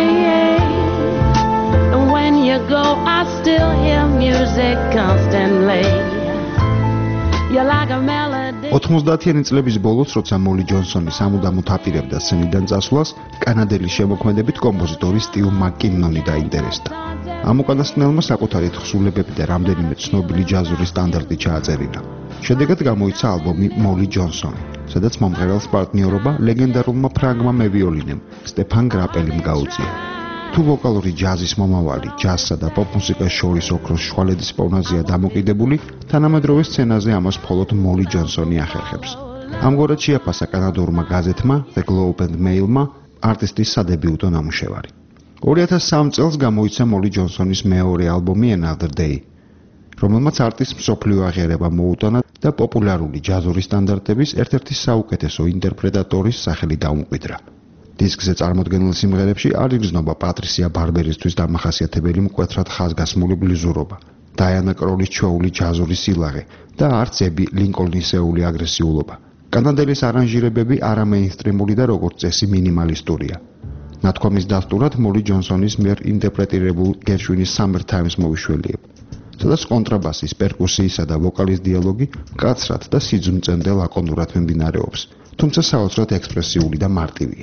And when you go, I still hear music constantly. You're like a melody. ოცდაათიანი წლების ბოლოს, როცა მოლი ჯონსონი სამუდამოდ აპირებდა სცენიდან წასვლას, კანადელი შემოქმედებით კომპოზიტორი სტივ მაკკინონი დაინტერესდა. ამ უკანასკნელმა საკუთარი თხზულებები და რამდენიმე ცნობილი ჯაზური სტანდარტი ჩააწერინა. შედეგად გამოიცა ალბომი მოლი ჯონსონი, სადაც მომღერალს პარტნიორობა ლეგენდარულმა ფრანგმა მევიოლინემ სტეფან გრაპელიმ გაუწია. თუ ვოკალური ჯაზის მომავალი, ჯაზსა და პოპ მუსიკას შორის ოქროს შუალედის პოვნაზეა დამოკიდებული, თანამედროვე სცენაზე ამას მხოლოდ მოლი ჯონსონი ახერხებს. ამგვარად შეაფასა კანადურმა გაზეთმა The Globe and Mail-მა არტისტის სადებიუტო ნამუშევარი. ორი ათას სამ წელს გამოიცა მოლი ჯონსონის მეორე ალბომი Another Day, რომელმაც არტისტს მსოფლიო აღიარება მოუტანა და პოპულარული ჯაზური სტანდარტების ერთ-ერთი საუკეთესო ინტერპრეტატორის სახელი დაუმკვიდრა. დისკზე წარმოდგენილ სიმღერებში არ იგრძნობა პატრისია ბარბერისთვის დამახასიათებელი მკვეთრად ხაზგასმული ბლუზურობა, დაიანა კროლის ჩვეული ჯაზური სილაღე და არც ები ლინკოლნისეული აგრესიულობა. კანადელის არანჟირებები არამეინსტრიმული და როგორც წესი მინიმალისტურია. ნათქვამის დასტურად მოლი ჯონსონის მიერ ინტერპრეტირებულ გერშვილის Summer Times მოვიშველიებ, სადაც კონტრაბასის, პერკუსიისა და ვოკალის დიალოგი მკაცრად და სიძუნწემდე ლაკონურად მიმდინარეობს, თუმცა საოცრად ექსპრესიული და მარტივია.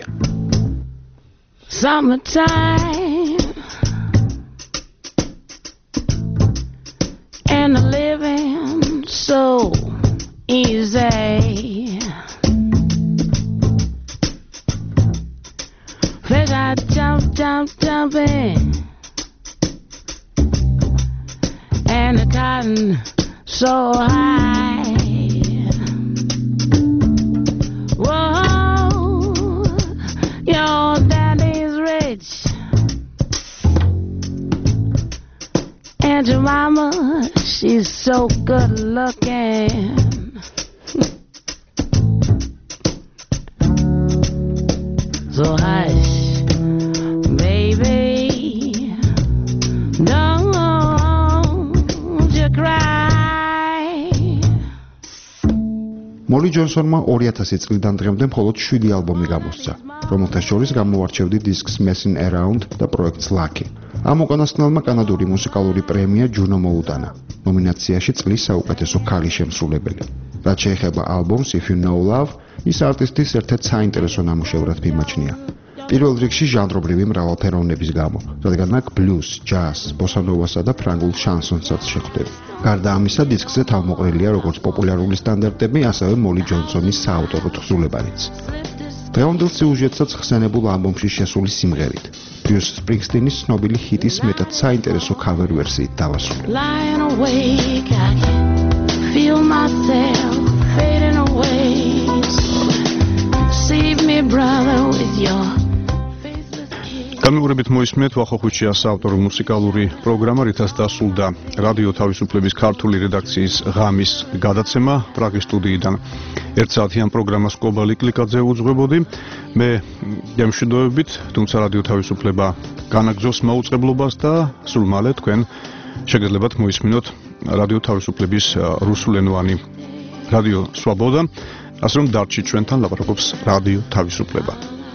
Summertime and the living so easy. First I jump, jump, jumping, and the cotton so high. Aunt Jemima, she's so good looking. So hush, baby, don't you cry. მოლი ჯონსონმა ორი ათასი წლიდან დღემდე მხოლოდ შვიდი ალბომი გამოსცა, რომელთა შორის გამოვარჩევდი დისკს Messing Around და პროექტს Lucky. ამ უკანასკნელმა კანადური მუსიკალური პრემია ჯუნო მოუტანა, ნომინაციაში წლის საუკეთესო ქალი შემსრულებელი. რაც შეეხება ალბომს If You Know Love, ის არტისტის ერთ-ერთ საინტერესო ნამუშევრად მიმაჩნია. პირველ რიგში ჟანრობრივი მრავალფეროვნების გამო, რადგან აქ ბლუზ, ჯაზ, ბოსანოვასა და ფრანგულ შანსონსაც შეხვდები. გარდა ამისა, დისკზე თავმოყრილია როგორც პოპულარული სტანდარტები, ასევე მოლი ჯონსონის საავტორო თხზულებანიც. დღევანდელ სიუჟეტსაც ხსენებულ ალბომში შესული სიმღერით, Bruce Springsteenის ცნობილი ჰიტის მეტად საინტერესო cover ვერსიით დავასრულებ. Lying awake, I can feel myself fading away. Save me, brother, with your გამიგრებით მოისმენთ ვახოხუჩია საავტორო მუსიკალური პროგრამა, რითაც დასრულდა რადიო თავისუფლების ქართული რედაქციის ღამის გადაცემა პრაღის სტუდიიდან. ერთ საათიან პროგრამას კობალი კლიკაძე უძღვებოდი. მე გემშვიდობებით, თუმცა რადიო თავისუფლება განაგზობს მაუწყებლობას და სულ მალე თქვენ შეგეძლებათ მოისმინოთ რადიო თავისუფლების რუსულენოვანი რადიო სვაბოდა, ასე რომ დარჩით ჩვენთან, ლაპარაკობს რადიო თავისუფლება.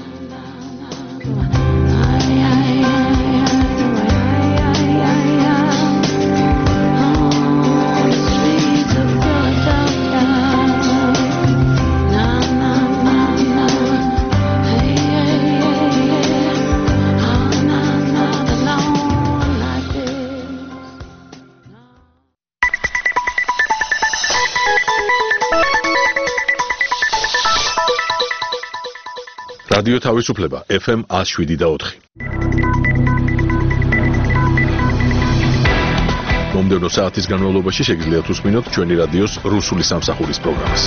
რადიო თავისუფლება F M one oh seven და ოთხი. მომდევნო საათის განმავლობაში შეგიძლიათ უსმინოთ ჩვენი რადიოს რუსული სამსახურის პროგრამას.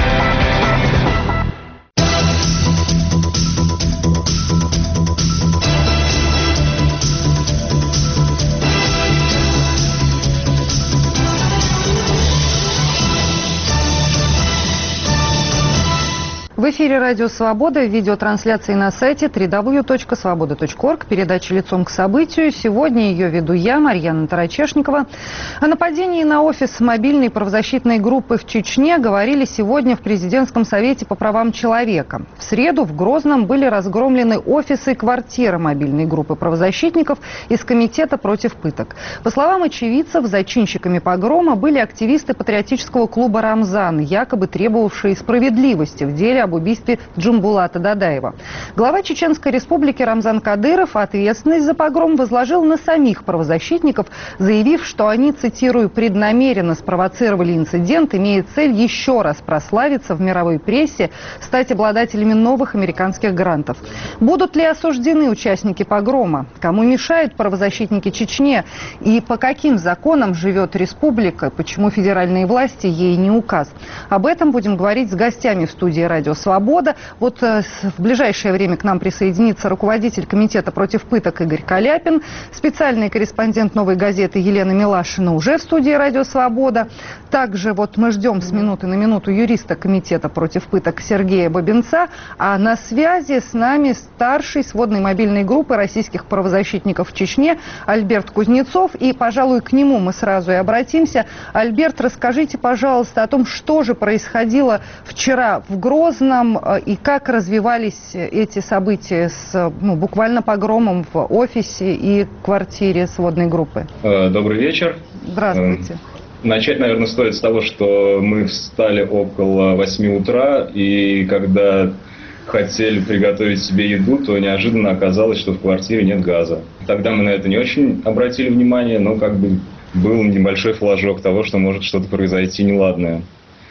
В эфире «Радио Свобода», видеотрансляции на сайте дабл ю дабл ю дабл ю точка свобода точка орг, передача «Лицом к событию». Сегодня ее веду я, Марьяна Тарачешникова. О нападении на офис мобильной правозащитной группы в Чечне говорили сегодня в Президентском совете по правам человека. В среду в Грозном были разгромлены офисы и квартиры мобильной группы правозащитников из Комитета против пыток. По словам очевидцев, зачинщиками погрома были активисты патриотического клуба «Рамзан», якобы требовавшие справедливости в деле об убийстве Джумбулата Дадаева. Глава Чеченской республики Рамзан Кадыров ответственность за погром возложил на самих правозащитников, заявив, что они, цитирую, преднамеренно спровоцировали инцидент, имея цель еще раз прославиться в мировой прессе, стать обладателями новых американских грантов. Будут ли осуждены участники погрома? Кому мешают правозащитники Чечне? И по каким законам живет республика? Почему федеральные власти ей не указ? Об этом будем говорить с гостями в студии «Радио Свобода». Вот э, в ближайшее время к нам присоединится руководитель Комитета против пыток Игорь Каляпин, специальный корреспондент «Новой газеты» Елена Милашина уже в студии «Радио Свобода». Также вот мы ждем с минуты на минуту юриста Комитета против пыток Сергея Бабинца, а на связи с нами старший сводной мобильной группы российских правозащитников в Чечне Альберт Кузнецов. И, пожалуй, к нему мы сразу и обратимся. Альберт, расскажите, пожалуйста, о том, что же происходило вчера в Грозном и как развивались эти события с ну, буквально погромом в офисе и квартире сводной группы. Добрый вечер. Здравствуйте. Начать, наверное, стоит с того, что мы встали около восьми утра, и когда хотели приготовить себе еду, то неожиданно оказалось, что в квартире нет газа. Тогда мы на это не очень обратили внимание, но как бы был небольшой флажок того, что может что-то произойти неладное.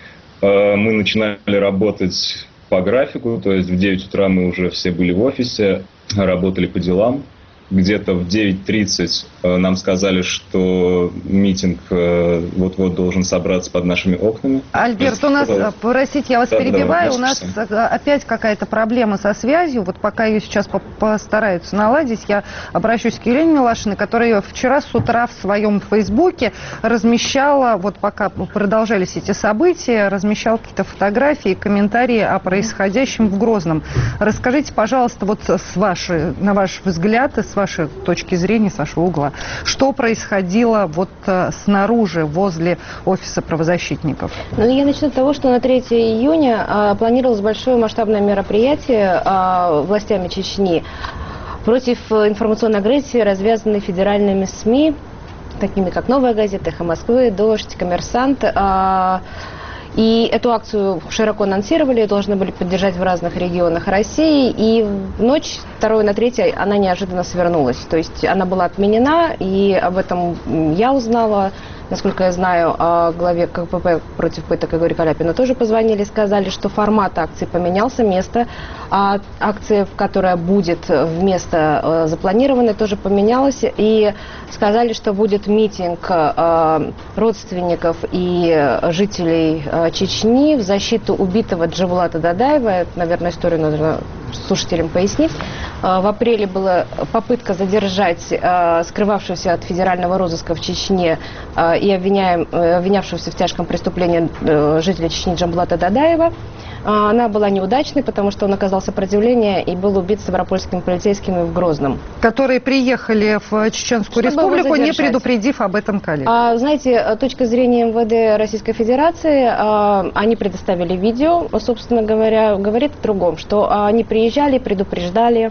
Мы начинали работать по графику, то есть в девять утра мы уже все были в офисе, работали по делам. где-то в девять тридцать нам сказали, что митинг вот-вот должен собраться под нашими окнами. Альберт, у нас, простите, я вас да, перебиваю, да, у нас опять какая-то проблема со связью. Вот пока ее сейчас постараются наладить, я обращусь к Елене Милашиной, которая вчера с утра в своем фейсбуке размещала, вот пока продолжались эти события, размещала какие-то фотографии, комментарии о происходящем в Грозном. Расскажите, пожалуйста, вот с вашей, на ваш взгляд, с вашей точки зрения, с вашего угла, что происходило вот снаружи, возле офиса правозащитников? Ну, я начну с того, что на третьего июня а, планировалось большое масштабное мероприятие а, властями Чечни против информационной агрессии, развязанной федеральными СМИ, такими как «Новая газета», «Эхо Москвы», «Дождь», «Коммерсант». А, И эту акцию широко анонсировали, должны были поддержать в разных регионах России. И в ночь второго на третье она неожиданно свернулась. То есть она была отменена, и об этом я узнала. Насколько я знаю, главе КПП против пыток Игорю Каляпину тоже позвонили, сказали, что формат акции поменялся, место а акции, которая будет вместо запланированной, тоже поменялось. И сказали, что будет митинг родственников и жителей Чечни в защиту убитого Джавлата Дадаева. Это, наверное, историю нужно слушателям пояснить. В апреле была попытка задержать скрывавшегося от федерального розыска в Чечне и обвиняем, обвинявшегося в тяжком преступлении жителя Чечни Джамблата Дадаева. Она была неудачной, потому что он оказал сопротивление и был убит ставропольскими полицейскими в Грозном. Которые приехали в Чеченскую Чтобы Республику, не предупредив об этом коллег. А, знаете, точка зрения МВД Российской Федерации, а, они предоставили видео, собственно говоря, говорит о другом, что они приезжали, предупреждали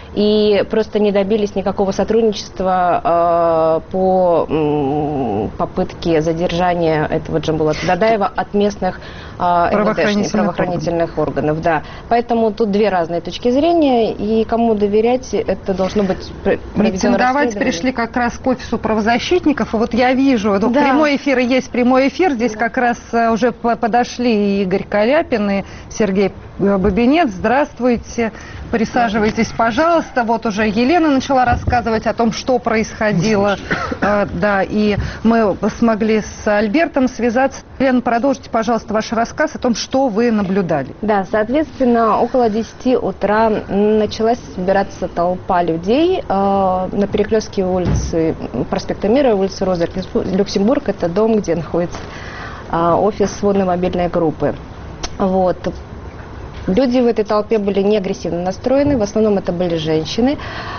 и просто не добились никакого сотрудничества э, по м, попытке задержания этого Джамбулата Дадаева от местных э, правоохранительных, правоохранительных органов. Да. Поэтому тут две разные точки зрения, и кому доверять, это должно быть митинговать пришли как раз к офису правозащитников, и вот я вижу, да. прямой эфир и есть прямой эфир, здесь как раз уже подошли и Игорь Каляпин, и Сергей Бабинец. Здравствуйте. Присаживайтесь, пожалуйста. Вот уже Елена начала рассказывать о том, что происходило. Э, да, и мы смогли с Альбертом связаться. Елена, продолжите, пожалуйста, ваш рассказ о том, что вы наблюдали. Да, соответственно, около десяти утра началась собираться толпа людей э, на перекрестке улицы проспекта Мира, улицы Роза Люксембург. Это дом, где находится э, офис сводной мобильной группы. Вот. Люди в этой толпе были не агрессивно настроены, в основном это были женщины.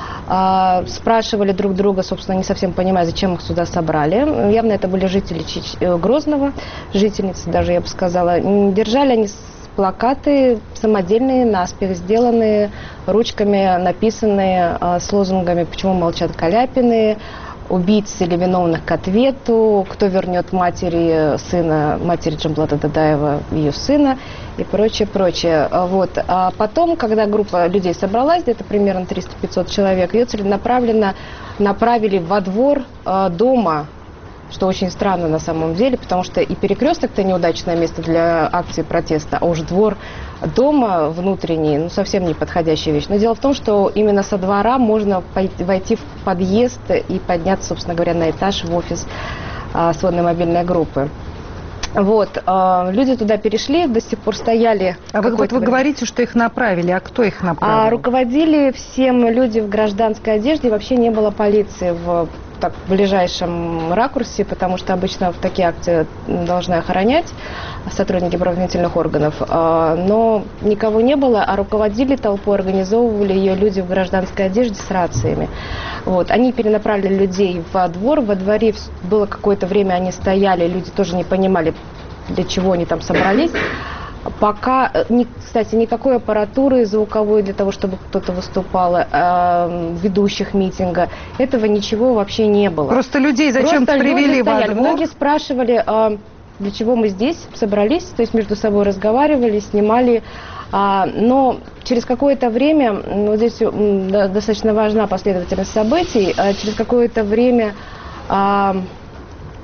А, спрашивали друг друга, собственно, не совсем понимая, зачем их сюда собрали. Явно это были жители Чеч... Грозного, жительницы даже, я бы сказала. Держали они плакаты самодельные, наспех сделанные, ручками написанные, а, с лозунгами «Почему молчат Каляпины?», убийц или виновных к ответу, кто вернет матери сына, матери Джамблата Дадаева, ее сына и прочее, прочее. Вот. А потом, когда группа людей собралась, где-то примерно триста-пятьсот человек, ее целенаправленно направили во двор э, дома, что очень странно на самом деле, потому что и перекресток-то неудачное место для акции протеста, а уж двор дома внутренний, ну, совсем не подходящая вещь. Но дело в том, что именно со двора можно войти в подъезд и подняться, собственно говоря, на этаж в офис а, сводной мобильной группы. Вот, а, люди туда перешли, до сих пор стояли. А вот, вот вы говорите, что их направили, а кто их направил? А, руководили всем люди в гражданской одежде, и вообще не было полиции в так, в ближайшем ракурсе, потому что обычно в такие акции должны охранять сотрудники правоохранительных органов, но никого не было, а руководили толпой, организовывали ее люди в гражданской одежде с рациями. Вот. Они перенаправили людей во двор, во дворе было какое-то время, они стояли, люди тоже не понимали, для чего они там собрались. Пока, кстати, никакой аппаратуры звуковой для того, чтобы кто-то выступал, э, ведущих митинга, этого ничего вообще не было. Просто людей зачем-то привели во двор? Многие спрашивали, э, для чего мы здесь собрались, то есть между собой разговаривали, снимали. А, но через какое-то время, ну, здесь да, достаточно важна последовательность событий, а через какое-то время а,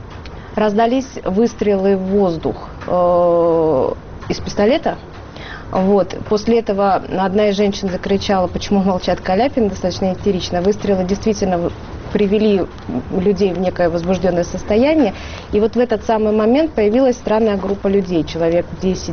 раздались выстрелы в воздух э, из пистолета. Вот. После этого одна из женщин закричала, почему молчат Каляпин, достаточно истерично. Выстрелы действительно привели людей в некое возбужденное состояние. И вот в этот самый момент появилась странная группа людей, человек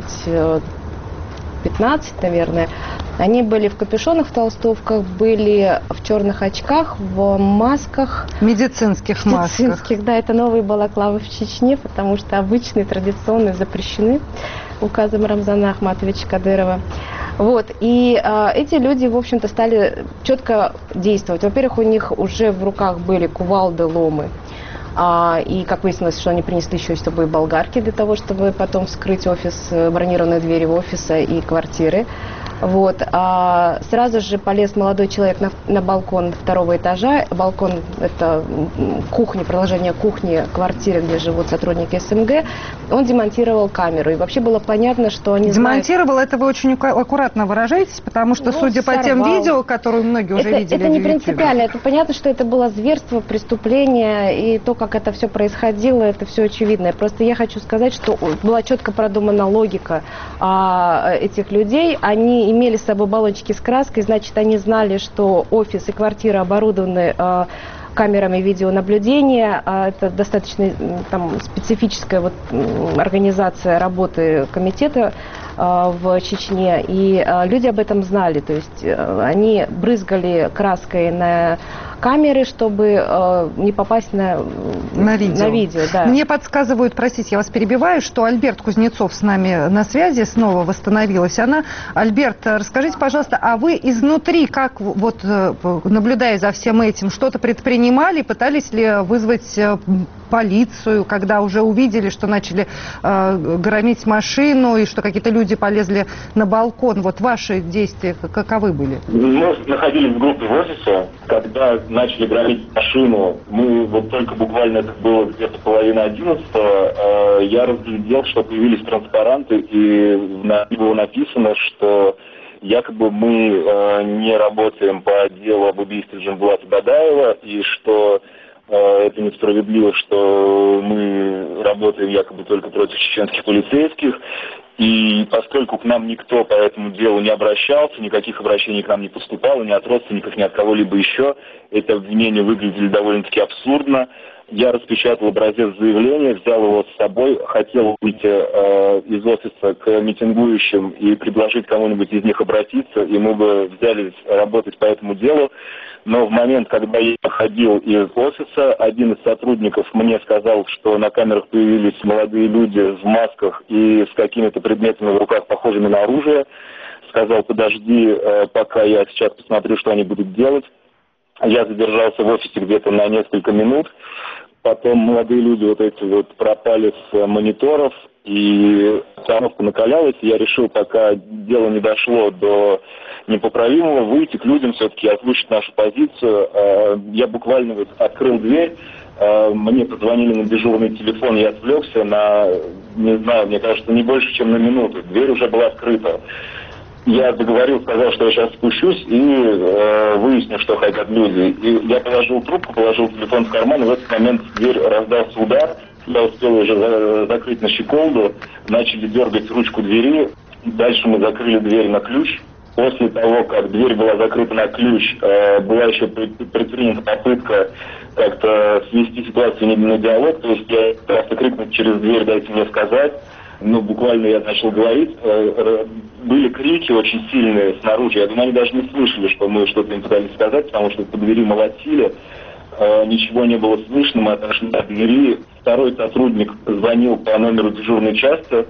десять-пятнадцать, наверное. Они были в капюшонах, в толстовках, были в черных очках, в масках. Медицинских масках. Медицинских, да, это новые балаклавы в Чечне, потому что обычные, традиционные запрещены указом Рамзана Ахматовича Кадырова. Вот. И э, эти люди, в общем-то, стали четко действовать. Во-первых, у них уже в руках были кувалды, ломы. А, и, как выяснилось, что они принесли еще и с собой болгарки для того, чтобы потом вскрыть офис, бронированные двери офиса и квартиры. Вот. А сразу же полез молодой человек на, на балкон второго этажа. Балкон – это кухня, продолжение кухни квартиры, где живут сотрудники СМГ. Он демонтировал камеру. И вообще было понятно, что они Демонтировал, знают... это вы очень аккуратно выражаетесь, потому что, ну, судя сорвал. по тем видео, которые многие уже это, видели это не в YouTube. принципиально. Это понятно, что это было зверство, преступление. И то, как это все происходило, это все очевидно. Просто я хочу сказать, что была четко продумана логика а, этих людей. Они имели с собой баллончики с краской, значит, они знали, что офис и квартира оборудованы э, камерами видеонаблюдения. Э, это достаточно там, специфическая вот, организация работы комитета э, в Чечне. И э, люди об этом знали. То есть э, они брызгали краской на камеры, чтобы э, не попасть на, на видео. На видео да. Мне подсказывают, простите, я вас перебиваю, что Альберт Кузнецов с нами на связи, снова восстановилась она. Альберт, расскажите, пожалуйста, а вы изнутри, как вот наблюдая за всем этим, что-то предпринимали, пытались ли вызвать полицию, когда уже увидели, что начали э, громить машину и что какие-то люди полезли на балкон? Вот ваши действия каковы были? Мы находились в группе в офисе, когда начали громить машину. Мы вот только буквально, это было где-то половина одиннадцатого, э, я разглядел, что появились транспаранты, и на него написано, что якобы мы э, не работаем по делу об убийстве Джамбулата Бадаева, и что это несправедливо, что мы работаем якобы только против чеченских полицейских. И поскольку к нам никто по этому делу не обращался, никаких обращений к нам не поступало, ни от родственников, ни от кого-либо еще, это обвинения выглядели довольно-таки абсурдно. Я распечатал образец заявления, взял его с собой, хотел выйти э, из офиса к митингующим и предложить кому-нибудь из них обратиться, и мы бы взялись работать по этому делу. Но в момент, когда я выходил из офиса, один из сотрудников мне сказал, что на камерах появились молодые люди в масках и с какими-то предметами в руках, похожими на оружие. Сказал, подожди, э, пока я сейчас посмотрю, что они будут делать. Я задержался в офисе где-то на несколько минут. Потом молодые люди вот эти вот пропали с мониторов, и обстановка накалялась. И я решил, пока дело не дошло до непоправимого, выйти к людям, все-таки озвучить нашу позицию. Я буквально вот открыл дверь, мне позвонили на дежурный телефон, я отвлекся на, не знаю, мне кажется, не больше, чем на минуту. Дверь уже была открыта. Я договорил, сказал, что я сейчас спущусь и э, выясню, что хотят люди. И я положил трубку, положил телефон в карман, и в этот момент в дверь раздался удар. Я успел уже за- закрыть на щеколду, начали дергать ручку двери. Дальше мы закрыли дверь на ключ. После того, как дверь была закрыта на ключ, э, была еще предпринята попытка как-то свести ситуацию на диалог. То есть я просто крикнул через дверь: «Дайте мне сказать». Ну, буквально я начал говорить, были крики очень сильные снаружи, я думаю, они даже не слышали, что мы что-то им пытались сказать, потому что по двери молотили, ничего не было слышно, мы отошли от двери. Второй сотрудник звонил по номеру дежурной части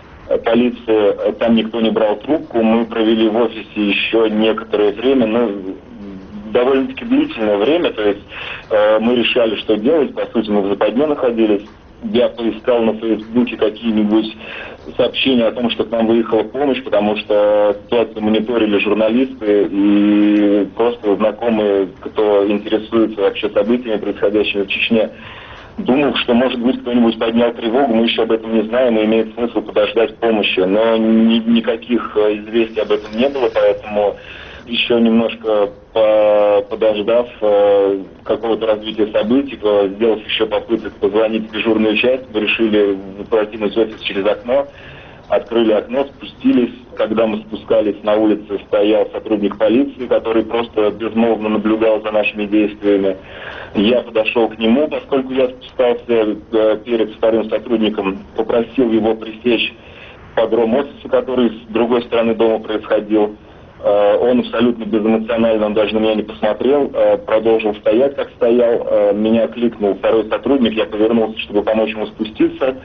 полиции, там никто не брал трубку, мы провели в офисе еще некоторое время, ну, довольно-таки длительное время, то есть мы решали, что делать, по сути, мы в западне находились. Я поискал на Фейсбуке какие-нибудь сообщения о том, что к нам выехала помощь, потому что ситуацию мониторили журналисты и просто знакомые, кто интересуется вообще событиями, происходящими в Чечне. Думал, что, может быть, кто-нибудь поднял тревогу, мы еще об этом не знаем, и имеет смысл подождать помощи. Но ни- никаких известий об этом не было, поэтому еще немножко по- подождав э, какого-то развития событий, сделав еще попыток позвонить в дежурную часть, мы решили покинуть офис через окно. открыли окно, спустились. Когда мы спускались, на улице стоял сотрудник полиции, который просто безмолвно наблюдал за нашими действиями. Я подошел к нему, поскольку я спускался перед вторым сотрудником, попросил его пресечь погром офиса, который с другой стороны дома происходил. Он абсолютно безэмоционально, он даже на меня не посмотрел, продолжил стоять, как стоял. Меня кликнул второй сотрудник, я повернулся, чтобы помочь ему спуститься.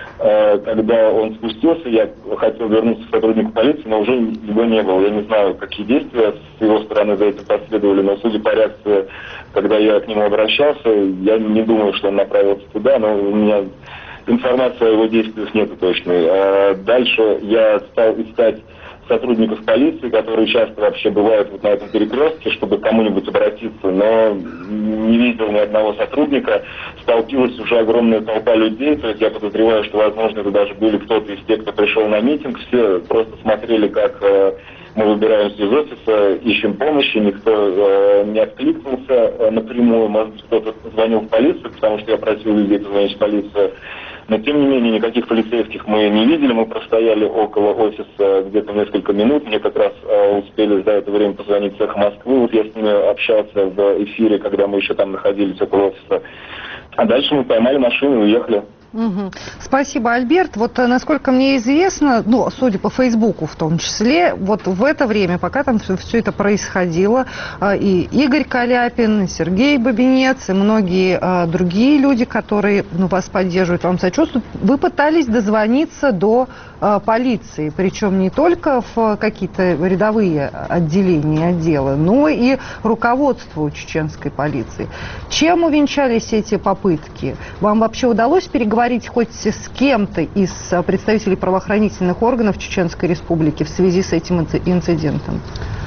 Когда он спустился, я хотел вернуться к сотруднику полиции, но уже его не было. Я не знаю, какие действия с его стороны за это последовали, но судя по реакции, когда я к нему обращался, я не думаю, что он направился туда, но у меня информации о его действиях нету точной. Дальше я стал искать сотрудников полиции, которые часто вообще бывают вот на этом перекрестке, чтобы к кому-нибудь обратиться, но не видел ни одного сотрудника. Столпилась уже огромная толпа людей, то есть я подозреваю, что, возможно, это даже были кто-то из тех, кто пришел на митинг. Все просто смотрели, как э, мы выбираемся из офиса, ищем помощи, никто э, не откликнулся э, напрямую. Может быть, кто-то звонил в полицию, потому что я просил людей позвонить в полицию. Но, тем не менее, никаких полицейских мы не видели. Мы простояли около офиса где-то несколько минут. Мне как раз э, успели за это время позвонить в «Эхо Москвы». Вот я с ними общался в эфире, когда мы еще там находились около офиса. А дальше мы поймали машину и уехали. Угу. Спасибо, Альберт. Вот, насколько мне известно, ну, судя по Фейсбуку в том числе, вот в это время, пока там все, все это происходило, и Игорь Каляпин, и Сергей Бабинец, и многие а, другие люди, которые, ну, вас поддерживают, вам сочувствуют, вы пытались дозвониться до а, полиции, причем не только в какие-то рядовые отделения, отделы, но и руководству чеченской полиции. Чем увенчались эти попытки? Вам вообще удалось переговорить хоть с кем-то из представителей правоохранительных органов Чеченской Республики в связи с этим инцидентом?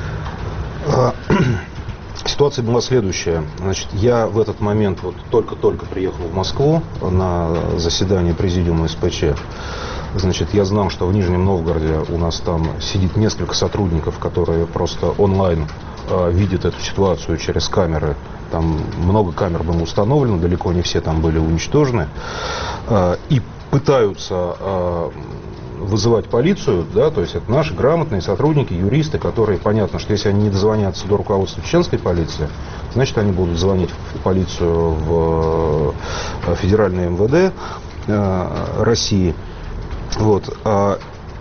Ситуация была следующая. Значит, я в этот момент вот только-только приехал в Москву на заседание президиума эс пэ че. Значит, я знал, что в Нижнем Новгороде у нас там сидит несколько сотрудников, которые просто онлайн э, видят эту ситуацию через камеры. Там много камер было установлено, далеко не все там были уничтожены. Э, и пытаются э, вызывать полицию, да, то есть это наши грамотные сотрудники, юристы, которые, понятно, что если они не дозвонятся до руководства чеченской полиции, значит, они будут звонить в полицию, в федеральное эм вэ дэ э, России. Вот. А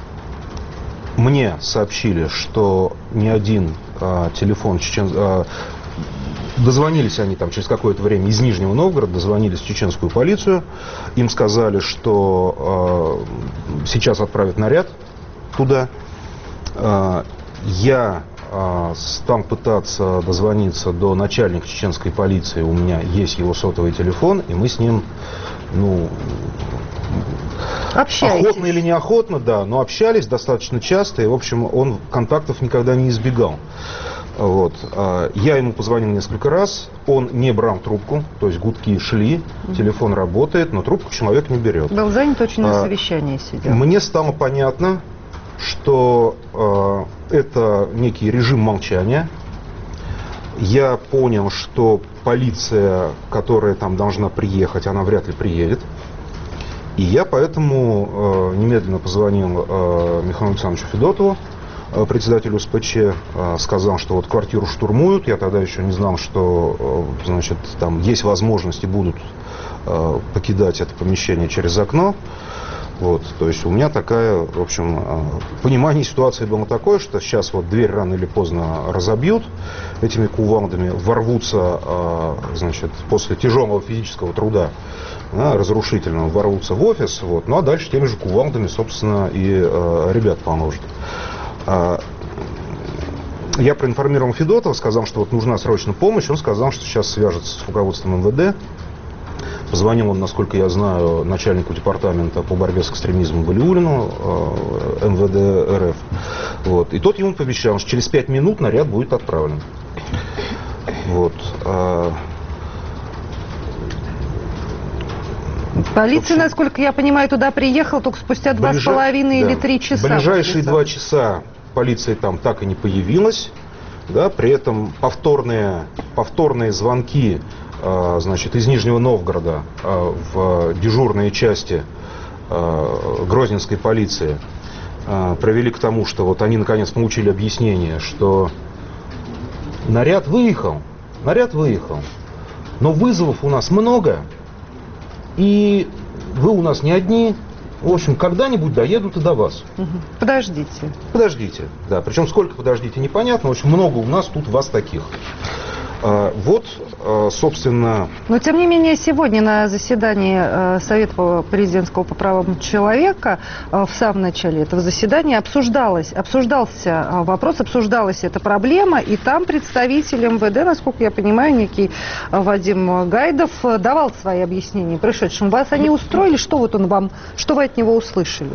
мне сообщили, что ни один а, телефон чечен... а, дозвонились они там через какое-то время из Нижнего Новгорода, дозвонились в чеченскую полицию, им сказали, что а, сейчас отправят наряд туда. А, я а, стал пытаться дозвониться до начальника чеченской полиции, у меня есть его сотовый телефон, и мы с ним, ну... Общаетесь. Охотно или неохотно, да, но общались достаточно часто, и, в общем, он контактов никогда не избегал. Вот. Я ему позвонил несколько раз, он не брал трубку, то есть гудки шли, телефон работает, но трубку человек не берет. Был занят, очень на совещании сидел. Мне стало понятно, что э, это некий режим молчания. Я понял, что полиция, которая там должна приехать, она вряд ли приедет. И я поэтому э, немедленно позвонил э, Михаилу Александровичу Федотову, э, председателю эс пэ че, э, сказал, что вот квартиру штурмуют. Я тогда еще не знал, что э, значит, там есть возможности, будут э, покидать это помещение через окно. Вот, то есть у меня такая, в общем, э, понимание ситуации было такое, что сейчас вот дверь рано или поздно разобьют этими кувалдами, ворвутся, э, значит, после тяжелого физического труда, да, разрушительного, ворвутся в офис, вот, ну а дальше теми же кувалдами, собственно, и э, ребят поможет. А, я проинформировал Федотова, сказал, что вот нужна срочно помощь, он сказал, что сейчас свяжется с руководством эм вэ дэ. Позвонил он, насколько я знаю, начальнику департамента по борьбе с экстремизмом Валиулину, э, эм вэ дэ эр эф. Вот, и тот ему пообещал, что через пять минут наряд будет отправлен. Вот. А, полиция, насколько я понимаю, туда приехала только спустя два с половиной или три часа. В ближайшие два часа полиция там так и не появилась. Да, при этом повторные, повторные звонки, э, значит, из Нижнего Новгорода э, в дежурные части э, грозненской полиции привели к тому, что вот они наконец получили объяснение, что наряд выехал, наряд выехал, но вызовов у нас много, и вы у нас не одни. В общем, когда-нибудь доедут и до вас. Подождите. Подождите, да. Причем сколько подождите, непонятно. В общем, много у нас тут вас таких. А, вот, а, собственно... Но, тем не менее, сегодня на заседании Совета президентского по правам человека в самом начале этого заседания обсуждалось, обсуждался вопрос, обсуждалась эта проблема, и там представитель эм вэ дэ, насколько я понимаю, некий Вадим Гайдов давал свои объяснения пришедшим. Вас они устроили? Что вот он вам, что вы от него услышали?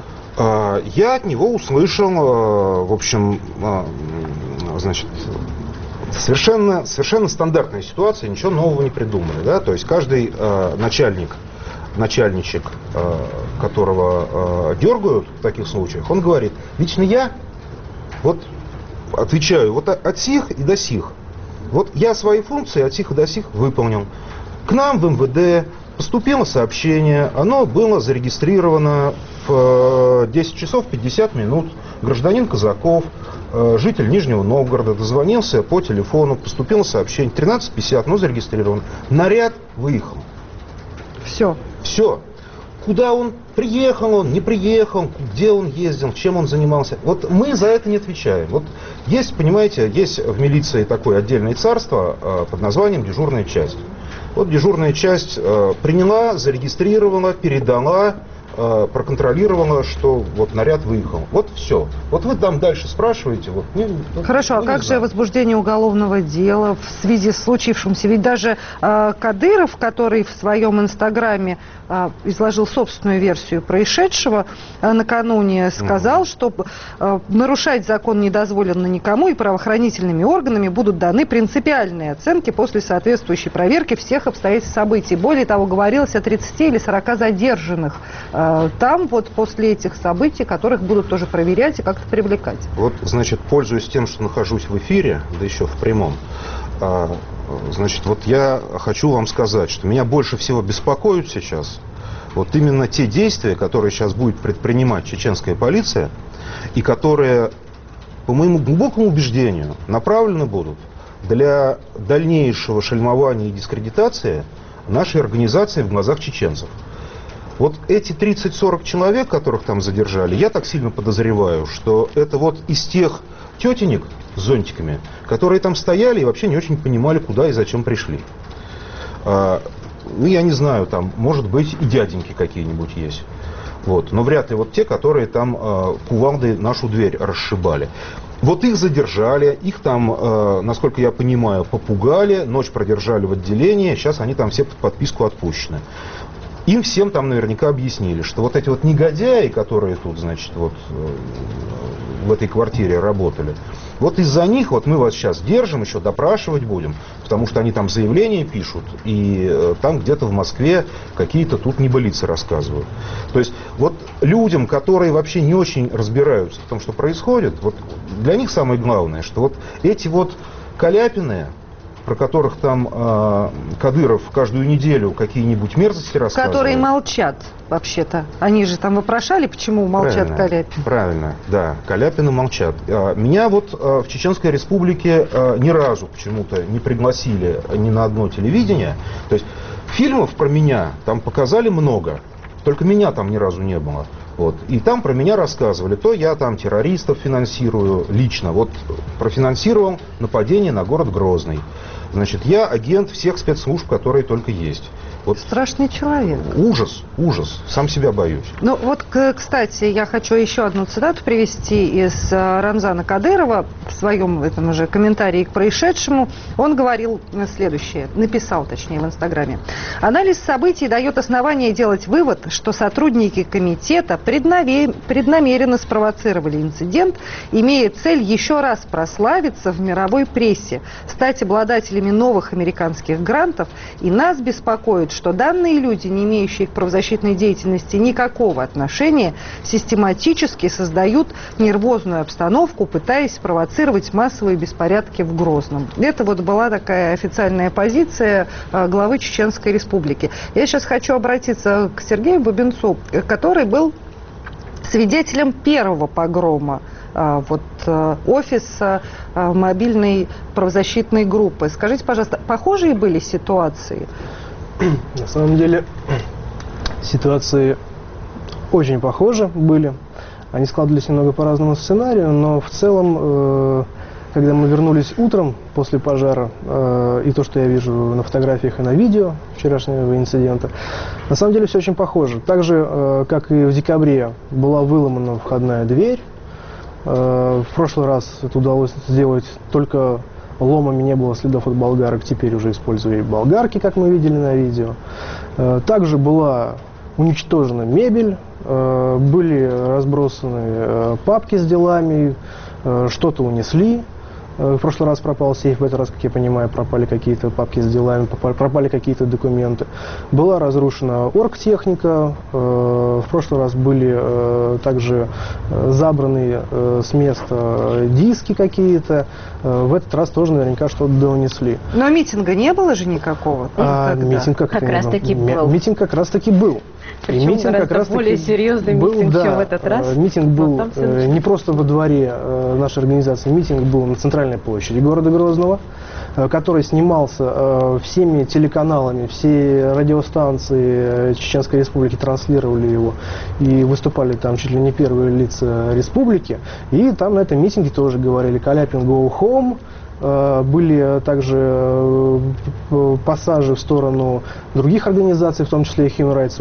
Я от него услышал, в общем, значит... Совершенно, совершенно стандартная ситуация, ничего нового не придумали. Да? То есть каждый э, начальник, начальничек, э, которого э, дергают в таких случаях, он говорит: лично я вот отвечаю вот от сих и до сих. Вот я свои функции от сих и до сих выполнил. К нам в эм вэ дэ поступило сообщение, оно было зарегистрировано в десять часов пятьдесят минут. Гражданин Казаков, житель Нижнего Новгорода, дозвонился по телефону, поступило сообщение, тринадцать пятьдесят, но зарегистрирован. Наряд выехал. Все. Все. Куда он приехал, он не приехал, где он ездил, чем он занимался. Вот мы за это не отвечаем. Вот есть, понимаете, есть в милиции такое отдельное царство э, под названием дежурная часть. Вот дежурная часть э, приняла, зарегистрировала, передала, э, проконтролировала, что вот наряд выехал. Вот все. Вот вы там дальше спрашиваете. Вот, не, Хорошо, не а как знаю. же возбуждение уголовного дела в связи с случившимся? Ведь даже э, Кадыров, который в своем инстаграме э, изложил собственную версию происшедшего, э, накануне сказал, mm-hmm. что э, нарушать закон не дозволено никому, и правоохранительными органами будут даны принципиальные оценки после соответствующей проверки всех обстоятельств событий. Более того, говорилось о тридцати или сорока задержанных э, там вот после этих событий, которых будут тоже проверять и как-то привлекать. Вот, значит, пользуясь тем, что нахожусь в эфире, да еще в прямом, э, значит, вот я хочу вам сказать, что меня больше всего беспокоит сейчас вот именно те действия, которые сейчас будет предпринимать чеченская полиция, и которые, по моему глубокому убеждению, направлены будут для дальнейшего шельмования и дискредитации нашей организации в глазах чеченцев. Вот эти тридцать-сорок человек, которых там задержали, я так сильно подозреваю, что это вот из тех тетенек с зонтиками, которые там стояли и вообще не очень понимали, куда и зачем пришли. А, ну, я не знаю, там, может быть, и дяденьки какие-нибудь есть. Вот. Но вряд ли вот те, которые там а, кувалдой нашу дверь расшибали. Вот их задержали, их там, э, насколько я понимаю, попугали, ночь продержали в отделении, сейчас они там все под подписку отпущены. Им всем там наверняка объяснили, что вот эти вот негодяи, которые тут, значит, вот э, в этой квартире работали, вот из-за них вот мы вас сейчас держим, еще допрашивать будем, потому что они там заявления пишут, и э, там где-то в Москве какие-то тут небылицы рассказывают. То есть вот людям, которые вообще не очень разбираются в том, что происходит, вот для них самое главное, что вот эти вот Каляпины, про которых там э, Кадыров каждую неделю какие-нибудь мерзости рассказывает. Которые молчат, вообще-то. Они же там вопрошали, почему молчат правильно, Каляпины. Правильно, да, Каляпины молчат. А, меня вот а, в Чеченской Республике а, ни разу почему-то не пригласили ни на одно телевидение. То есть фильмов про меня там показали много, только меня там ни разу не было. Вот. И там про меня рассказывали, то я там террористов финансирую лично. Вот профинансировал нападение на город Грозный. Значит, я агент всех спецслужб, которые только есть. Вот. Страшный человек. Ужас, ужас. Сам себя боюсь. Ну вот, кстати, я хочу еще одну цитату привести из Рамзана Кадырова в своем этом же комментарии к происшедшему. Он говорил следующее, написал, точнее, в Инстаграме. Анализ событий дает основание делать вывод, что сотрудники комитета преднамеренно спровоцировали инцидент, имея цель еще раз прославиться в мировой прессе, стать обладателями новых американских грантов, и нас беспокоит, что данные люди, не имеющие к правозащитной деятельности никакого отношения, систематически создают нервозную обстановку, пытаясь спровоцировать массовые беспорядки в Грозном. Это вот была такая официальная позиция главы Чеченской Республики. Я сейчас хочу обратиться к Сергею Бабинцу, который был свидетелем первого погрома вот, офиса мобильной правозащитной группы. Скажите, пожалуйста, похожие были ситуации? На самом деле ситуации очень похожи были. Они складывались немного по разному сценарию, но в целом, э, когда мы вернулись утром после пожара, э, и то, что я вижу на фотографиях и на видео вчерашнего инцидента, на самом деле все очень похоже. Так же, э, как и в декабре, была выломана входная дверь. Э, в прошлый раз это удалось сделать только ломами, не было следов от болгарок, теперь уже используя болгарки, как мы видели на видео. Э, также была уничтожена мебель, э, были разбросаны э, папки с делами, э, что-то унесли. Э, в прошлый раз пропал сейф, в этот раз, как я понимаю, пропали какие-то папки с делами, пропали какие-то документы. Была разрушена оргтехника, э, в прошлый раз были э, также э, забраны э, с места диски какие-то, э, в этот раз тоже наверняка что-то доунесли. Но митинга не было же никакого? А, митинг как, как это раз не таки был? был. Митинг как раз таки был. Причем и митинг как раз более таки серьезный был, митинг, да, чем в этот раз. Митинг был там э, не просто во дворе э, нашей организации, митинг был на центральной площади города Грозного, э, который снимался э, всеми телеканалами, все радиостанции э, Чеченской Республики транслировали его и выступали там чуть ли не первые лица республики. И там на этом митинге тоже говорили «Каляпин, go home». Были также пассажи в сторону других организаций, в том числе и Human Rights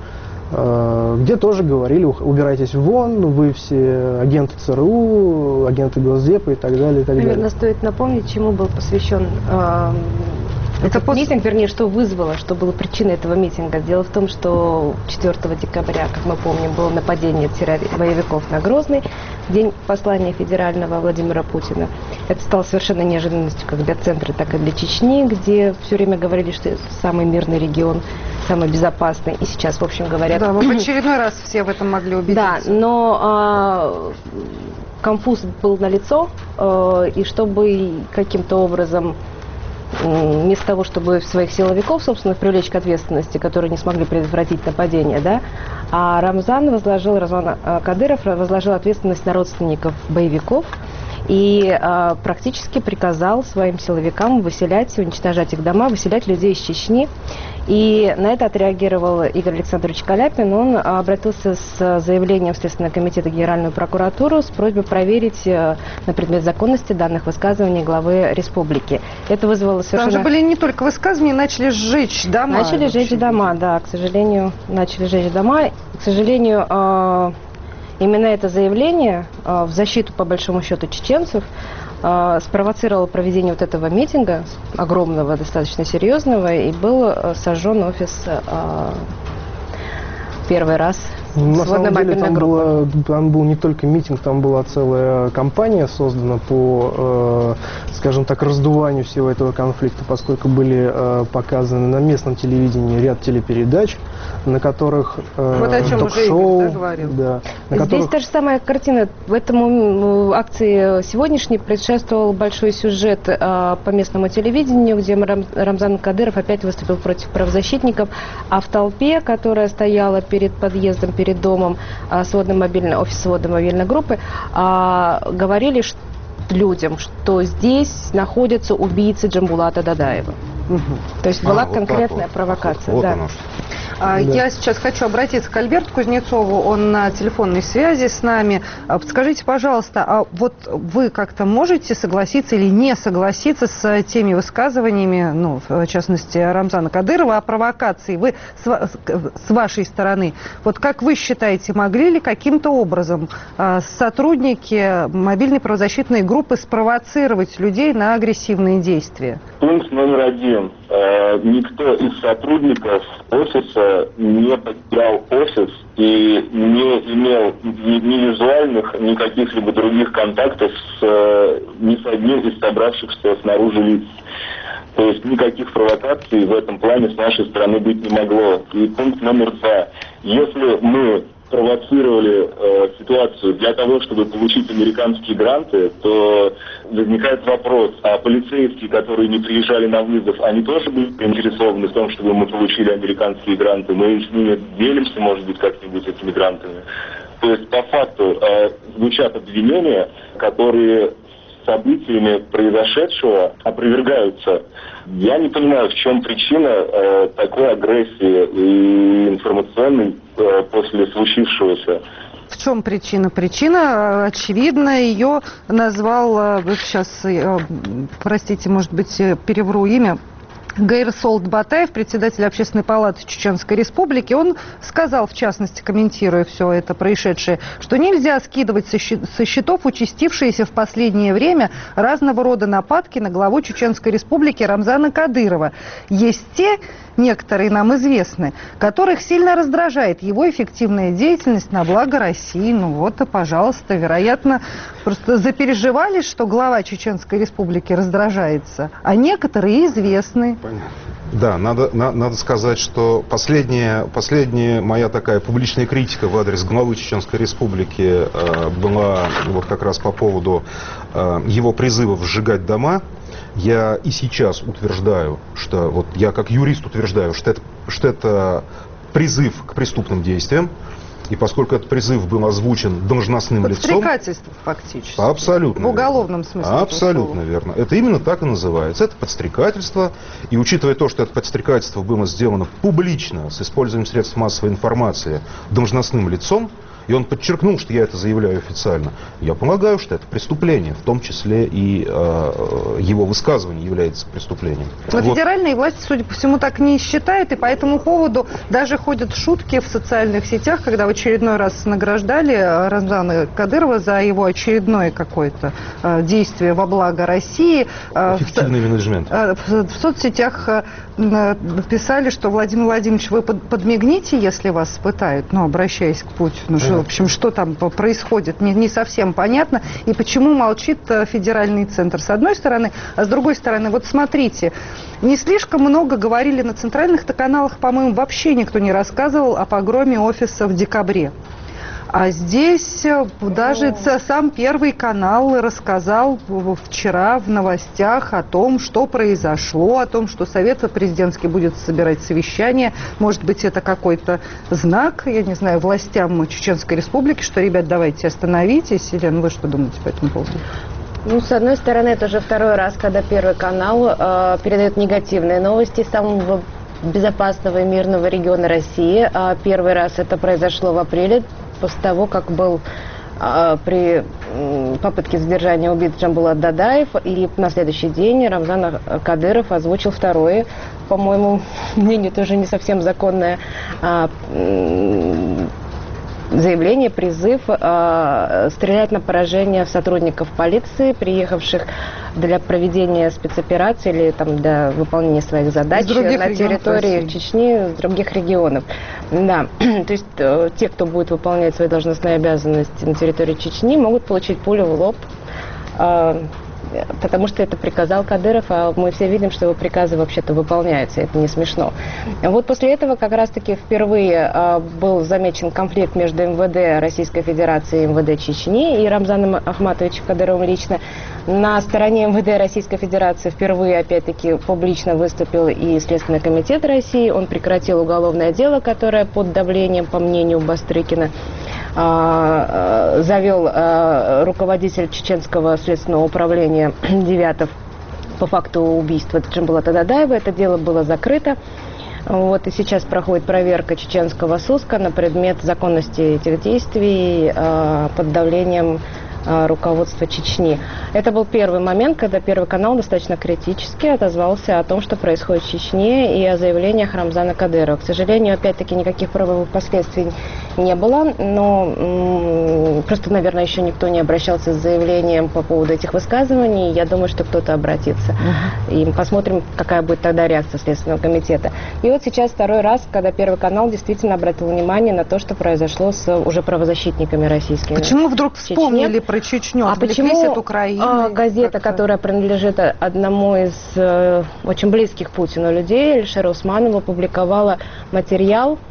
Watch, где тоже говорили: убирайтесь вон, вы все агенты ЦРУ, агенты Госдепа и так далее. И так Наверное, далее. стоит напомнить, чему был посвящен э, этот пос... митинг, вернее, что вызвало, что было причиной этого митинга. Дело в том, что четвёртого декабря, как мы помним, было нападение террори... боевиков на Грозный, день послания федерального Владимира Путина. Это стало совершенно неожиданностью как для центра, так и для Чечни, где все время говорили, что это самый мирный регион, самый безопасный. И сейчас, в общем, говорят... Да, мы в очередной раз все в этом могли убедиться. Да, но э, конфуз был налицо, э, и чтобы каким-то образом, э, вместо того, чтобы своих силовиков, собственно, привлечь к ответственности, которые не смогли предотвратить нападение, да, а Рамзан возложил, Рамзан Кадыров возложил ответственность на родственников боевиков, и э, практически приказал своим силовикам выселять, уничтожать их дома, выселять людей из Чечни. И на это отреагировал Игорь Александрович Каляпин. Он обратился с заявлением в Следственный комитет и Генеральную прокуратуру с просьбой проверить э, на предмет законности данных высказываний главы республики. Это вызвало совершенно... Там же были не только высказывания, начали сжечь дома. Начали сжечь дома, да, к сожалению, начали сжечь дома. К сожалению, э, именно это заявление э, в защиту, по большому счету, чеченцев э, спровоцировало проведение вот этого митинга, огромного, достаточно серьезного, и был э, сожжен офис э, первый раз. На самом деле там, было, там был не только митинг, там была целая кампания создана по, э, скажем так, раздуванию всего этого конфликта, поскольку были э, показаны на местном телевидении ряд телепередач, на которых э, вот о чем уже Игорь, да, говорил. Да, на Здесь которых... та же самая картина. В этом акции сегодняшней предшествовал большой сюжет э, по местному телевидению, где Рам, Рамзан Кадыров опять выступил против правозащитников, а в толпе, которая стояла перед подъездом, перед домом э, сводно-мобильной, офиса сводно-мобильной группы, э, говорили что, людям, что здесь находятся убийцы Джамбулата Дадаева. Угу. То есть была а, вот конкретная вот. провокация. Вот да. Да. Я сейчас хочу обратиться к Альберту Кузнецову, он на телефонной связи с нами. Подскажите, пожалуйста, а вот вы как-то можете согласиться или не согласиться с теми высказываниями, ну, в частности, Рамзана Кадырова о провокации? Вы с, с вашей стороны, вот как вы считаете, могли ли каким-то образом сотрудники мобильной правозащитной группы спровоцировать людей на агрессивные действия? Пункт номер один. Никто из сотрудников офиса не потерял офис и не имел ни, ни визуальных, ни каких-либо других контактов с, ни с одним из собравшихся снаружи лиц. То есть никаких провокаций в этом плане с нашей стороны быть не могло. И пункт номер два. Если мы провоцировали э, ситуацию для того, чтобы получить американские гранты, то возникает вопрос, а полицейские, которые не приезжали на вызов, они тоже были заинтересованы в том, чтобы мы получили американские гранты? Мы с ними делимся, может быть, как-нибудь этими грантами? То есть, по факту, э, звучат обвинения, которые событиями произошедшего опровергаются. Я не понимаю, в чем причина э, такой агрессии и информационной э, после случившегося. В чем причина? Причина очевидна. Ее назвал, сейчас, простите, может быть, перевру имя, Гайрсолт Батаев, председатель Общественной палаты Чеченской Республики. Он сказал, в частности, комментируя все это происшедшее, что нельзя скидывать со счетов участившиеся в последнее время разного рода нападки на главу Чеченской Республики Рамзана Кадырова. Есть те, некоторые нам известны, которых сильно раздражает его эффективная деятельность на благо России. Ну вот и, пожалуйста, вероятно, просто запереживали, что глава Чеченской Республики раздражается, а некоторые известны. Понятно. Да, надо, на, надо сказать, что последняя, последняя моя такая публичная критика в адрес главы Чеченской Республики э, была вот как раз по поводу э, его призывов сжигать дома. Я и сейчас утверждаю, что вот я как юрист утверждаю, что это, что это призыв к преступным действиям. И поскольку этот призыв был озвучен должностным лицом... Подстрекательство, фактически. Абсолютно. В уголовном верно. смысле. Абсолютно верно. Это именно так и называется. Это подстрекательство. И учитывая то, что это подстрекательство было сделано публично, с использованием средств массовой информации, должностным лицом, и он подчеркнул, что я это заявляю официально, я полагаю, что это преступление, в том числе и э, его высказывание является преступлением. Но вот. Федеральные власти, судя по всему, так не считают, и по этому поводу даже ходят шутки в социальных сетях, когда в очередной раз награждали Рамзана Кадырова за его очередное какое-то э, действие во благо России. Э, Эффективный менеджмент. Э, в, в соцсетях э, писали, что Владимир Владимирович, вы под, подмигните, если вас пытают, ну, обращаясь к Путину. В общем, что там происходит, не, не совсем понятно. И почему молчит федеральный центр, с одной стороны. А с другой стороны, вот смотрите, не слишком много говорили на центральных-то каналах, по-моему, вообще никто не рассказывал о погроме офиса в декабре. А здесь даже сам Первый канал рассказал вчера в новостях о том, что произошло, о том, что Совет президентский будет собирать совещание. Может быть, это какой-то знак, я не знаю, властям Чеченской Республики, что, ребят, давайте остановитесь. Елена, вы что думаете по этому поводу? Ну, с одной стороны, это уже второй раз, когда Первый канал э, передает негативные новости самого безопасного и мирного региона России. А первый раз это произошло в апреле, после того, как был э, при э, попытке задержания убит Джамбулат Дадаев, и на следующий день Рамзан Кадыров озвучил второе, по-моему, мнению тоже не совсем законное, э, э, заявление, призыв э, стрелять на поражение сотрудников полиции, приехавших для проведения спецоперации или там, для выполнения своих задач на территории Чечни, с других регионов. Да. То есть э, те, кто будет выполнять свои должностные обязанности на территории Чечни, могут получить пулю в лоб. Э, Потому что это приказал Кадыров, а мы все видим, что его приказы вообще-то выполняются, это не смешно. Вот после этого как раз-таки впервые а, был замечен конфликт между МВД Российской Федерации и МВД Чечни, и Рамзаном Ахматовичем Кадыровым лично. На стороне МВД Российской Федерации впервые, опять-таки, публично выступил и Следственный комитет России. Он прекратил уголовное дело, которое под давлением, по мнению Бастрыкина, завел руководитель Чеченского следственного управления Девятов по факту убийства Джамбулата Дадаева. Это дело было закрыто. Вот, и сейчас проходит проверка чеченского СУСКа на предмет законности этих действий под давлением руководства Чечни. Это был первый момент, когда Первый канал достаточно критически отозвался о том, что происходит в Чечне, и о заявлениях Рамзана Кадырова. К сожалению, опять-таки, никаких правовых последствий не было, но м- просто, наверное, еще никто не обращался с заявлением по поводу этих высказываний. Я думаю, что кто-то обратится. Uh-huh. И посмотрим, какая будет тогда реакция Следственного комитета. И вот сейчас второй раз, когда Первый канал действительно обратил внимание на то, что произошло с уже правозащитниками российскими. Почему вдруг вспомнили про Чечню? А почему от Украины, а, газета, как-то? Которая принадлежит одному из э, очень близких Путину людей, Эльшера Усманова, публиковала материал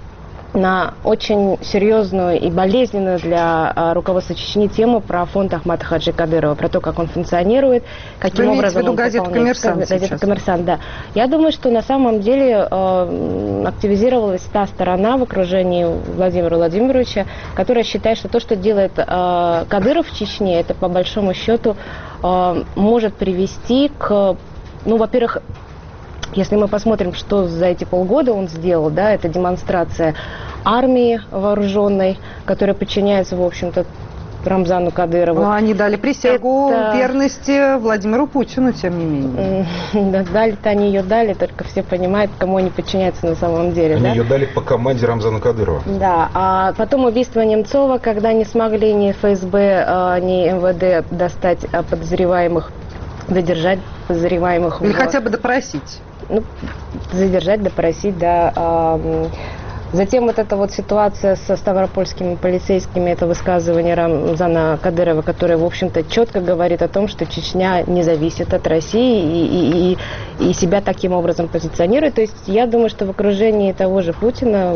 на очень серьезную и болезненную для а, руководства Чечни тему про фонд Ахмата Хаджи Кадырова, про то, как он функционирует, каким Вы образом в виду он газету выполняет. «Коммерсант» Газета сейчас? «Коммерсант», да. Я думаю, что на самом деле э, активизировалась та сторона в окружении Владимира Владимировича, которая считает, что то, что делает э, Кадыров в Чечне, это по большому счету э, может привести к, ну, во-первых, если мы посмотрим, что за эти полгода он сделал, да, это демонстрация армии вооруженной, которая подчиняется, в общем-то, Рамзану Кадырову. Но они дали присягу это... верности Владимиру Путину, тем не менее. Да, дали-то они ее дали, только все понимают, кому они подчиняются на самом деле. Они да? ее дали по команде Рамзана Кадырова. Да, а потом убийство Немцова, когда не смогли ни эф эс бэ, ни эм вэ дэ достать подозреваемых, задержать подозреваемых. Или в... хотя бы допросить. Ну, задержать, допросить, да. Затем вот эта вот ситуация со ставропольскими полицейскими, это высказывание Рамзана Кадырова, которое, в общем-то, четко говорит о том, что Чечня не зависит от России и, и, и себя таким образом позиционирует. То есть я думаю, что в окружении того же Путина,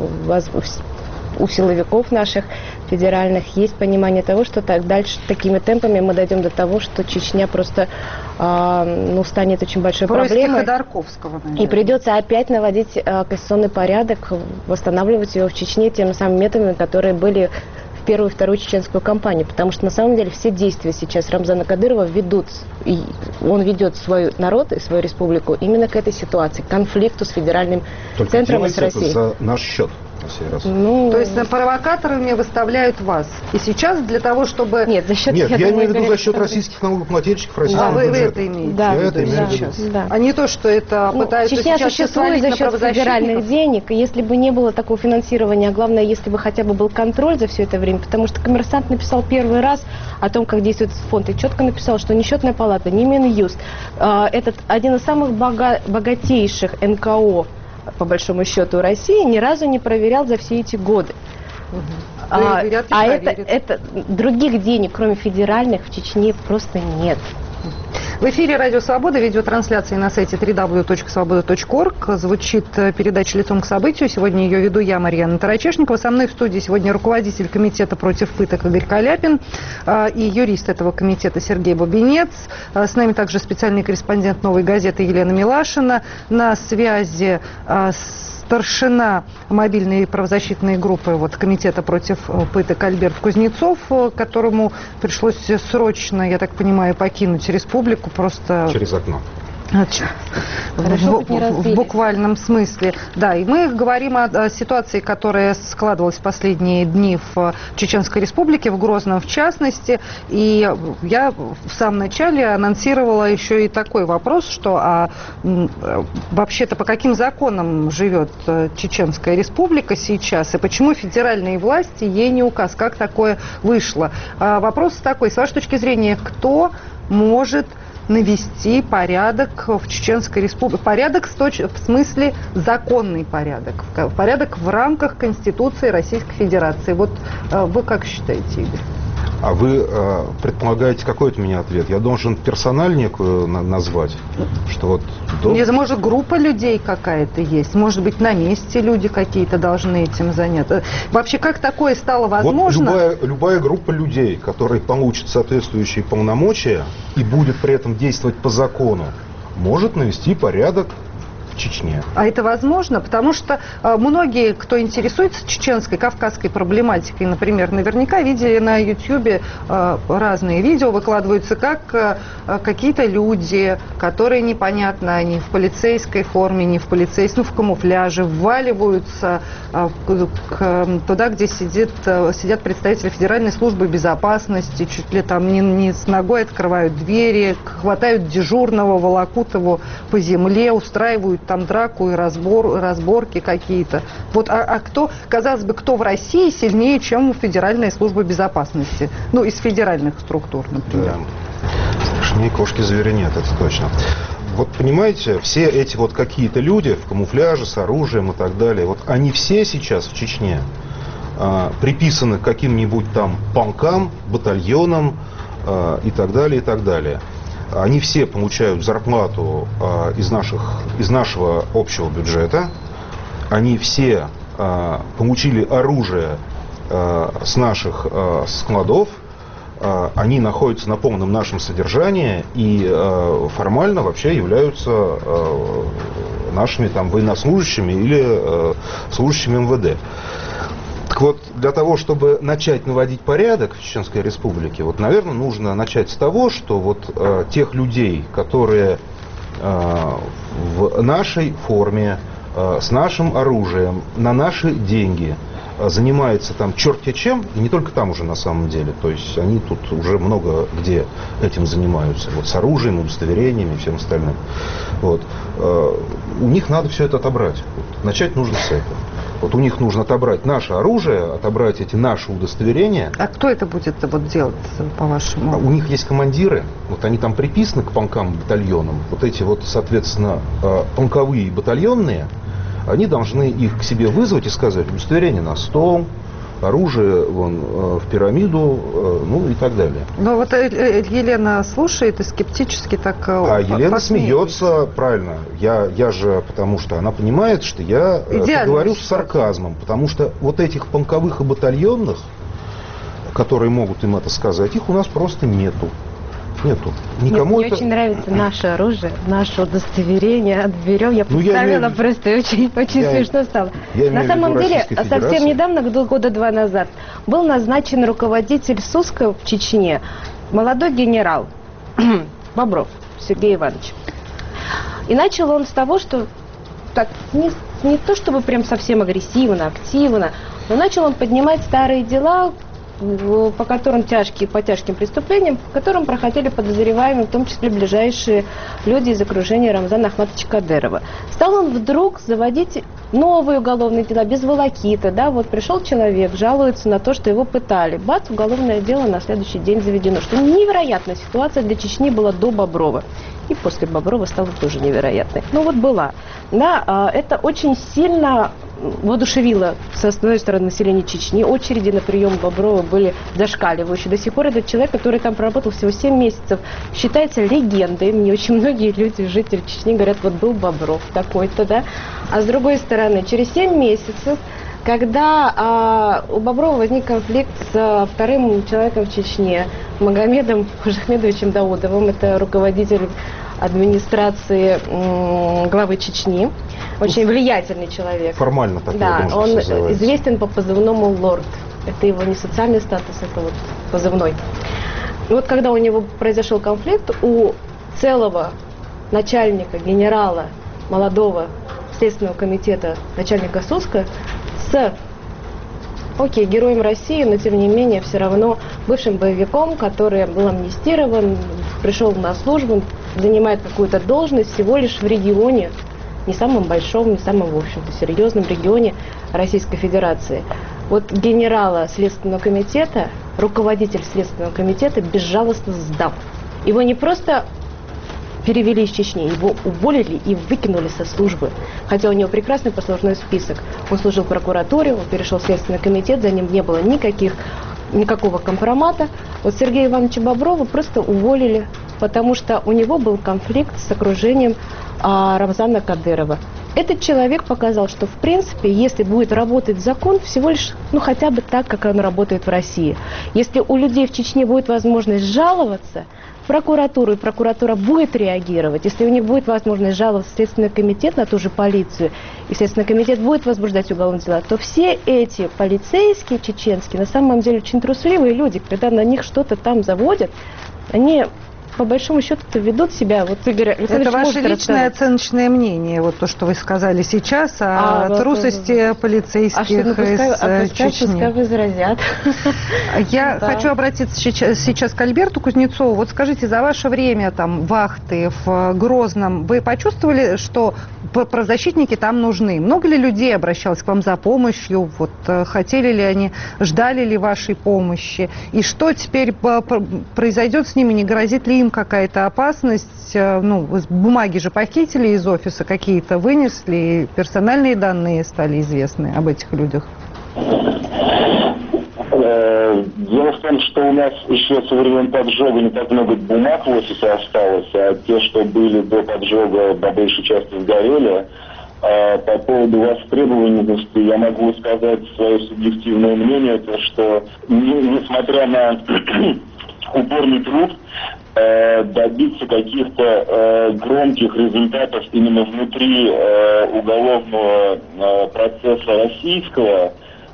у силовиков наших федеральных есть понимание того, что так дальше такими темпами мы дойдем до того, что Чечня просто э, ну, станет очень большой Бросьте проблемой. Ходорковского, наверное. И придется опять наводить э, конституционный порядок, восстанавливать его в Чечне теми самыми методами, которые были в первую и вторую чеченскую кампанию. Потому что на самом деле все действия сейчас Рамзана Кадырова ведут, и он ведет свой народ и свою республику именно к этой ситуации, к конфликту с федеральным Только центром и с Россией. Это за наш счет. Раз. Ну, то есть провокаторами выставляют вас. И сейчас для того, чтобы... Нет, за счет... Нет, я, я имею в виду за счет что... российских налогоплательщиков, российского а, вы, бюджета. вы это имеете? Да, я это имею в виду. Да. А не то, что это ну, пытаются Чечня сейчас существует за счет федеральных денег. И если бы не было такого финансирования, а главное, если бы хотя бы был контроль за все это время, потому что «Коммерсант» написал первый раз о том, как действует фонд, и четко написал, что ни счетная палата, ни Минюст, этот один из самых бога- богатейших эн ка о по большому счету России ни разу не проверял за все эти годы. Угу. А, а это, это других денег, кроме федеральных, в Чечне просто нет. В эфире «Радио Свобода», видеотрансляции на сайте дабл ю дабл ю дабл ю точка свобода точка орг. Звучит передача «Лицом к событию». Сегодня ее веду я, Марьяна Тарачешникова. Со мной в студии сегодня руководитель комитета против пыток Игорь Каляпин и юрист этого комитета Сергей Бубенец. С нами также специальный корреспондент «Новой газеты» Елена Милашина. На связи с старшина мобильной правозащитной группы вот, комитета против пыток Альберт Кузнецов, которому пришлось срочно, я так понимаю, покинуть республику просто... Через окно. В, в, в буквальном смысле. Да, и мы говорим о, о ситуации, которая складывалась в последние дни в Чеченской Республике, в Грозном в частности. И я в самом начале анонсировала еще и такой вопрос, что а, вообще-то по каким законам живет Чеченская Республика сейчас, и почему федеральные власти ей не указ, как такое вышло. А, вопрос такой, с вашей точки зрения, кто может навести порядок в Чеченской Республике. Порядок в смысле законный порядок. Порядок в рамках Конституции Российской Федерации. Вот вы как считаете, Игорь? А вы э, предполагаете какой от меня ответ? Я должен персональ некую на- назвать? Что вот до... Нет, может, группа людей какая-то есть? Может быть, на месте люди какие-то должны этим заняться? Вообще, как такое стало возможно? Вот любая, любая группа людей, которые получат соответствующие полномочия и будет при этом действовать по закону, может навести порядок в Чечне. А это возможно? Потому что э, многие, кто интересуется чеченской, кавказской проблематикой, например, наверняка видели на Ютьюбе э, разные видео, выкладываются, как э, какие-то люди, которые непонятно, они в полицейской форме, не в полицейской, ну, в камуфляже, вваливаются э, к, туда, где сидит, э, сидят представители Федеральной службы безопасности, чуть ли там не, не с ногой открывают двери, хватают дежурного, волокут его по земле, устраивают там драку и разбор, разборки какие-то. Вот, а, а кто, казалось бы, кто в России сильнее, чем Федеральная служба безопасности? Ну, из федеральных структур, например. Да. Страшнее кошки зверя нет, это точно. Вот понимаете, все эти вот какие-то люди в камуфляже, с оружием и так далее, вот они все сейчас в Чечне э, приписаны к каким-нибудь там полкам, батальонам э, и так далее, и так далее. Они все получают зарплату э, из, наших, из нашего общего бюджета. Они все получили оружие с наших складов, они находятся на полном нашем содержании и формально вообще являются нашими там военнослужащими или служащими эм вэ дэ. Так вот, для того, чтобы начать наводить порядок в Чеченской Республике, вот, наверное, нужно начать с того, что вот э, тех людей, которые э, в нашей форме, э, с нашим оружием, на наши деньги э, занимаются там черти чем, и не только там уже на самом деле, то есть они тут уже много где этим занимаются, вот с оружием, удостоверениями и всем остальным. Вот. Э, у них надо все это отобрать. Вот. Начать нужно с этого. Вот у них нужно отобрать наше оружие, отобрать эти наши удостоверения. А кто это будет вот делать, по-вашему? У них есть командиры, вот они там приписаны к полкам, батальонам. Вот эти вот, соответственно, полковые и батальонные, они должны их к себе вызвать и сказать: удостоверение на стол, оружие вон в пирамиду, ну и так далее. Но вот Елена слушает и скептически так... А Елена смеется, правильно. Я, я же, потому что она понимает, что я говорю с сарказмом, потому что вот этих полковых и батальонных, которые могут им это сказать, их у нас просто нету. Нету. Никому Мне это... очень нравится наше оружие, наше удостоверение. Отберем. Я представила ну, просто, очень, очень я, смешно стало. Я На самом деле, совсем недавно, года два назад, был назначен руководитель СУСКа в Чечне, молодой генерал Бобров Сергей Иванович. И начал он с того, что так, не, не то чтобы прям совсем агрессивно, активно, но начал он поднимать старые дела, по которым тяжкие, по тяжким преступлениям, по которым проходили подозреваемые, в том числе ближайшие люди из окружения Рамзана Ахматовича Кадырова. Стал он вдруг заводить новые уголовные дела, без волокиты, да, вот пришел человек, жалуется на то, что его пытали, бац, уголовное дело на следующий день заведено, что невероятная ситуация для Чечни была до Боброва. И после Боброва стала тоже невероятной. Ну вот была. Да, это очень сильно воодушевило с одной стороны население Чечни. Очереди на прием Боброва были зашкаливающие. До сих пор этот человек, который там проработал всего семь месяцев, считается легендой. Мне очень многие люди, жители Чечни, говорят, вот был Бобров такой-то, да. А с другой стороны, через семь месяцев, когда а, у Боброва возник конфликт с а, вторым человеком в Чечне, Магомедом Хужахмедовичем Даудовым, это руководитель администрации м, главы Чечни, очень влиятельный человек. Формально такой. Да, он называется. Известен по позывному «Лорд». Это его не социальный статус, это вот позывной. И вот когда у него произошел конфликт, у целого начальника, генерала, молодого Следственного комитета, начальника СУСКа, с, окей, героем России, но тем не менее все равно бывшим боевиком, который был амнистирован, пришел на службу, занимает какую-то должность всего лишь в регионе, не самом большом, не самом, в общем-то, серьезном регионе Российской Федерации. Вот генерала Следственного комитета, руководитель Следственного комитета безжалостно сдал. Его не просто перевели из Чечни, его уволили и выкинули со службы. Хотя у него прекрасный послужной список. Он служил в прокуратуре, он перешел в Следственный комитет, за ним не было никаких, никакого компромата. Вот Сергея Ивановича Боброва просто уволили, потому что у него был конфликт с окружением а, Рамзана Кадырова. Этот человек показал, что в принципе, если будет работать закон, всего лишь, ну хотя бы так, как он работает в России. Если у людей в Чечне будет возможность жаловаться в прокуратуру, и прокуратура будет реагировать, если у них будет возможность жаловаться в Следственный комитет на ту же полицию, и Следственный комитет будет возбуждать уголовные дела, то все эти полицейские чеченские на самом деле очень трусливые люди, когда на них что-то там заводят, они по большому счету ведут себя, вот Игорь Александрович, это ваше личное оценочное мнение, вот то, что вы сказали сейчас о а, трусости вот, полицейских а что, ну, пускай, из а пускай, Чечни. Пускай возразят. Я да. хочу обратиться сейчас, сейчас к Альберту Кузнецову. Вот скажите, за ваше время там вахты в Грозном вы почувствовали, что правозащитники там нужны? Много ли людей обращалось к вам за помощью? Вот, хотели ли они, ждали ли вашей помощи? И что теперь произойдет с ними? Не грозит ли им какая-то опасность? Ну, бумаги же похитили из офиса, какие-то вынесли, персональные данные стали известны об этих людях. Дело в том, что у нас еще со времен поджога не так много бумаг в офисе осталось, а те, что были до поджога, по большей части сгорели. По поводу востребованности я могу сказать свое субъективное мнение, то что несмотря на упорный труд, добиться каких-то громких результатов именно внутри уголовного процесса российского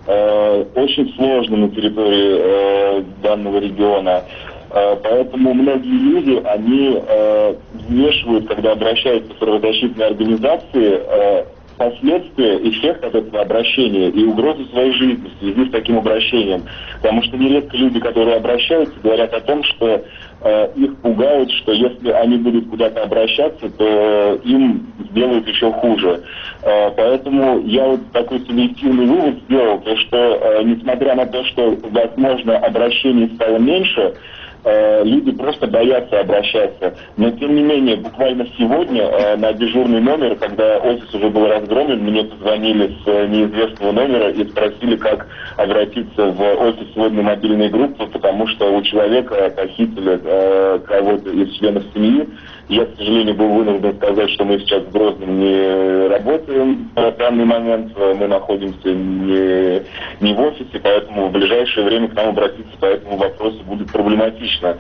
очень сложно на территории данного региона. Поэтому многие люди, они э, вмешивают, когда обращаются в правозащитные организации, э, последствия, эффект от этого обращения и угрозу своей жизни в связи с таким обращением. Потому что нередко люди, которые обращаются, говорят о том, что э, их пугают, что если они будут куда-то обращаться, то им сделают еще хуже. Э, поэтому я вот такой субъективный вывод сделал, то что э, несмотря на то, что, возможно, обращений стало меньше, люди просто боятся обращаться. Но, тем не менее, буквально сегодня э, на дежурный номер, когда офис уже был разгромлен, мне позвонили с неизвестного номера и спросили, как обратиться в офис сводной мобильной группы, потому что у человека похитили э, кого-то из членов семьи. Я, к сожалению, был вынужден сказать, что мы сейчас в Грозном не работаем в данный момент, мы находимся не, не в офисе, поэтому в ближайшее время к нам обратиться по этому вопросу будет проблематично.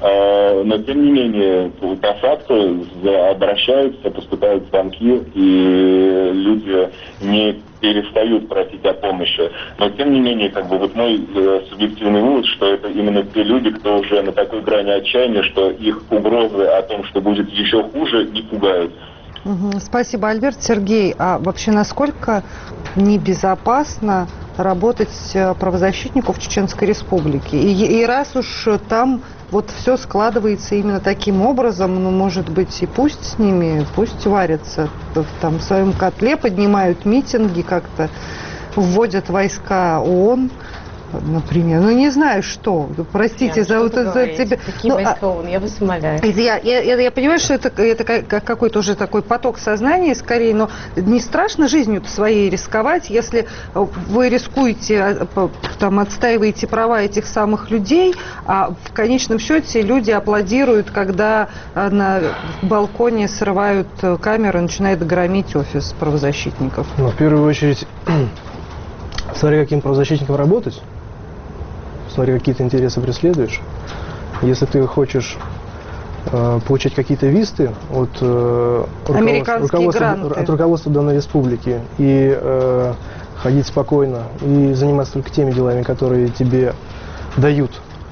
Но, тем не менее, по факту обращаются, поступают звонки, и люди не перестают просить о помощи. Но, тем не менее, как бы вот мой э, субъективный вывод, что это именно те люди, кто уже на такой грани отчаяния, что их угрозы о том, что будет еще хуже, не пугают. Угу. Спасибо, Альберт. Сергей, а вообще насколько небезопасно работать правозащитнику в Чеченской Республике? И, и раз уж там вот все складывается именно таким образом, ну, может быть, и пусть с ними, пусть варятся там в своем котле, поднимают митинги как-то, вводят войска ООН, например. Ну, не знаю, что. Простите за вот это. Тебе... Какие ну, войска ООН? Я вас умоляю. Я, я, я, я понимаю, что это, это какой-то уже такой поток сознания, скорее, но не страшно жизнью-то своей рисковать, если вы рискуете, там, отстаиваете права этих самых людей, а в конечном счете люди аплодируют, когда на балконе срывают камеру и начинает громить офис правозащитников. Ну, в первую очередь, смотри, каким правозащитником работать. Смотри, какие ты интересы преследуешь. Если ты хочешь э, получать какие-то висты от, э, руководства, руководства, от руководства данной республики и э, ходить спокойно и заниматься только теми делами, которые тебе дают,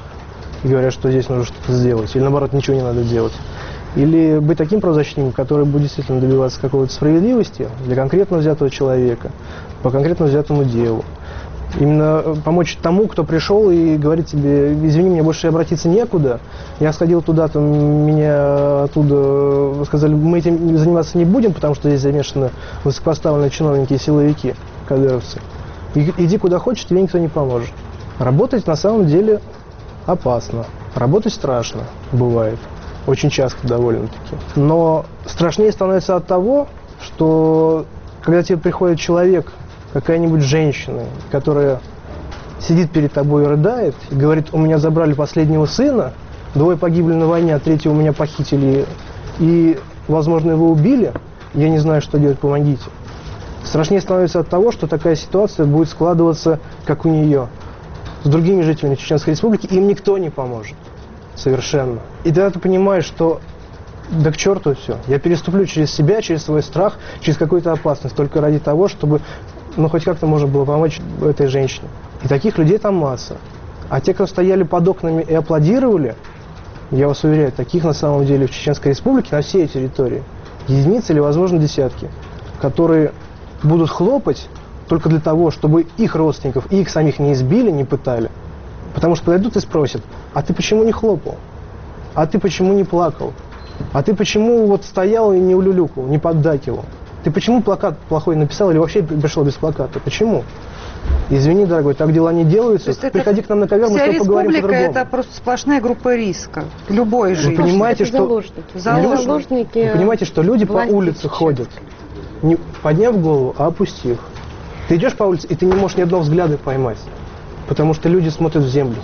и говорят, что здесь нужно что-то сделать, или наоборот, ничего не надо делать. Или быть таким правозащитником, который будет действительно добиваться какой-то справедливости для конкретно взятого человека, по конкретно взятому делу. Именно помочь тому, кто пришел и говорит тебе: извини, мне больше обратиться некуда, я сходил туда-то, меня оттуда сказали, мы этим заниматься не будем, потому что здесь замешаны высокопоставленные чиновники и силовики, кадыровцы. И, иди куда хочешь, тебе никто не поможет. Работать на самом деле опасно, работать страшно бывает, очень часто довольно-таки. Но страшнее становится от того, что когда тебе приходит человек, какая-нибудь женщина, которая сидит перед тобой и рыдает, и говорит: у меня забрали последнего сына, двое погибли на войне, а третьего меня похитили, и, возможно, его убили, я не знаю, что делать, помогите. Страшнее становится от того, что такая ситуация будет складываться, как у нее, с другими жителями Чеченской Республики, им никто не поможет. Совершенно. И тогда ты понимаешь, что да к черту все. Я переступлю через себя, через свой страх, через какую-то опасность, только ради того, чтобы, ну, хоть как-то можно было помочь этой женщине. И таких людей там масса. А те, кто стояли под окнами и аплодировали, я вас уверяю, таких на самом деле в Чеченской Республике, на всей территории, единицы или, возможно, десятки, которые будут хлопать только для того, чтобы их родственников и их самих не избили, не пытали. Потому что подойдут и спросят: а ты почему не хлопал? А ты почему не плакал? А ты почему вот стоял и не улюлюкал, не поддакивал? Ты почему плакат плохой написал или вообще пришел без плаката? Почему? Извини, дорогой, так дела не делаются. Приходи к нам на ковер, мы с тобой поговорим по-другому. Вся республика — это просто сплошная группа риска. Любой жизни. Вы понимаете, что... Заложники. Заложники. Вы понимаете, что люди по улице ходят, не подняв голову, а опустив. Ты идешь по улице, и ты не можешь ни одного взгляда поймать, потому что люди смотрят в землю.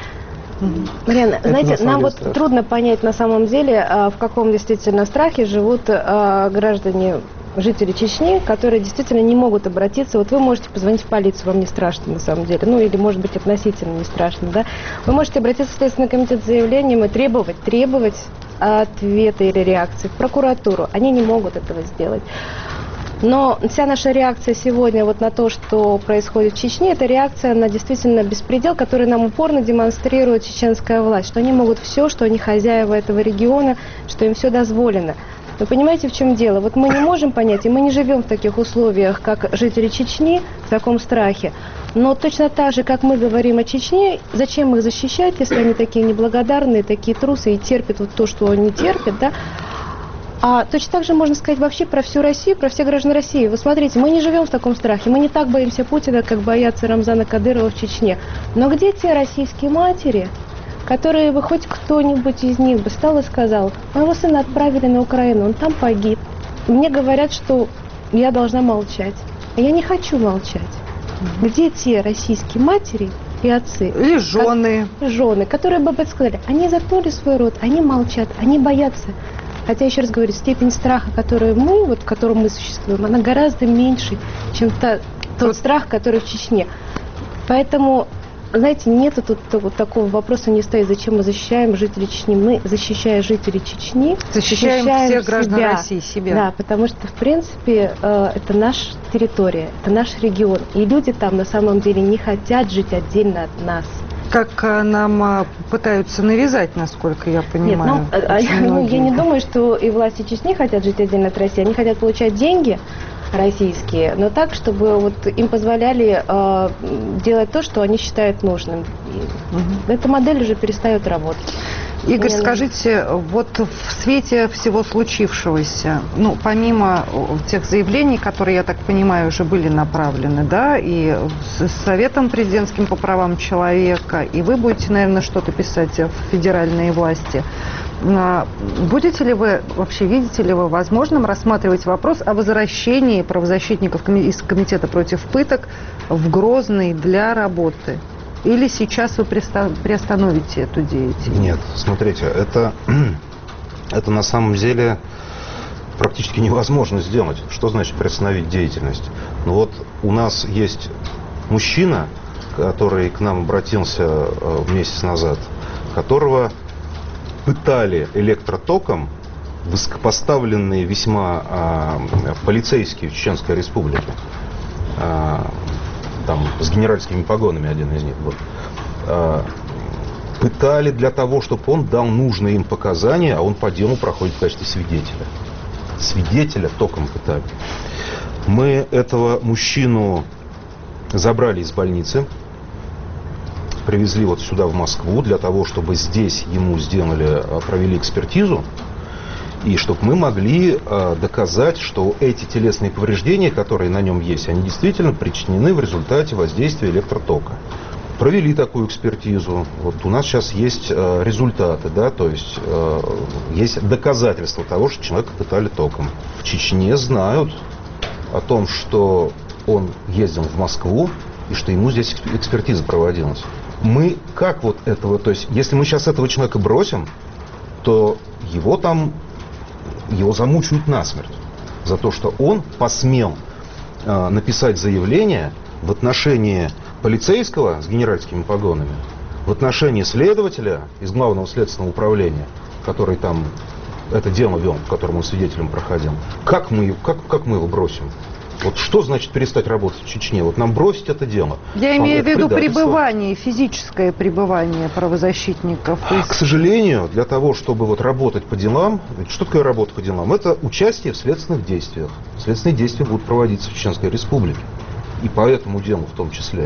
Марьяна, знаете, нам вот страшно. Трудно понять на самом деле, в каком действительно страхе живут граждане жители Чечни, которые действительно не могут обратиться. Вот вы можете позвонить в полицию, вам не страшно на самом деле, ну или может быть относительно не страшно, да. Вы можете обратиться в Следственный комитет с заявлением и требовать, требовать ответа или реакции в прокуратуру. Они не могут этого сделать. Но вся наша реакция сегодня вот на то, что происходит в Чечне, это реакция на действительно беспредел, который нам упорно демонстрирует чеченская власть, что они могут все, что они хозяева этого региона, что им все дозволено. Вы понимаете, в чем дело? Вот мы не можем понять, и мы не живем в таких условиях, как жители Чечни, в таком страхе. Но точно так же, как мы говорим о Чечне, зачем их защищать, если они такие неблагодарные, такие трусы и терпят вот то, что они терпят, да? А точно так же можно сказать вообще про всю Россию, про всех граждан России. Вы смотрите, мы не живем в таком страхе, мы не так боимся Путина, как боятся Рамзана Кадырова в Чечне. Но где те российские матери, которые бы хоть кто-нибудь из них бы встал и сказал: моего сына отправили на Украину, он там погиб. Мне говорят, что я должна молчать. А я не хочу молчать. Где те российские матери и отцы? Или жены. Как, жены, которые бы сказали, они заткнули свой рот, они молчат, они боятся. Хотя, еще раз говорю, степень страха, которую мы, вот, в котором мы существуем, она гораздо меньше, чем та, тот страх, который в Чечне. Поэтому, знаете, нету тут вот такого вопроса не стоит, зачем мы защищаем жителей Чечни. Мы, защищая жителей Чечни, защищаем, защищаем всех граждан себя. России, себя. Да, потому что, в принципе, э, это наша территория, это наш регион. И люди там на самом деле не хотят жить отдельно от нас. Как нам пытаются навязать, насколько я понимаю. Нет, ну, а, ну, я не думаю, что и власти Чечни хотят жить отдельно от России. Они хотят получать деньги российские, но так, чтобы вот им позволяли э, делать то, что они считают нужным. И угу. Эта модель уже перестает работать. Игорь, Мне скажите, нужно... вот в свете всего случившегося, ну, помимо тех заявлений, которые, я так понимаю, уже были направлены, да, и с Советом президентским по правам человека, и вы будете, наверное, что-то писать в федеральные власти, будете ли вы, вообще видите ли вы возможным рассматривать вопрос о возвращении правозащитников из Комитета против пыток в Грозный для работы? Или сейчас вы приостановите эту деятельность? Нет, смотрите, это, это на самом деле практически невозможно сделать. Что значит приостановить деятельность? Ну вот у нас есть мужчина, который к нам обратился месяц назад, которого пытали электротоком высокопоставленные весьма а, полицейские в Чеченской Республике. А, там с генеральскими погонами один из них был. А, пытали для того, чтобы он дал нужные им показания, а он по делу проходит в качестве свидетеля. Свидетеля током пытали. Мы этого мужчину забрали из больницы, привезли вот сюда, в Москву, для того, чтобы здесь ему сделали, провели экспертизу, и чтобы мы могли э, доказать, что эти телесные повреждения, которые на нем есть, они действительно причинены в результате воздействия электротока. Провели такую экспертизу. Вот у нас сейчас есть э, результаты, да, то есть э, есть доказательства того, что человека пытали током. В Чечне знают о том, что он ездил в Москву и что ему здесь экспертиза проводилась. Мы как вот этого, то есть если мы сейчас этого человека бросим, то его там, его замучают насмерть за то, что он посмел э, написать заявление в отношении полицейского с генеральскими погонами, в отношении следователя из Главного следственного управления, который там это дело вел, в котором он свидетелем проходил. Как мы, как, как мы его бросим? Вот что значит перестать работать в Чечне? Вот нам бросить это дело. Я имею в виду пребывание, физическое пребывание правозащитников. А, к сожалению, для того, чтобы вот работать по делам, что такое работа по делам? Это участие в следственных действиях. Следственные действия будут проводиться в Чеченской Республике. И по этому делу в том числе.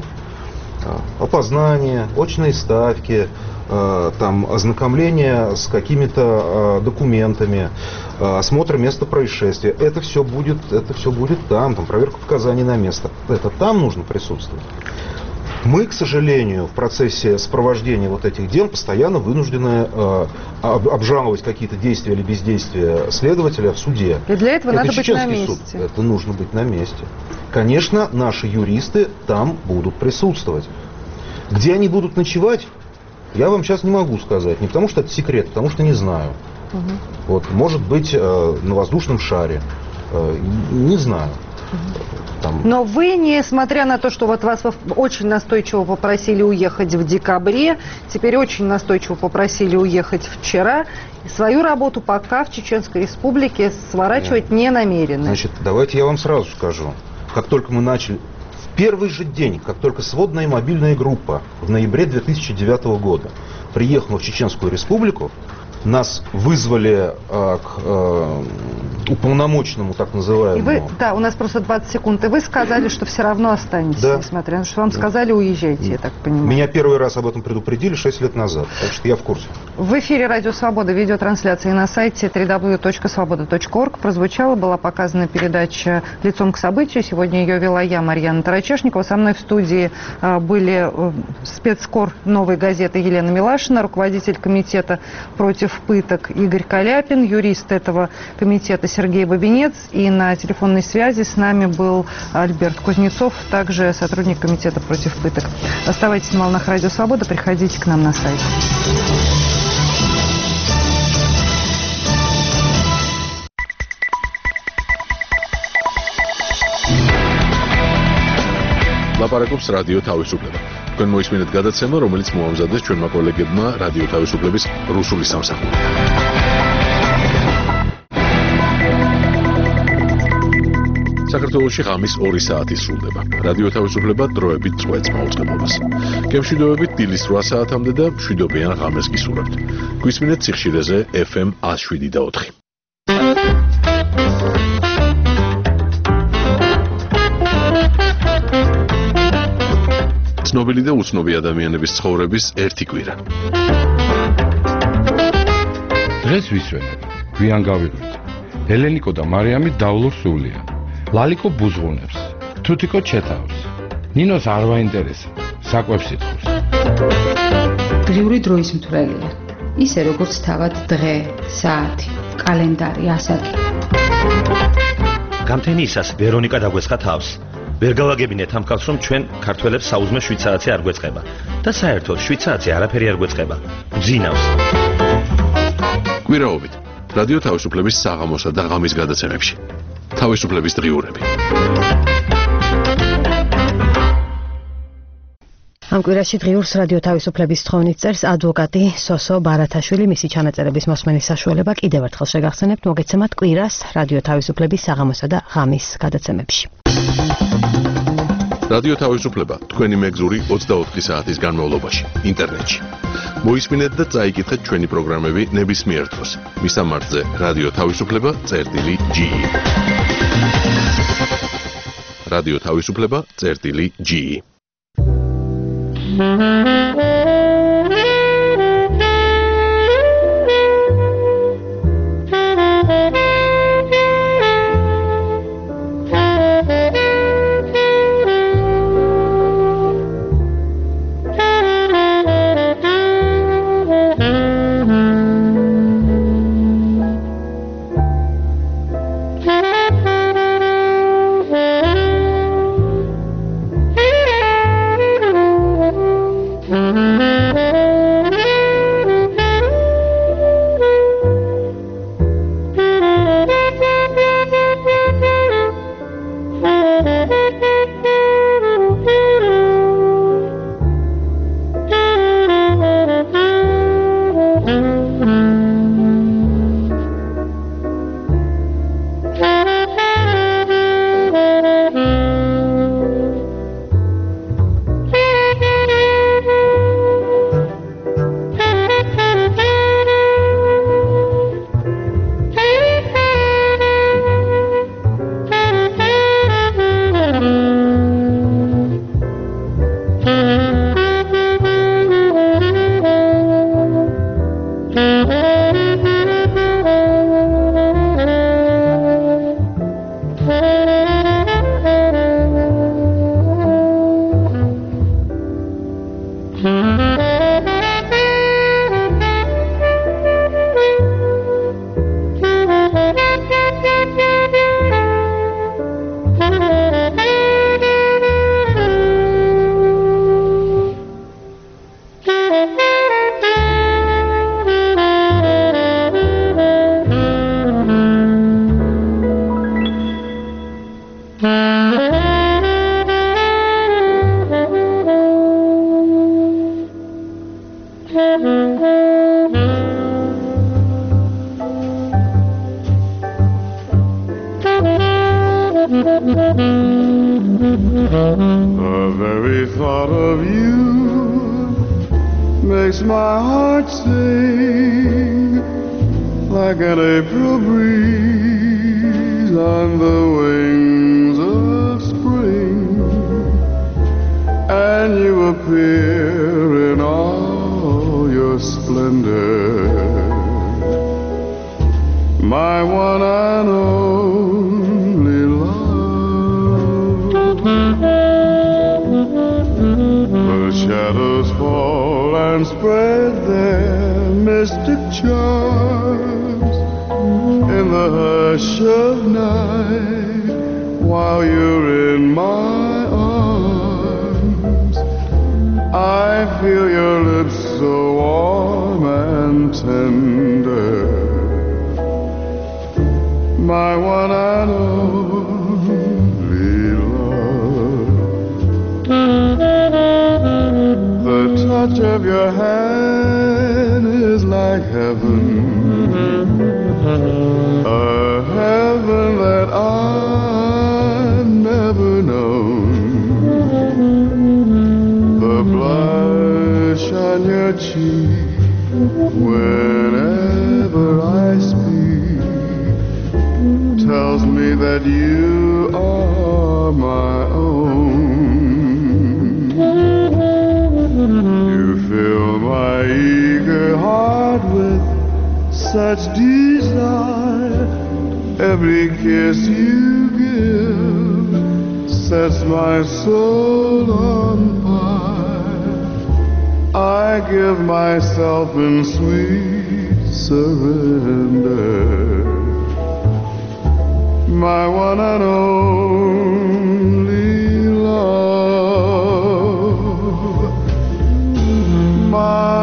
Опознание, очные ставки, там, ознакомление с какими-то документами, осмотр места происшествия. Это все будет, это все будет там, там, проверка показаний на место. Это там нужно присутствовать. Мы, к сожалению, в процессе сопровождения вот этих дел постоянно вынуждены э, обжаловать какие-то действия или бездействия следователя в суде. И для этого это надо быть на месте. Суд. Это нужно быть на месте. Конечно, наши юристы там будут присутствовать. Где они будут ночевать, я вам сейчас не могу сказать. Не потому что это секрет, потому что не знаю. Угу. Вот, может быть, э, на воздушном шаре. Не знаю. Там... Но вы, несмотря на то, что вот вас очень настойчиво попросили уехать в декабре, теперь очень настойчиво попросили уехать вчера, свою работу пока в Чеченской Республике сворачивать не намерены. Значит, давайте я вам сразу скажу. Как только мы начали, в первый же день, как только сводная мобильная группа в ноябре две тысячи девятого года приехала в Чеченскую Республику, нас вызвали э, к э, уполномоченному, так называемому. И вы, да, у нас просто двадцать секунд, и вы сказали, что все равно останетесь, да. Несмотря на то, что вам сказали, уезжайте, я так понимаю. Меня первый раз об этом предупредили шесть лет назад, так что я в курсе. В эфире Радио Свобода, видеотрансляции на сайте дабл ю дабл ю дабл ю точка свобода точка орг прозвучала, была показана передача «Лицом к событию». Сегодня ее вела я, Марьяна Тарачешникова. Со мной в студии были спецкор «Новой газеты» Елена Милашина, руководитель комитета против пыток Игорь Каляпин, юрист этого комитета Сергей Бабинец, и на телефонной связи с нами был Альберт Кузнецов, также сотрудник комитета против пыток. Оставайтесь на волнах Радио Свобода, приходите к нам на сайт. ლაპარაკობს რადიო თავისუფლება. თქვენ მოისმინეთ გადაცემა, რომელიც მოამზადეს ჩვენმა კოლეგებმა რადიო თავისუფლების რუსული სამსახური. საქართველოში ღამის ორი საათი სრულდება. რადიო თავისუფლება დროებით წვეთს მაუწყებლობას. გემშვიდობებით დილის რვა საათამდე და მშვიდობიან ღამეს გისურვებთ. გვისმინეთ სიხშირეზე ეფ ემ one oh seven და four. ცნობილი და უცნობი ადამიანების ცხოვრების ერთი კვირა. დღეს ვისვენებ, გვიან გავიღვით. ელენიკო და მარიამი დავლურ სულია. ლალიკო ბუზღუნებს, თუთიკო ჩეთავს. ნინოს არ ვაინტერესა, საკვებს იტყვის. დღიური დროის მთვრელია. ისე როგორც თავად დღე, საათი, კალენდარი, ასაკი. გამთენიისას ვერონიკა დაგვეცხა თავს. ვერ გავაგებინეთ ამ ხალხს, რომ ჩვენ ქართველებს საუზმე შვიცარაცი არ გვეწყება და საერთოდ შვიცარაცი არაფერი არ გვეწყება. გძინავს. კვირაობით რადიო თავისუფლების საღამოსა და ღამის გადაცემებში. თავისუფლების დღიურები. ამ კვირაში დღიურს რადიო თავისუფლების თხოვნით წერს ადვოკატი სოსო ბარათაშვილი. მისი ჩანაწერების მოსმენის საშუალება კიდევ ერთხელ შეგახსენებთ, მოგეცემათ კვირას რადიო თავისუფლების საღამოსა და ღამის გადაცემებში. რადიო თავისუფლება თქვენი მეგზური ოცდაოთხი საათის განმავლობაში ინტერნეტში. მოისმინეთ და წაიკითხეთ ჩვენი პროგრამები ნებისმიერ დროს. მისამართზე რადიო თავისუფლება წერტილი ჯი. რადიო თავისუფლება წერტილი ჯი. Mm-hmm. makes my heart sing like an April breeze on the wings of spring, and you appear in all your splendor, my one and only love. The shadows fall and spread their mystic charms in the hush of night while you're in my arms. I feel your lips so warm and tender, my one and only love. The touch of your hand is like heaven, a heaven that I've never known. The blush on your cheek whenever I speak tells me that you are my own. You fill my eager heart with such desire. Every kiss you give sets my soul on fire. I give myself in sweet surrender, my one and only love, my